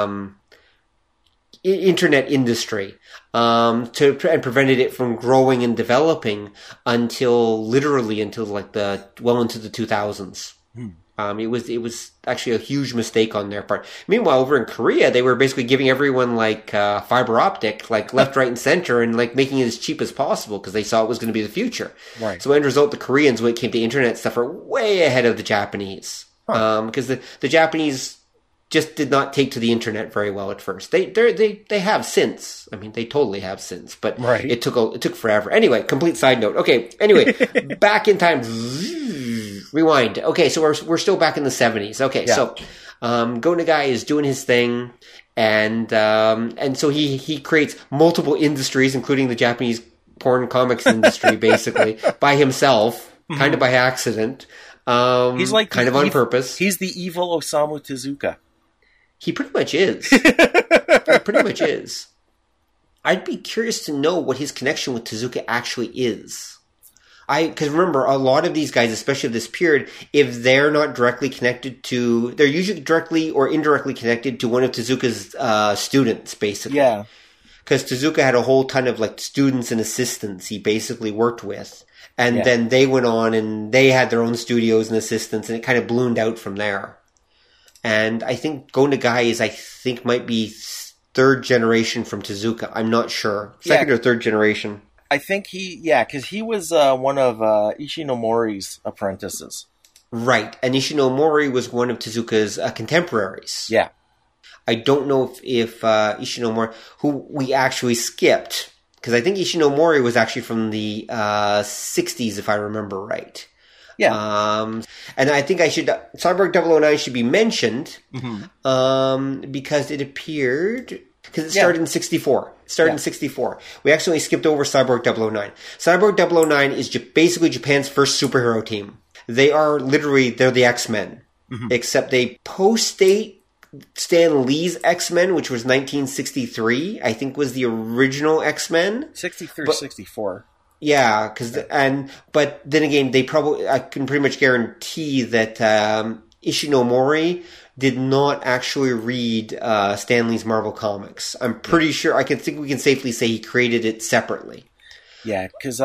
internet industry and prevented it from growing and developing until like well into the 2000s. It was actually a huge mistake on their part. Meanwhile, over in Korea, they were basically giving everyone like fiber optic, like left, right, and center, and like making it as cheap as possible because they saw it was going to be the future. Right. So, end result, the Koreans, when it came to internet stuff, are way ahead of the Japanese because the Japanese just did not take to the internet very well at first. They have since. I mean, they totally have since, but it took forever. Anyway, complete side note. Okay. Anyway, back in time. Rewind. Okay, so we're still back in the 70s. Okay, so Go Nagai is doing his thing, and so he creates multiple industries, including the Japanese porn comics industry, basically by himself, kind of by accident. He's like kind of on purpose. He's the evil Osamu Tezuka. He pretty much is. He pretty much is. I'd be curious to know what his connection with Tezuka actually is. Because remember, a lot of these guys, especially of this period, if they're not directly connected to, they're usually directly or indirectly connected to one of Tezuka's students, basically. Yeah. Because Tezuka had a whole ton of like students and assistants he basically worked with. And then they went on and they had their own studios and assistants, and it kind of ballooned out from there. And I think Go Nagai might be third generation from Tezuka. I'm not sure. Second or third generation. I think because he was one of Ishinomori's apprentices. Right. And Ishinomori was one of Tezuka's contemporaries. Yeah. I don't know if Ishinomori, who we actually skipped, because I think Ishinomori was actually from the 60s, if I remember right. Yeah. And I think Cyborg 009 should be mentioned because it appeared, because it started in 64. In 64. We actually skipped over Cyborg 009. Cyborg 009 is basically Japan's first superhero team. They're the X-Men, except they post-date Stan Lee's X-Men, which was 1963, I think was the original X-Men. 63 or 64. Yeah, but then again, I can pretty much guarantee that Ishinomori did not actually read Stan Lee's Marvel Comics. I'm pretty sure, I think we can safely say he created it separately. Yeah, because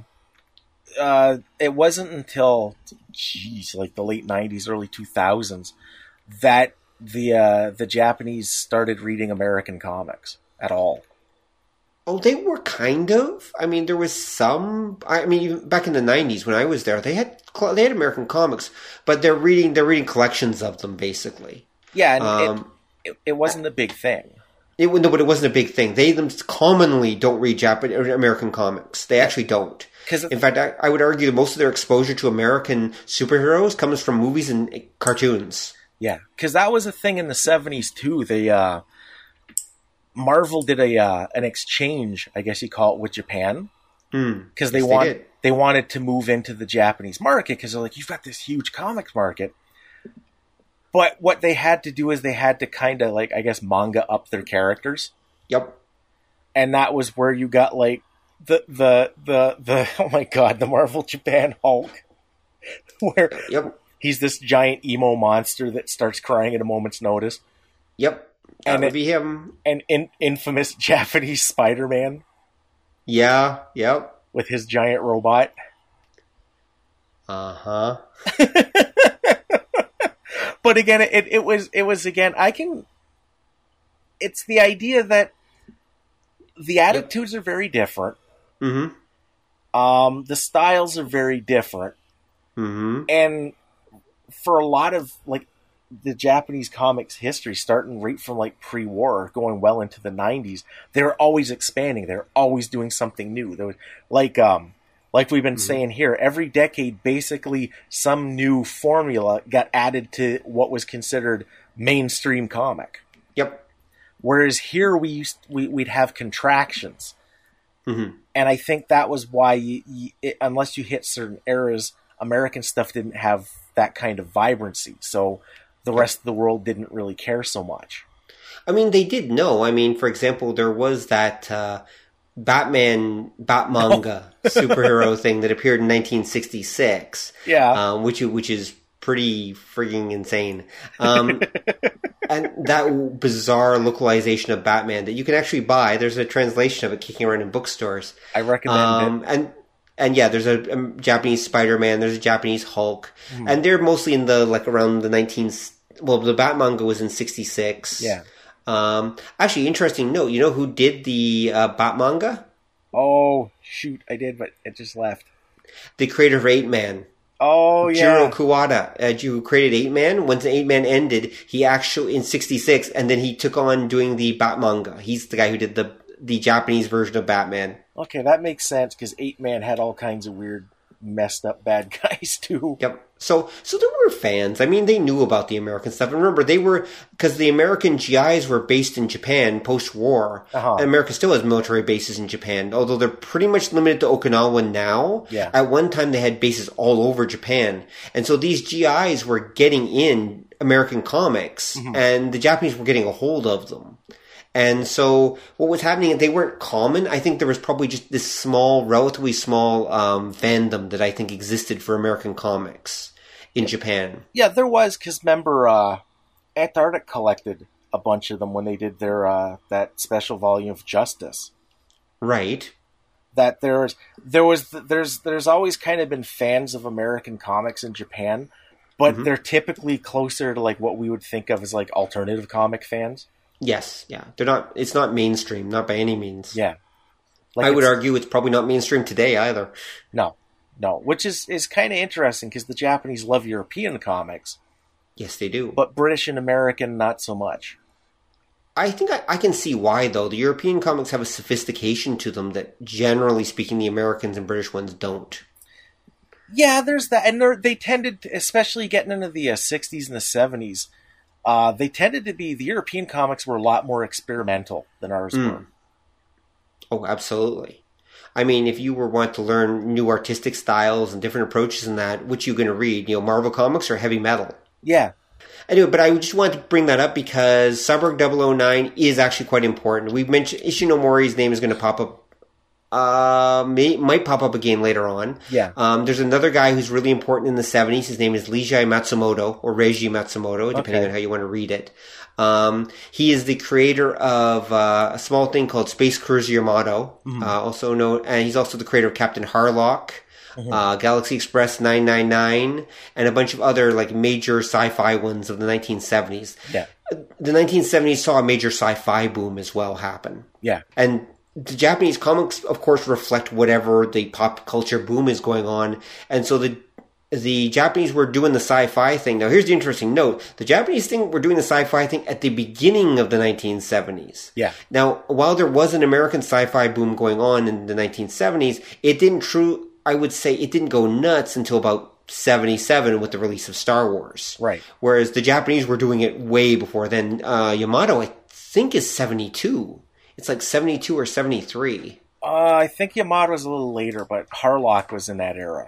it wasn't until, like the late 90s, early 2000s, that the Japanese started reading American comics at all. Oh, they were kind of. I mean, there was some. I mean, even back in the 90s when I was there, they had American comics, but they're reading collections of them basically. Yeah, and it wasn't a big thing. But it wasn't a big thing. They commonly don't read American comics. They actually don't. In fact, I would argue that most of their exposure to American superheroes comes from movies and cartoons. Yeah, because that was a thing in the 70s too. Marvel did an exchange, I guess you call it, with Japan, because they wanted to move into the Japanese market, because they're like, you've got this huge comics market. But what they had to do is they had to kind of, like, I guess, manga up their characters. Yep. And that was where you got, like, the oh my god, the Marvel Japan Hulk, where he's this giant emo monster that starts crying at a moment's notice. Yep. That would be him. And infamous Japanese Spider-Man. Yeah, yep. With his giant robot. Uh-huh. But again, it was again, it's the idea that the attitudes are very different. Mm-hmm. The styles are very different. Mm-hmm. And for a lot of, like, the Japanese comics history, starting right from, like, pre-war, going well into the 90s, they're always expanding. They're always doing something new. There was, like we've been saying here, every decade, basically, some new formula got added to what was considered mainstream comic. Yep. Whereas here we'd have contractions. Mm-hmm. And I think that was why, unless you hit certain eras, American stuff didn't have that kind of vibrancy. So the rest of the world didn't really care so much. I mean, they did know. I mean, for example, there was that Batmanga superhero thing that appeared in 1966. Yeah. Which is pretty frigging insane. And that bizarre localization of Batman that you can actually buy. There's a translation of it kicking around in bookstores. I recommend it. And yeah, there's a Japanese Spider-Man, there's a Japanese Hulk, and they're mostly in the, like, around the the Batmanga was in 66. Yeah. Actually, interesting note, you know who did the Batmanga? Oh, shoot, I did, but it just left. The creator of 8-Man. Oh, yeah. Jiro Kuwata, who created 8-Man. Once 8-Man ended, he actually, in 66, and then he took on doing the Batmanga. He's the guy who did the Japanese version of Batman. Okay, that makes sense, because 8-Man had all kinds of weird, messed up bad guys, too. Yep. So there were fans. I mean, they knew about the American stuff. And remember, because the American GIs were based in Japan post-war. Uh-huh. America still has military bases in Japan, although they're pretty much limited to Okinawa now. Yeah. At one time, they had bases all over Japan. And so these GIs were getting in American comics, and the Japanese were getting a hold of them. And so what was happening, they weren't common. I think there was probably just this relatively small fandom that I think existed for American comics in Japan. Yeah, there was, because remember, Antarctic collected a bunch of them when they did their that special volume of Justice. Right. that there's always kind of been fans of American comics in Japan, but they're typically closer to like what we would think of as like alternative comic fans. Yes, yeah. They're not. It's not mainstream, not by any means. Yeah, like I would argue it's probably not mainstream today either. No, which is kind of interesting because the Japanese love European comics. Yes, they do. But British and American, not so much. I think I can see why, though. The European comics have a sophistication to them that, generally speaking, the Americans and British ones don't. Yeah, there's that. And they tended, especially getting into the 60s and the 70s, they tended to be, the European comics were a lot more experimental than ours were. Oh, absolutely. I mean, if you want to learn new artistic styles and different approaches in that, which you're going to read, Marvel Comics or heavy metal? Yeah. Anyway, but I just wanted to bring that up because Cyborg 009 is actually quite important. We've mentioned Ishinomori's name is going to pop up. Might pop up again later on. Yeah. There's another guy who's really important in the 70s. His name is Leiji Matsumoto, or Reiji Matsumoto, depending on how you want to read it. He is the creator of a small thing called Space Cruiser Yamato, also known, and he's also the creator of Captain Harlock, Galaxy Express 999, and a bunch of other like major sci-fi ones of the 1970s. Yeah. The 1970s saw a major sci-fi boom as well happen. Yeah. And the Japanese comics, of course, reflect whatever the pop culture boom is going on. And so the Japanese were doing the sci-fi thing. Now, here's the interesting note. The Japanese were doing the sci-fi thing at the beginning of the 1970s. Yeah. Now, while there was an American sci-fi boom going on in the 1970s, it didn't go nuts until about 77 with the release of Star Wars. Right. Whereas the Japanese were doing it way before then. Yamato, I think, is 72. It's like 72 or 73. I think Yamato was a little later, but Harlock was in that era.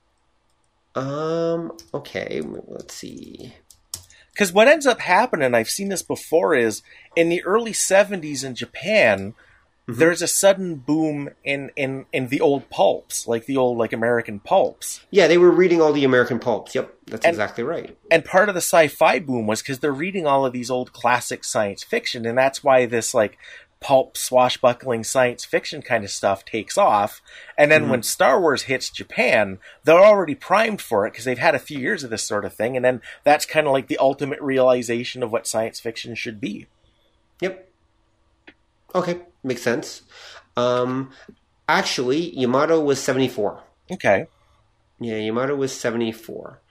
Okay, let's see. Because what ends up happening, I've seen this before, is in the early 70s in Japan, there's a sudden boom in the old pulps, like the old American pulps. Yeah, they were reading all the American pulps. Yep, that's exactly right. And part of the sci-fi boom was because they're reading all of these old classic science fiction, and that's why this pulp swashbuckling science fiction kind of stuff takes off. And then when Star Wars hits Japan, they're already primed for it because they've had a few years of this sort of thing. And then that's kind of like the ultimate realization of what science fiction should be. Yep. Okay, makes sense. Actually, Yamato was 74. Okay. Yeah, Yamato was 74.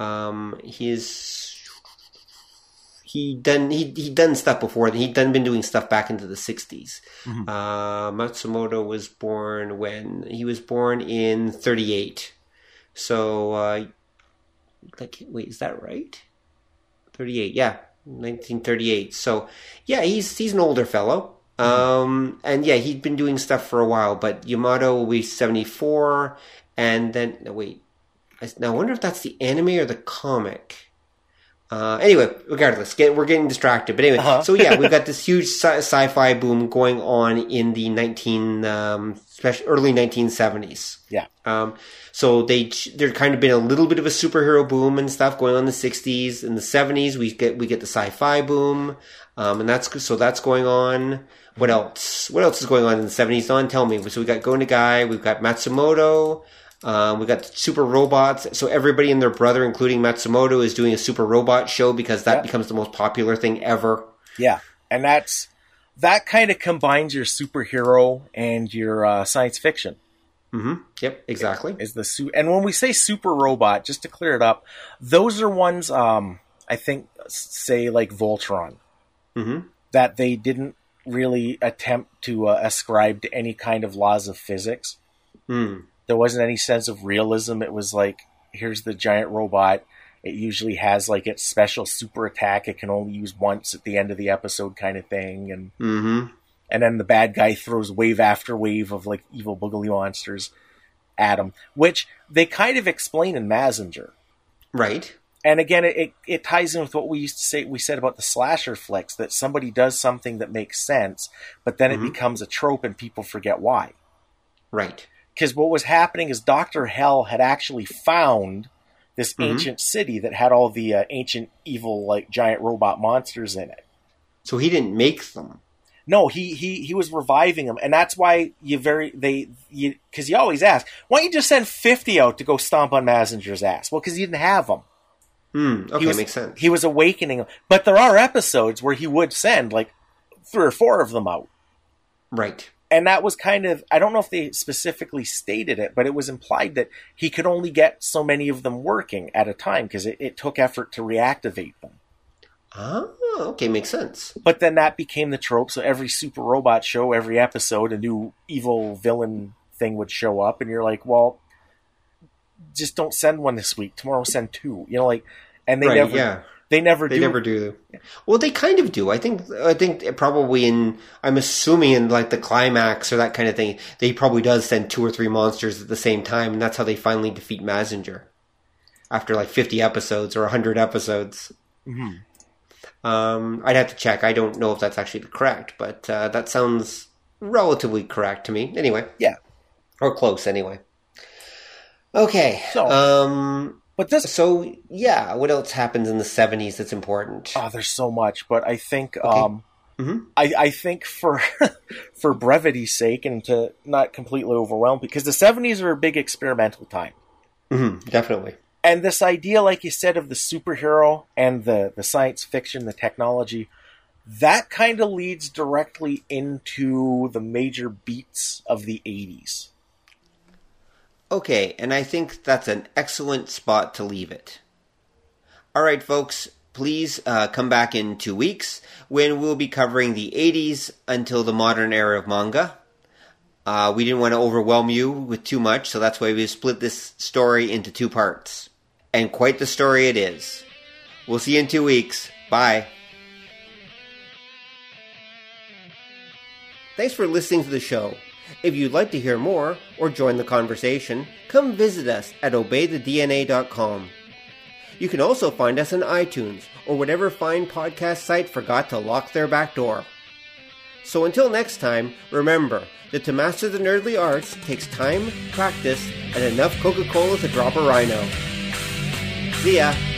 He'd done stuff before. He'd been doing stuff back into the 60s. Matsumoto was born when he was born in 38. So, wait, is that right? 38, yeah, 1938. So, yeah, he's an older fellow. And yeah, he'd been doing stuff for a while. But Yamato will be 74, and then Now, I wonder if that's the anime or the comic. Anyway, regardless, we're getting distracted. But anyway, so yeah, we've got this huge sci-fi boom going on in the early 1970s. Yeah. So there kind of been a little bit of a superhero boom and stuff going on in the 60s. In the 70s, we get the sci-fi boom, and that's going on. What else? What else is going on in the 70s? Don, tell me. So we got Go Nagai, we've got Matsumoto. We got super robots. So everybody and their brother, including Matsumoto, is doing a super robot show because that becomes the most popular thing ever. Yeah. And that kind of combines your superhero and your science fiction. Yep, exactly. And when we say super robot, just to clear it up, those are ones, I think, say like Voltron, that they didn't really attempt to ascribe to any kind of laws of physics. There wasn't any sense of realism. It was like, here's the giant robot. It usually has its special super attack it can only use once at the end of the episode kind of thing. And and then the bad guy throws wave after wave of evil boogly monsters at him, which they kind of explain in Mazinger. Right. And again, it ties in with what we said about the slasher flicks, that somebody does something that makes sense, but then it becomes a trope and people forget why. Right. Because what was happening is Dr. Hell had actually found this ancient city that had all the ancient evil giant robot monsters in it. So he didn't make them. No, he was reviving them, and that's why because you always ask, why don't you just send 50 out to go stomp on Mazinger's ass? Well, because he didn't have them. Okay, makes sense. He was awakening them, but there are episodes where he would send like 3 or 4 of them out, right? And that was kind of, I don't know if they specifically stated it, but it was implied that he could only get so many of them working at a time because it took effort to reactivate them. Oh, okay, makes sense. But then that became the trope, so every Super Robot show, every episode, a new evil villain thing would show up, and you're like, well, just don't send one this week. Tomorrow send 2. You know, like, and they never do. Well, they kind of do. I think probably I'm assuming in like the climax or that kind of thing, they probably does send 2 or 3 monsters at the same time, and that's how they finally defeat Mazinger after like 50 episodes or 100 episodes. Mm-hmm. I'd have to check. I don't know if that's actually correct, but that sounds relatively correct to me. Anyway. Yeah. Or close, anyway. Okay. So, what else happens in the 70s that's important? Oh, there's so much, but I think Okay. I think for brevity's sake and to not completely overwhelm, because the 70s are a big experimental time. Definitely. And this idea, like you said, of the superhero and the science fiction, the technology, that kind of leads directly into the major beats of the 80s. Okay, and I think that's an excellent spot to leave it. All right, folks, please come back in 2 weeks when we'll be covering the 80s until the modern era of manga. We didn't want to overwhelm you with too much, so that's why we split this story into 2 parts. And quite the story it is. We'll see you in 2 weeks. Bye. Thanks for listening to the show. If you'd like to hear more or join the conversation, come visit us at obeythedna.com. You can also find us on iTunes or whatever fine podcast site forgot to lock their back door. So until next time, remember that to master the nerdly arts takes time, practice, and enough Coca-Cola to drop a rhino. See ya!